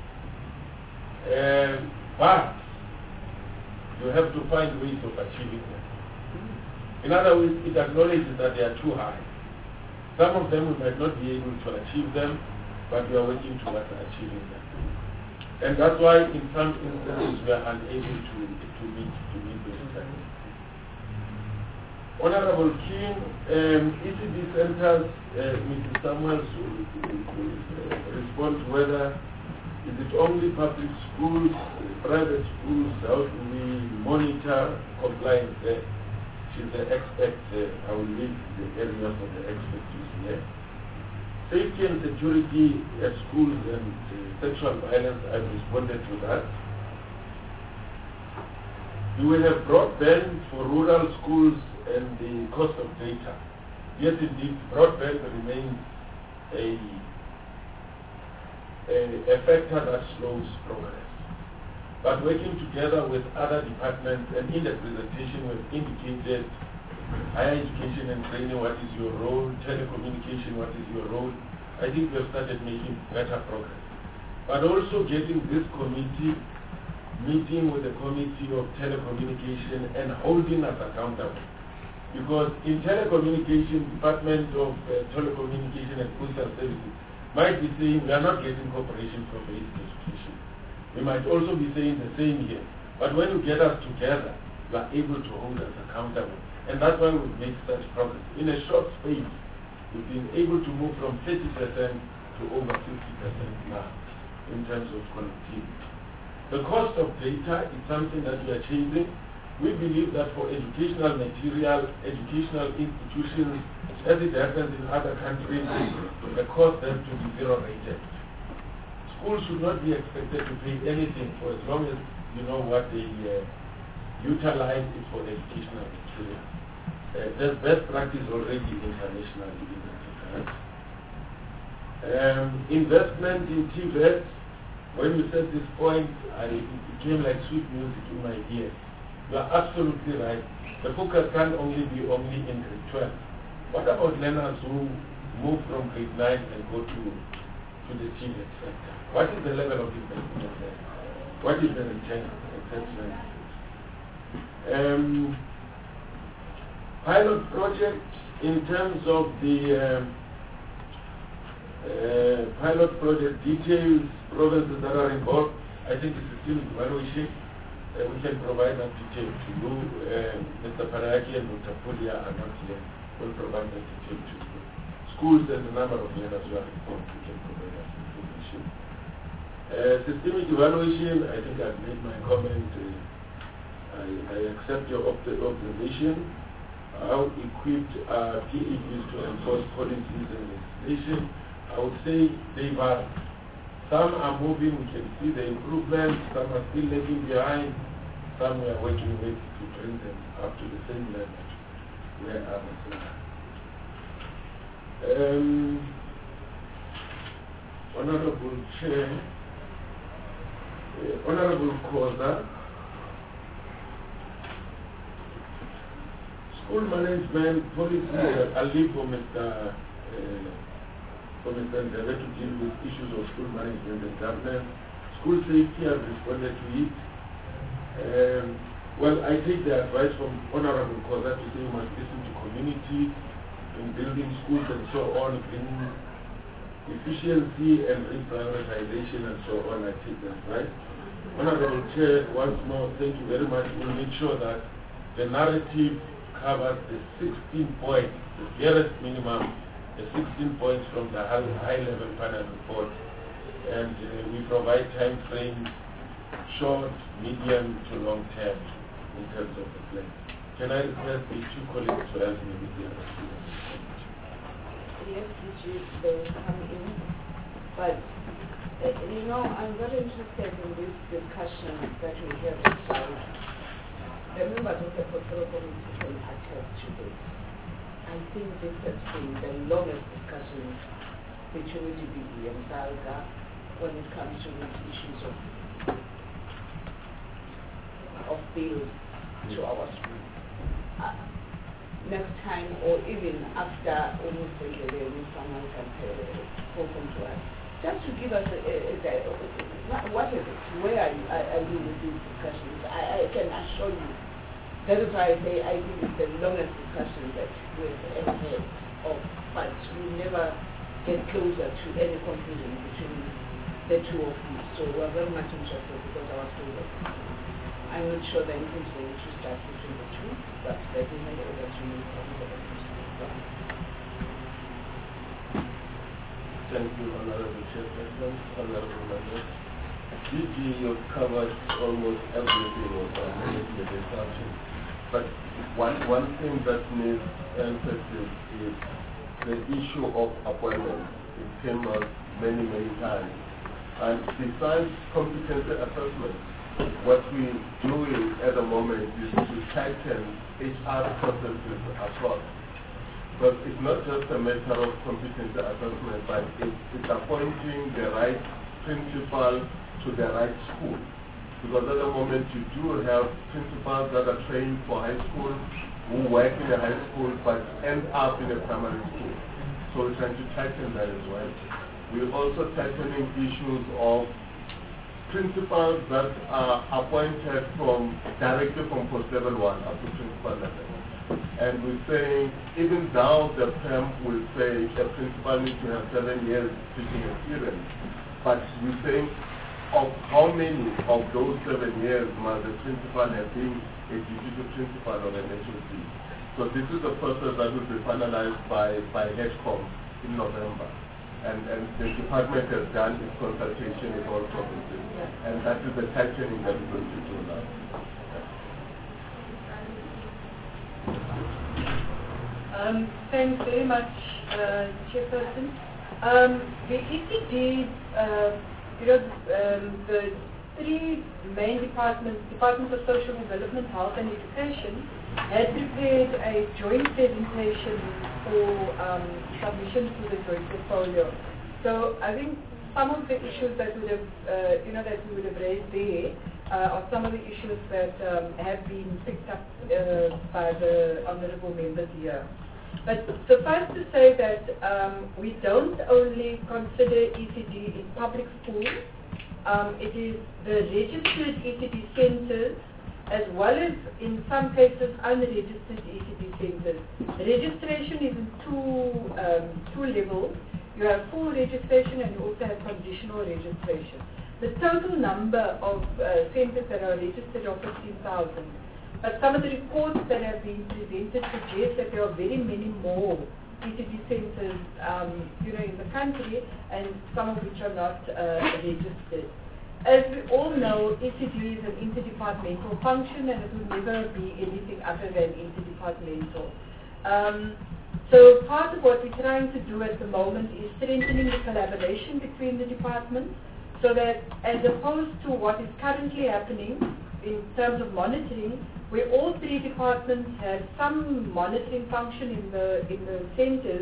B: But you have to find ways of achieving them. In other words, it acknowledges that they are too high. Some of them we might not be able to achieve them, but we are working towards achieving them. And that's why in some instances we are unable to meet those targets. Honorable King, ECD centers, Mrs. Samuels will respond to whether is it only public schools, private schools, how do we monitor compliance there? She's the expert, I will leave the area for the expertise here. Safety and security at schools and sexual violence, I've responded to that. Do we have broadband for rural schools and the cost of data? Yes, indeed, broadband remains a factor that slows progress. But working together with other departments, and in the presentation we've indicated higher education and training, what is your role, telecommunication, what is your role. I think we have started making better progress. But also getting this committee, meeting with the committee of telecommunication and holding us accountable. Because in telecommunication, Department of Telecommunication and Postal Services might be saying we are not getting cooperation from basic education. We might also be saying the same here. But when you get us together, you are able to hold us accountable. And that's why we've made such progress. In a short space, we've been able to move from 30% to over 50% now in terms of connectivity. The cost of data is something that we are changing. We believe that for educational material, educational institutions, as it happens in other countries, the cost has to be zero rated. Schools should not be expected to pay anything for as long as you know what they utilize it for educational material. There's best practice already internationally in that regard. Investment in TVET, when you said this point, it became like sweet music in my ear. You are absolutely right. The focus can only be in grade 12. What about learners who move from grade 9 and go to the TVET sector? What is the level of investment there? What is the return, etc.? Pilot project in terms of the pilot project details, provinces that are involved, I think it's still evaluation. We can provide that detail to you. Mr. Paraki and Dr. Pulia are not here. We'll provide that detail to you. Schools and the number of learners who are involved, we can provide that information. Systemic evaluation, I think I've made my comment. I accept your observation. How equipped are PEDs to enforce policies and legislation? I would say they vary. Some are moving, we can see the improvements. Some are still lagging behind. Some we are working with to bring them up to the same level where others are. Honorable Chair, Honorable Koza, school management policy, I'll leave for Mr. Ndebe to deal with issues of school management and governance. School safety, I've responded to it. Well, I take the advice from Honorable Koza to say we must listen to community in building schools and so on, bringing efficiency and reprioritization and so on. I take the advice. Honorable Chair, once more, thank you very much. We'll make sure that the narrative covers the 16 points, the barest minimum, the 16 points from the high-level panel report, and we provide time frames, short, medium to long term in terms of the plan. Can I request the two colleagues to help me with the other students?
A: Yes, they will come in, but I'm very interested in this discussion that we have about the members of the portfolio committee can attest to this. I think this has been the longest discussion between DBE and SALGA when it comes to these issues of bills to our school. Next time, or even after almost a year, someone can open to us. Just to give us what is it? Where are you with these discussions? I can assure you. That is why I say I think it's the longest discussion that we've ever had of, but we never get closer to any conclusion between the two of you. So we're very much interested because our students. I'm not sure that anything's going to start between the two, but I think I know that you need to
H: Thank you, Honorable Chairperson, Honorable Members. DG, you've covered almost everything of the discussion. But one thing that needs emphasis is the issue of appointments. It came up many times. And besides competency assessment, what we do at the moment is to tighten HR processes across. But it's not just a matter of competency assessment, but it's appointing the right principal to the right school. Because at the moment you do have principals that are trained for high school, who work in a high school but end up in a primary school. So we're trying to tighten that as well. We're also tightening issues of principals that are appointed directly from post level 1 up to principal level. And we're saying, even though the term will say a principal needs to have 7 years teaching experience, but we're saying of how many of those 7 years must the principal have been a deputy principal of an HOC. So this is a process that will be finalized by HEDCOM in November. And the department has done its consultation with all provinces. And that is the tightening that we're going to do now.
I: Thanks very much, Chairperson. The ECD, the three main departments, Department of Social Development, Health and Education, had prepared a joint presentation for submission to the joint portfolio. So I think some of the issues that would have, that we would have raised there are some of the issues that have been picked up by the honourable members here. But suffice to say that we don't only consider ECD in public schools. It is the registered ECD centres as well as in some cases unregistered ECD centres. Registration is in two levels. You have full registration and you also have conditional registration. The total number of centres that are registered are 15,000. But some of the reports that have been presented suggest that there are very many more ECD centres in the country, and some of which are not registered. As we all know, ECD is an interdepartmental function and it will never be anything other than interdepartmental. So part of what we're trying to do at the moment is strengthening the collaboration between the departments so that as opposed to what is currently happening in terms of monitoring, where all three departments have some monitoring function in the centres,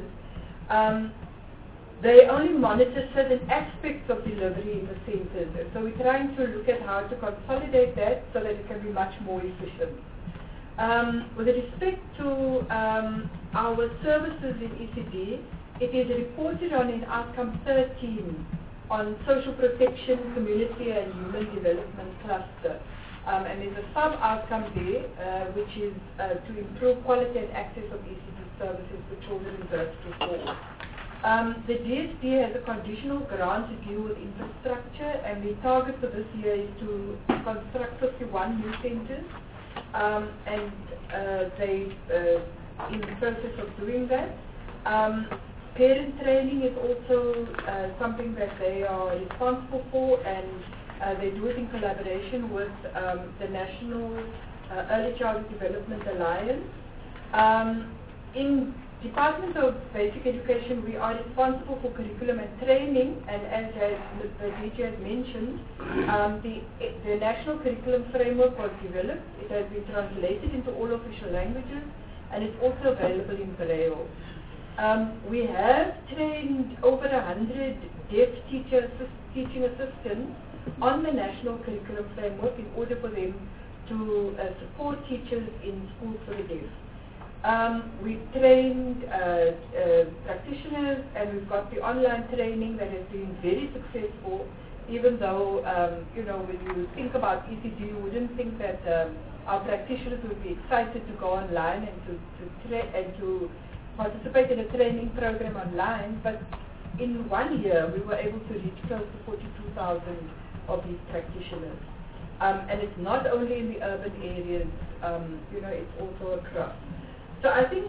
I: they only monitor certain aspects of delivery in the centres. So we're trying to look at how to consolidate that so that it can be much more efficient. With respect to our services in ECD, it is reported on in outcome 13 on social protection, community and human development cluster. And there's a sub-outcome there, which is to improve quality and access of ECD services for children in birth to 4. The DSD has a conditional grant to deal with infrastructure, and the target for this year is to construct 51 new centres, and they're in the process of doing that. Parent training is also something that they are responsible for, and they do it in collaboration with the National Early Childhood Development Alliance. In Department of Basic Education, we are responsible for curriculum and training, and as the DG has mentioned, the National Curriculum Framework was developed. It has been translated into all official languages, and it's also available in Braille. We have trained over 100 deaf teaching assistants on the National Curriculum Framework in order for them to support teachers in schools for the deaf. We've trained practitioners, and we've got the online training that has been very successful, even though, when you think about ECD, you wouldn't think that our practitioners would be excited to go online and to participate in a training program online, but in 1 year we were able to reach close to 42,000 of these practitioners. And it's not only in the urban areas, it's also across. So I think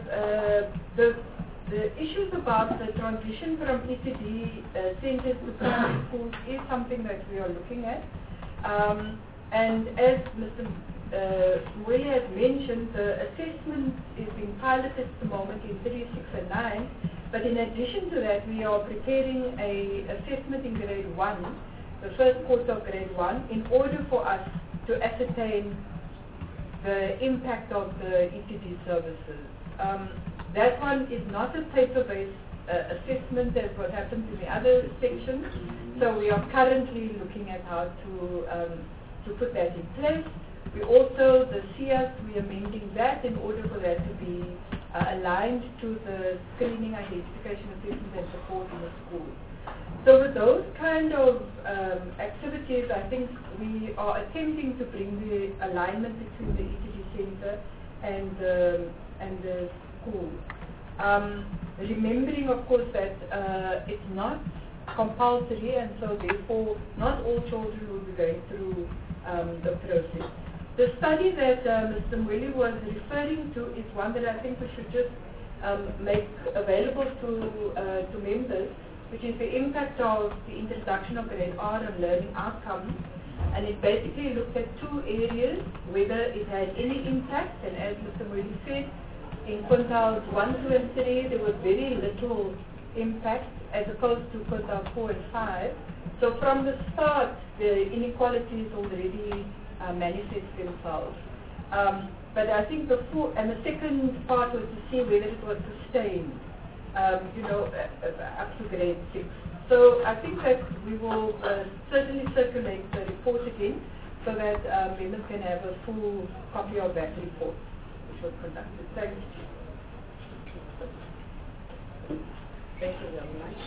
I: the issues about the transition from ECD centres to primary schools is something that we are looking at. And as Mr. Mweli has mentioned, the assessment is being piloted at the moment in 3, 6 and 9. But in addition to that, we are preparing an assessment in grade 1, the first quarter of grade 1, in order for us to ascertain the impact of the ECD services. That one is not a paper-based assessment as what happens in the other sections, so we are currently looking at how to put that in place. We also, the CIAS, we are amending that in order for that to be aligned to the screening, identification, assessment and support in the school. So with those kind of activities, I think we are attempting to bring the alignment between the ECD centre and the school. Remembering, of course, that it's not compulsory, and so therefore not all children will be going through the process. The study that Mr. Mweli was referring to is one that I think we should just make available to members, which is the impact of the introduction of grade R on learning outcomes. And it basically looked at 2 areas, whether it had any impact, and as Mr. Mweli said, in quintiles 1, 2 and 3 there was very little impact as opposed to quintiles 4 and 5. So from the start the inequalities already manifest themselves. But I think the second part was to see whether it was sustained, up to grade 6. So I think that we will certainly circulate the report again so that members can have a full copy of that report which was conducted. Thank you.
A: Thank you very much.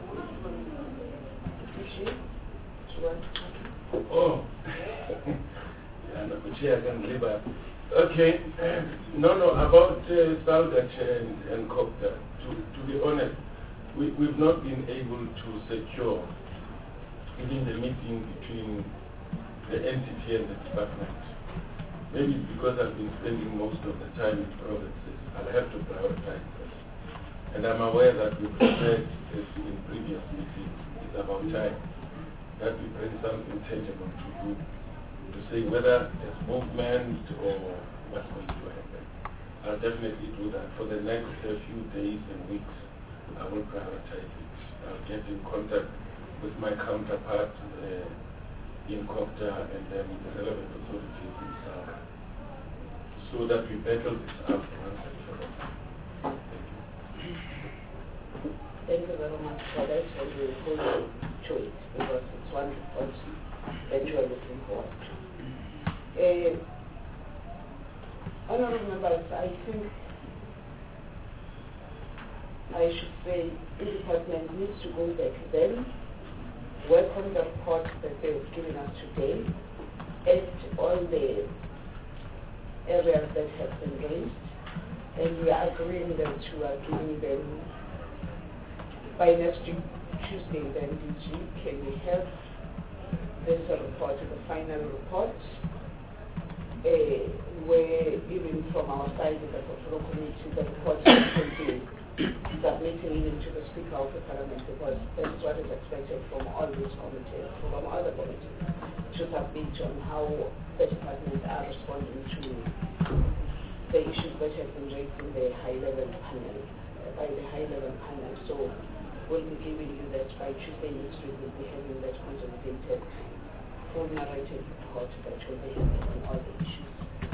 B: Oh, yeah, no, Chair, I can believe that. Okay, no, about Saldat and Copter, to be honest, we've not been able to secure even the meeting between the entity and the department. Maybe because I've been spending most of the time in provinces, I'll have to prioritize that. And I'm aware that we've said in previous meetings, it's about time that we bring something tangible to you to say whether there's movement or what's going to happen. I'll definitely do that. For the next few days and weeks, I will prioritize it. I'll get in contact with my counterpart in COPTA and then the relevant authorities in South, so that we battle this out once and for all.
A: Thank you very much for that, and we will go to it because it's one point that you are looking for. Honourable members, I think I should say the department needs to go back then, work on the report that they've given us today, and all the areas that have been raised, and we are agreeing that you are giving them by next Tuesday, then DG, can we have this report, the final report, where even from our side in the Portfolio Committee, the report will be submitting even to the Speaker of the Parliament, because that is what is expected from all these committees, from other committees, to submit on how the department are responding to the issues that have been raised in the high-level panel, by the high-level panel. So we'll be giving you that by Tuesday next week. We'll be having that consolidated full narrative report that will be having on all the issues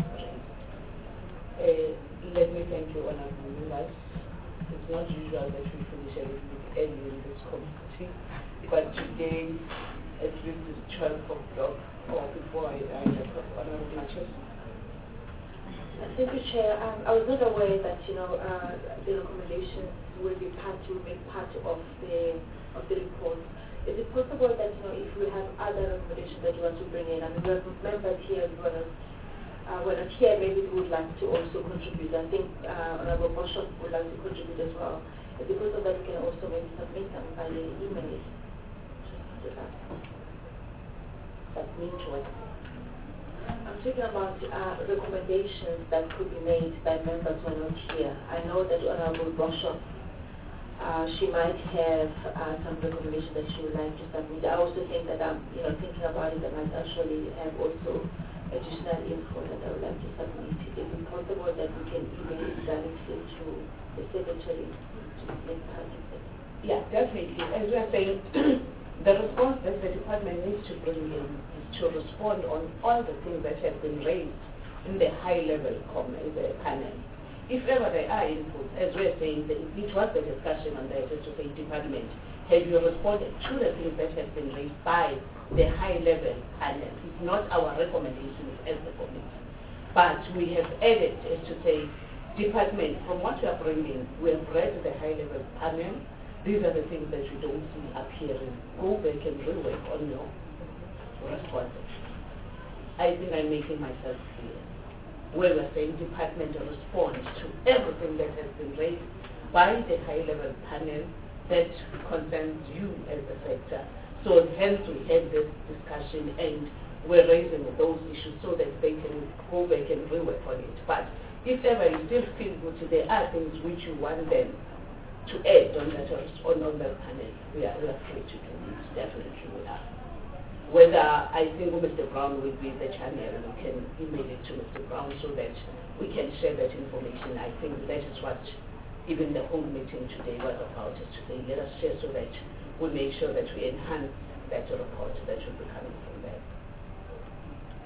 A: raised. Let me thank you, honourable members. It's not usual that we finish a little bit early in this committee, but today at least it's 12 o'clock or before I have honourable matches.
F: Thank you, Chair. I was not aware that the recommendations will make part of the report. Is it possible that if we have other recommendations that you want to bring in, and we have members here who are not here, maybe we would like to also contribute. I think Honourable Bishop would like to contribute as well. Is it possible that we can also maybe submit them by email?
A: Submit what?
F: I'm talking about recommendations that could be made by members who are not here. I know that Honourable Bishop, she might have some recommendations that she would like to submit. I also think that thinking about it, I might actually have also additional info that I would like to submit. Is it possible that we can email it directly to the Secretary to make part of it?
A: Yeah, definitely. As we are saying, the response that the department needs to bring in is to respond on all the things that have been raised in the high-level panel. If ever there are inputs, as we are saying, it was the discussion on the SSA department. Have you responded to the things that have been raised by the high-level panel? It's not our recommendations as the committee. But we have added, as to say, department, from what we are bringing, we have read the high-level panel. These are the things that we don't see appearing. Go back and rework on your responses. I think I'm making myself clear. Where we're saying department responds to everything that has been raised by the high-level panel that concerns you as a sector. So hence we had this discussion and we're raising those issues so that they can go back and rework on it. But if ever you still feel good, there are things which you want them to add on that panel, we are free to do it. Definitely we are. Whether I think Mr. Brown will be the channel, we can email it to Mr. Brown so that we can share that information. I think that is what even the whole meeting today was about, is to say let us share so that we make sure that we enhance that report that will be coming from there.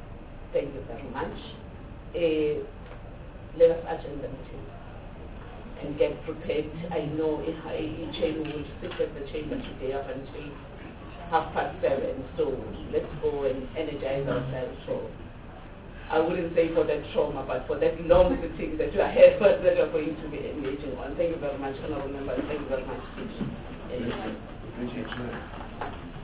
A: Thank you very much. Let us adjourn the meeting. and get prepared. I know Chain will sit at the chamber today up until 7:30, so let's go and energize ourselves for, I wouldn't say for that trauma, but for that long sitting that you are here, that you are going to be engaging on. Thank you very much, Honorable Member. Thank you very much, Steve.